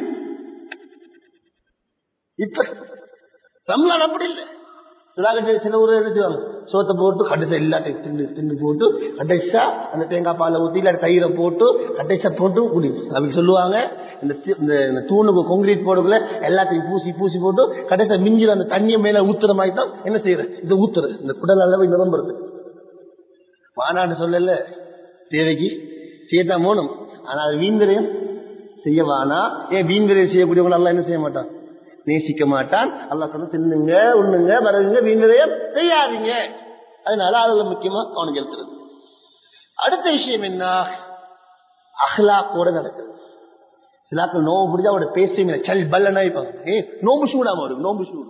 Speaker 1: இப்ப ரம்லான் அப்படி இல்லை. சில ஊர் எழுதிவாங்க, சோத்தை போட்டு கடைசா எல்லாத்தையும் தின்னு தின்னு போட்டு கடைசா அந்த தேங்காய் பாலை ஊற்றி இல்லாட்டி தயிரை போட்டு கடைசா போட்டு குடி அப்படி சொல்லுவாங்க. இந்த தூணுக்கு கான்கிரீட் போடுக்குள்ள எல்லாத்தையும் பூசி பூசி போட்டு கடைசா மிஞ்சில அந்த தண்ணியை மேல ஊத்துற மாதிரி தான் என்ன செய்யற, இந்த ஊத்துற இந்த குடல் அளவு நிரம்புறது. மாநாடு சொல்லல, தேவைக்கு செய்யத்தான் போகணும். ஆனா அது வீண்விரயம் செய்யவானா. ஏன் வீண்விரயம் செய்யக்கூடியவங்க எல்லாம் என்ன செய்ய மாட்டான்? நேசிக்க மாட்டான். அல்லாஹ் சொல்ல, தின்னுங்க உண்ணுங்க வரவங்க வீண்விரயம் செய்யாதீங்க. அதனால அதுல முக்கியமா கவனம் செலுத்துறது. அடுத்த விஷயம் என்ன? அஹ்லாக்கோட நடக்குது. சிலாக்கள் நோம்பு பிடிச்சா அவட பேசுவீங்க சல் பல்லனா இருப்பாங்க. நோம்பு சூடாம இருக்கு, நோம்பு சூடு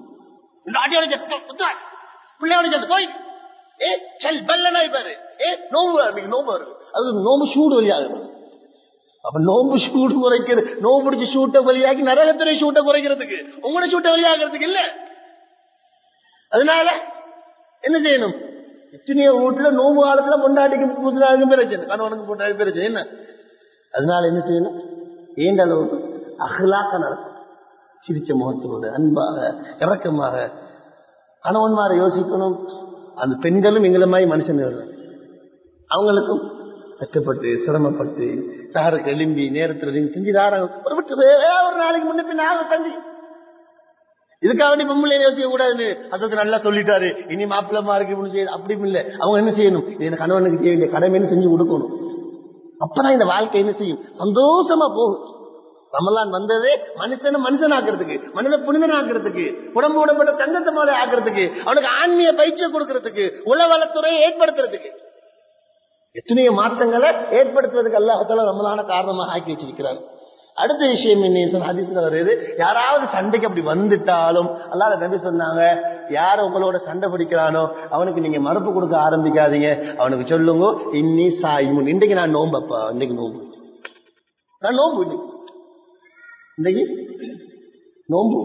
Speaker 1: பிள்ளையோட போய் சல் பல்லனா இருப்பாரு. நோம்பு நோம்பு வருது, அது நோம்பு சூடு வழியாக. அப்ப நோம்பு சூடு குறைக்கிறது, நோம்பு பிடிச்சி சூட்டை வழியாக்கி நரகத்துறை சூட்டை குறைக்கிறதுக்கு, உங்களோட சூட்டை வழியாகிறதுக்கு இல்ல. அதனால என்ன செய்யணும்? எத்தனையோ வீட்டுல நோம்பு காலத்துல பொண்டாட்டிக்கு பூசினாருக்கும் பிரச்சனை, கணவனுக்கு பொண்டாட்டி பிரச்சனை என்ன. அதனால என்ன செய்யணும்? ஏண்ட அளவுக்கு அஹ்லாக்க நடக்கும். சிரிச்ச முகத்தோடு அன்பாக இறக்கமாக கணவன்மாரை யோசிக்கணும். அந்த பெண்களும் எங்களை மாதிரி மனுஷன், அவங்களுக்கும் கஷ்டப்பட்டு சிரமப்பட்டு தாருக்கு எலும்பி நேரத்தில் செஞ்சு ஒரு நாளைக்கு முன்ன பின் தந்தி இதுக்காக வேண்டி பொம்பளை யோசிக்க கூடாது. அதற்கு நல்லா சொல்லிட்டாரு, இனி மாப்பிள்ளமா இருக்கு அப்படி இல்லை. அவங்க என்ன செய்யணும்? இது கணவனுக்கு செய்ய வேண்டிய கடமைன்னு செஞ்சு கொடுக்கணும். அப்பதான் இந்த வாழ்க்கை என்ன செய்யும்? சந்தோஷமா போகும். ரமலான் வந்ததே மனுஷனை மனுஷனாக்குறதுக்கு, மனித புனிதனாக்குறதுக்கு, உடம்பு உடம்பட்ட தங்கத்தை மாதிரி ஆக்குறதுக்கு, அவனுக்கு ஆன்மீக பயிற்சியை கொடுக்கறதுக்கு, உளவளத்துறையை ஏற்படுத்துறதுக்கு, எத்தனையோ மாற்றங்களை ஏற்படுத்துவதற்கு அல்லாஹ் ரமலான காரணமாக ஆக்கி வச்சிருக்கிறார். அடுத்த விஷயம் என்ன? ஹதீஸ்ல வருது, யாராவது சண்டைக்கு அப்படி வந்துட்டாலும் அல்லாஹ் நபி சொன்னாங்க, யார் உங்களோட சண்டை பிடிக்கிறானோ அவனுக்கு நீங்க மறுப்பு கொடுக்க ஆரம்பிக்காதீங்க. அவனுக்கு சொல்லுங்க, இன்னி சாயிமுன், இன்றைக்கு நான் நோம்பப்பா, இன்னைக்கு நோம்பு, நான் நோம்பு, இன்னைக்கு நோம்பு.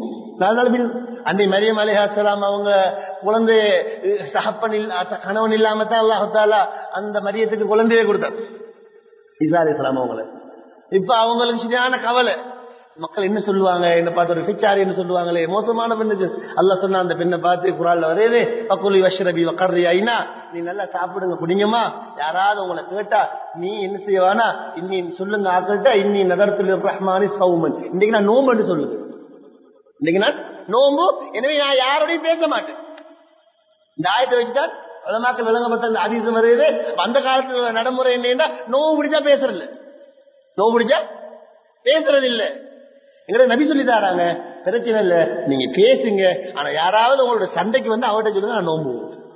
Speaker 1: அன்னை மரியம் அலைஹிஸ்ஸலாம் அவங்க குழந்தை தகப்பன் கணவன் இல்லாம தான் அல்லாஹ் தஆலா அந்த மரியத்துக்கு குழந்தையை கொடுத்தார், ஈசா அலைஹிஸ்ஸலாம் அவங்கள. இப்ப அவங்களுக்கு சரியான கவலை, மக்கள் என்ன சொல்லுவாங்க, என்ன பார்த்து ஒரு பிச்சாரி என்ன சொல்லுவாங்களே, மோசமான பெண்ணுக்கு. அல்லாஹ் சொன்ன அந்த பெண்ணை பார்த்து குர்ஆன்ல வரேதே, பக்குலி வஷ்ரபி வகர்ரி ஐனா, நீ நல்லா சாப்பிடுங்க குடிங்கம்மா. யாராவது உங்களை கேட்டா நீ என்ன செய்வானா, இன்னி சொல்லுங்க ஆக்கிட்ட, இன்னி நதர்த்துல் ரஹ்மானி சௌமன், இன்னைக்கு நான் நோம்புன்னு சொல்லுங்க, இன்னைக்கு நான் நோம்பு, எனவே நான் யாரோடையும் பேச மாட்டேன். இந்த ஆயத்தை வச்சுதான் உலமாக்கள் விளங்கப்பட்ட அந்த ஹதீஸ் வருது. அந்த காலத்துல நடைமுறை என்னன்னா, நோம்பு பிடிச்சா பேசுறது, நோம்பு பிடிச்சா பேசுறது இல்ல. எங்களை நபி சொல்லி தாராங்க, பிரச்சனை இல்ல நீங்க பேசுங்க, ஆனா யாராவது உங்களோட சண்டைக்கு வந்து அவர்கிட்ட சொல்லுங்க நான் நோம்பு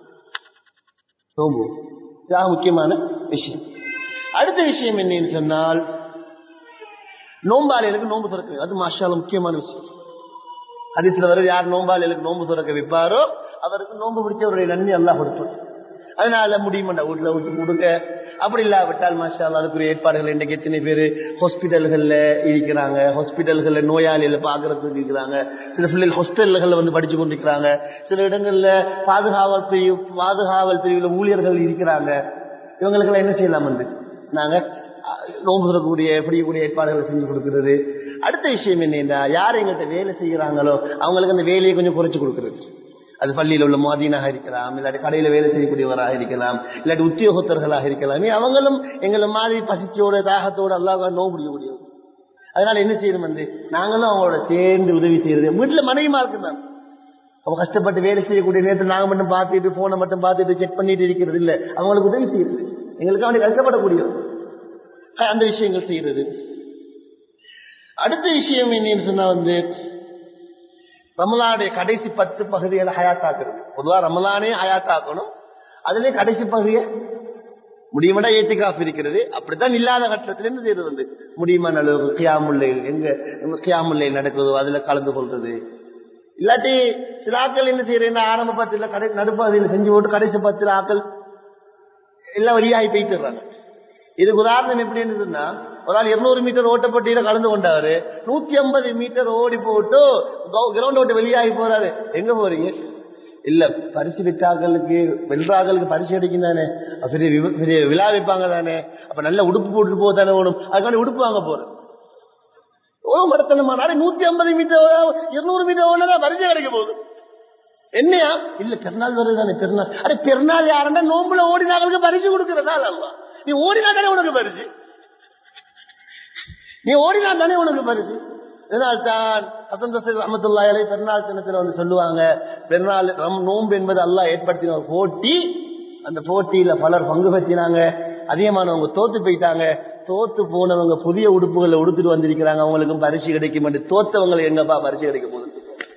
Speaker 1: நோம்பு. இதாக முக்கியமான விஷயம். அடுத்த விஷயம் என்னன்னு சொன்னால், நோம்பாளிகளுக்கு நோம்பு திறக்க, அது மாஷாஅல்லாஹ் முக்கியமான விஷயம். ஹதீஸ்ல வர, யார் நோம்பாளிகளுக்கு நோம்பு திறக்க வைப்பாரோ அவருக்கு நோம்பு பிடிச்சவருடைய நன்மை அல்லாஹ் கொடுப்பார். அதனால முடியுமாண்டா வீட்டுல விட்டு கொடுக்க. அப்படி இல்லாவிட்டால் மாஷாஅல்லாஹ் அதுக்குரிய ஏற்பாடுகள். இன்றைக்கு எத்தனை பேர் ஹாஸ்பிட்டல்கள்ல இருக்கிறாங்க, ஹாஸ்பிட்டல்கள்ல நோயாளிகளை பாக்குறதுக்கு இருக்கிறாங்க, சில பிள்ளைகள் ஹாஸ்டல்கள் வந்து படிச்சு கொண்டிருக்கிறாங்க, சில இடங்கள்ல பாதுகாவல் பிரிவுல ஊழியர்கள் இருக்கிறாங்க. இவங்களுக்கெல்லாம் என்ன செய்யலாம் வந்து நாங்க நோன்பு சொல்லக்கூடிய பிடிக்கக்கூடிய ஏற்பாடுகளை செஞ்சு கொடுக்கிறது. அடுத்த விஷயம் என்னன்னா, யார் எங்கள்கிட்ட வேலை செய்கிறாங்களோ அவங்களுக்கு அந்த வேலையை கொஞ்சம் குறைச்சு கொடுக்கிறது. அது பள்ளியில் உள்ள முஅதீனாக இருக்கலாம், இல்லாட்டி கடையில வேலை செய்யக்கூடியவராக இருக்கலாம், இல்லாட்டி உத்தியோகத்தர்களாக இருக்கலாம். அவங்களும் எங்களை மாதிரி பசிச்சோட தாகத்தோடு அல்லாஹ் நோன்பு பிடிக்கக்கூடியவர். அதனால என்ன செய்யணும் வந்து நாங்களும் அவங்களோட சேர்ந்து உதவி செய்யறது. வீட்டுல மனைவிமா இருக்குதான் அவங்க கஷ்டப்பட்டு வேலை செய்யக்கூடிய நேரத்தில் நாங்க மட்டும் பார்த்துட்டு போனை மட்டும் பார்த்துட்டு செக் பண்ணிட்டு இருக்கிறது இல்லை, அவங்களுக்கு உதவி செய்யறது, எங்களுக்கு அவனை கஷ்டப்படக்கூடிய அந்த விஷயங்கள் செய்யறது. அடுத்த விஷயம் என்னன்னு சொன்னா வந்து ரமலானுடைய கடைசி 10 பகுதிகளை ஹயாத்தாக்குறது. பொதுவா ரமலானே ஹயாத்தாக்கணும், அதுலயே கடைசி பகுதியை முடியுமாடா ஏத்திகாஃப் இருக்கிறது. அப்படித்தான் இல்லாத கட்டத்துல இருந்து செய்யறது வந்து முடியுமான அளவுக்கு கியாமுல்லை நடக்குதோ அதுல கலந்து கொள்றது. இல்லாட்டி சில ஆக்கள் என்ன செய்யறேன்னா ஆரம்ப 10 நடுப்பகுதியில் செஞ்சு போட்டு கடைசி 10 ஆக்கள் எல்லாம் வழியாகி போயிட்டுறாங்க. இதுக்கு உதாரணம் எப்படின்னு சொன்னா, ஒரு ஆள் 200 மீட்டர் ஓட்டப்பட்டியில கலந்து கொண்டாரு, 150 மீட்டர் ஓடி போட்டு கிரவுண்ட் ஓட்டு வெளியாகி போறாரு. எங்க போறீங்க? இல்ல பரிசு பெற்றாக்களுக்கு வென்றாக்களுக்கு பரிசு கிடைக்கும் தானே, பெரிய விழா வைப்பாங்க தானே, அப்ப நல்ல உடுப்பு போட்டு போதானே ஓடும், அதுக்காண்டி உடுப்பு வாங்க போறேன். மடத்தனமான 150 மீட்டர் 200 மீட்டர் ஓடுனா பரிசு கிடைக்க போகுது. என்னையா இல்ல பெருநாள் வருதுதானே பெருநாள். அடே பெருநாள் யாருன்னா நோம்புல ஓடினாங்களுக்கு பரிசு கொடுக்கறதா அல்லவா? நீ ஓடினா தானே உனக்கு பரிசு, நீ ஓடினா தானே உனக்கு பரிசு. இதனால்தான் ஹசன் பஸ்ரி ரஹ்மத்துல்லாஹி அலைஹி பெருநாள் தினத்துல வந்து சொல்லுவாங்க, பெருநாள் நோன்பு என்பது அல்லாஹ் ஏற்படுத்தின ஒரு போட்டி. அந்த போட்டியில பலர் பங்கு பெற்றினாங்க, அதிகமானவங்க தோத்து போயிட்டாங்க. தோத்து போனவங்க புதிய உடுப்புகளை உடுத்துட்டு வந்திருக்கிறாங்க, அவங்களுக்கும் பரிசு கிடைக்கும். தோத்தவங்களுக்கு எங்கப்பா பரிசு கிடைக்க போகுது?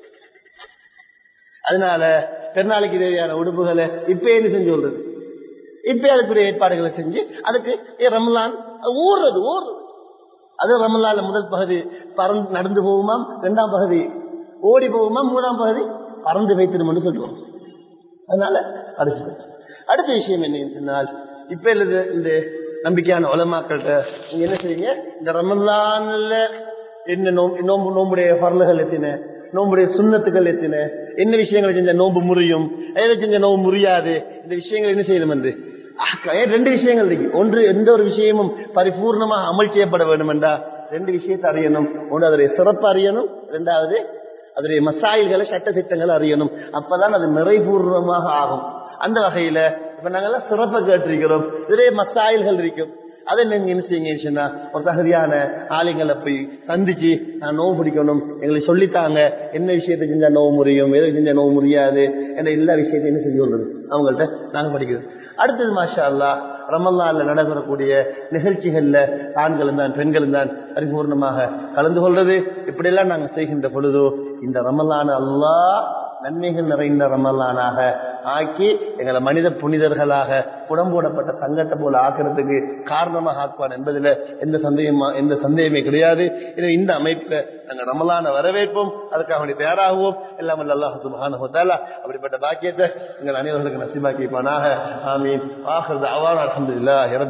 Speaker 1: அதனால பெருநாளைக்கு தேவையான உடுப்புகளை இப்ப என்ன செஞ்சு சொல்றது, இப்ப அதுக்குரிய ஏற்பாடுகளை செஞ்சு அதுக்கு ரமலான் ஓடுறது. அது ரமலான்ல முதல் பகுதி பறந்து நடந்து போகுமாம், 2ஆம் பகுதி ஓடி போகுமாம், 3ஆம் பகுதி பறந்து வைத்திருமன்னு சொல்லுவோம். அதனால அடுத்த விஷயம் என்னன்னு சொன்னால், இப்ப இந்த நம்பிக்கையான உலமாக்கள்கிட்ட நீங்க என்ன செய்யுங்க, இந்த ரமலான்ல என்ன நோம்புடைய பரலுகள் எத்தின, நோம்புடைய சுண்ணத்துக்கள் எத்தின, என்ன விஷயங்களை செஞ்ச நோம்பு முறியும், எதை செஞ்ச நோம்பு முறியாது, இந்த விஷயங்கள் என்ன செய்யணும் என்று 2 விஷயங்கள் இருக்கு. ஒன்று, எந்த ஒரு விஷயமும் பரிபூர்ணமாக அமல் செய்யப்பட வேண்டும் என்றா 2 விஷயத்தை அறியணும். ஒன்று அதனுடைய சிறப்பு அறியணும், 2வது அதனுடைய மசாயில்களை சட்ட திட்டங்களை அறியணும். அப்பதான் அது நிறைபூர்வமாக ஆகும். அந்த வகையில இப்ப நாங்கெல்லாம் சிறப்பை கேட்டிருக்கிறோம், இதுலேயே மசாயில்கள் இருக்கும். அதை நீங்க என்ன செய்யுங்க, ஒரு தகுதியான ஆளுங்களை போய் சந்திச்சு நான் நோவு பிடிக்கணும், எங்களுக்கு சொல்லித்தாங்க, என்ன விஷயத்தை செஞ்சா நோவு முறியும், எதை செஞ்சா நோவு முடியாது என்ற எல்லா விஷயத்தையும் என்ன செஞ்சு கொள்றது அவங்கள்ட்ட நாங்க படிக்கிறோம். அடுத்தது மாஷா அல்லாஹ் ரமலான்ல நடைபெறக்கூடிய நிகழ்ச்சிகள்ல ஆண்களும் தான் பெண்களும் தான் பரிபூர்ணமாக கலந்து கொள்றது. இப்படியெல்லாம் நாங்கள் செய்கின்ற பொழுதோ இந்த ரமலான் அல்லாஹ் நன்மைகள் நிறைந்த ரமலானாக ஆக்கி எங்களை மனித புனிதர்களாக புடம்போடப்பட்ட தங்கத்தை போல ஆக்கிறதுக்கு காரணமாக ஆக்குவான் என்பதில் எந்த சந்தேகமே கிடையாது. எனவே இந்த அமைப்புல நாங்கள் ரமலான வரவேற்போம், அதுக்காக வேண்டி தயாராகுவோம். எல்லாம் அல்லாஹ் சுப்ஹானஹு வ தஆலா அப்படிப்பட்ட பாக்கியத்தை எங்கள் அனைவர்களுக்கு நசீபாக்கிப்பானாக. ஆமீன். ஆகிர் தஅவானா அல்ஹம்துலில்லாஹி.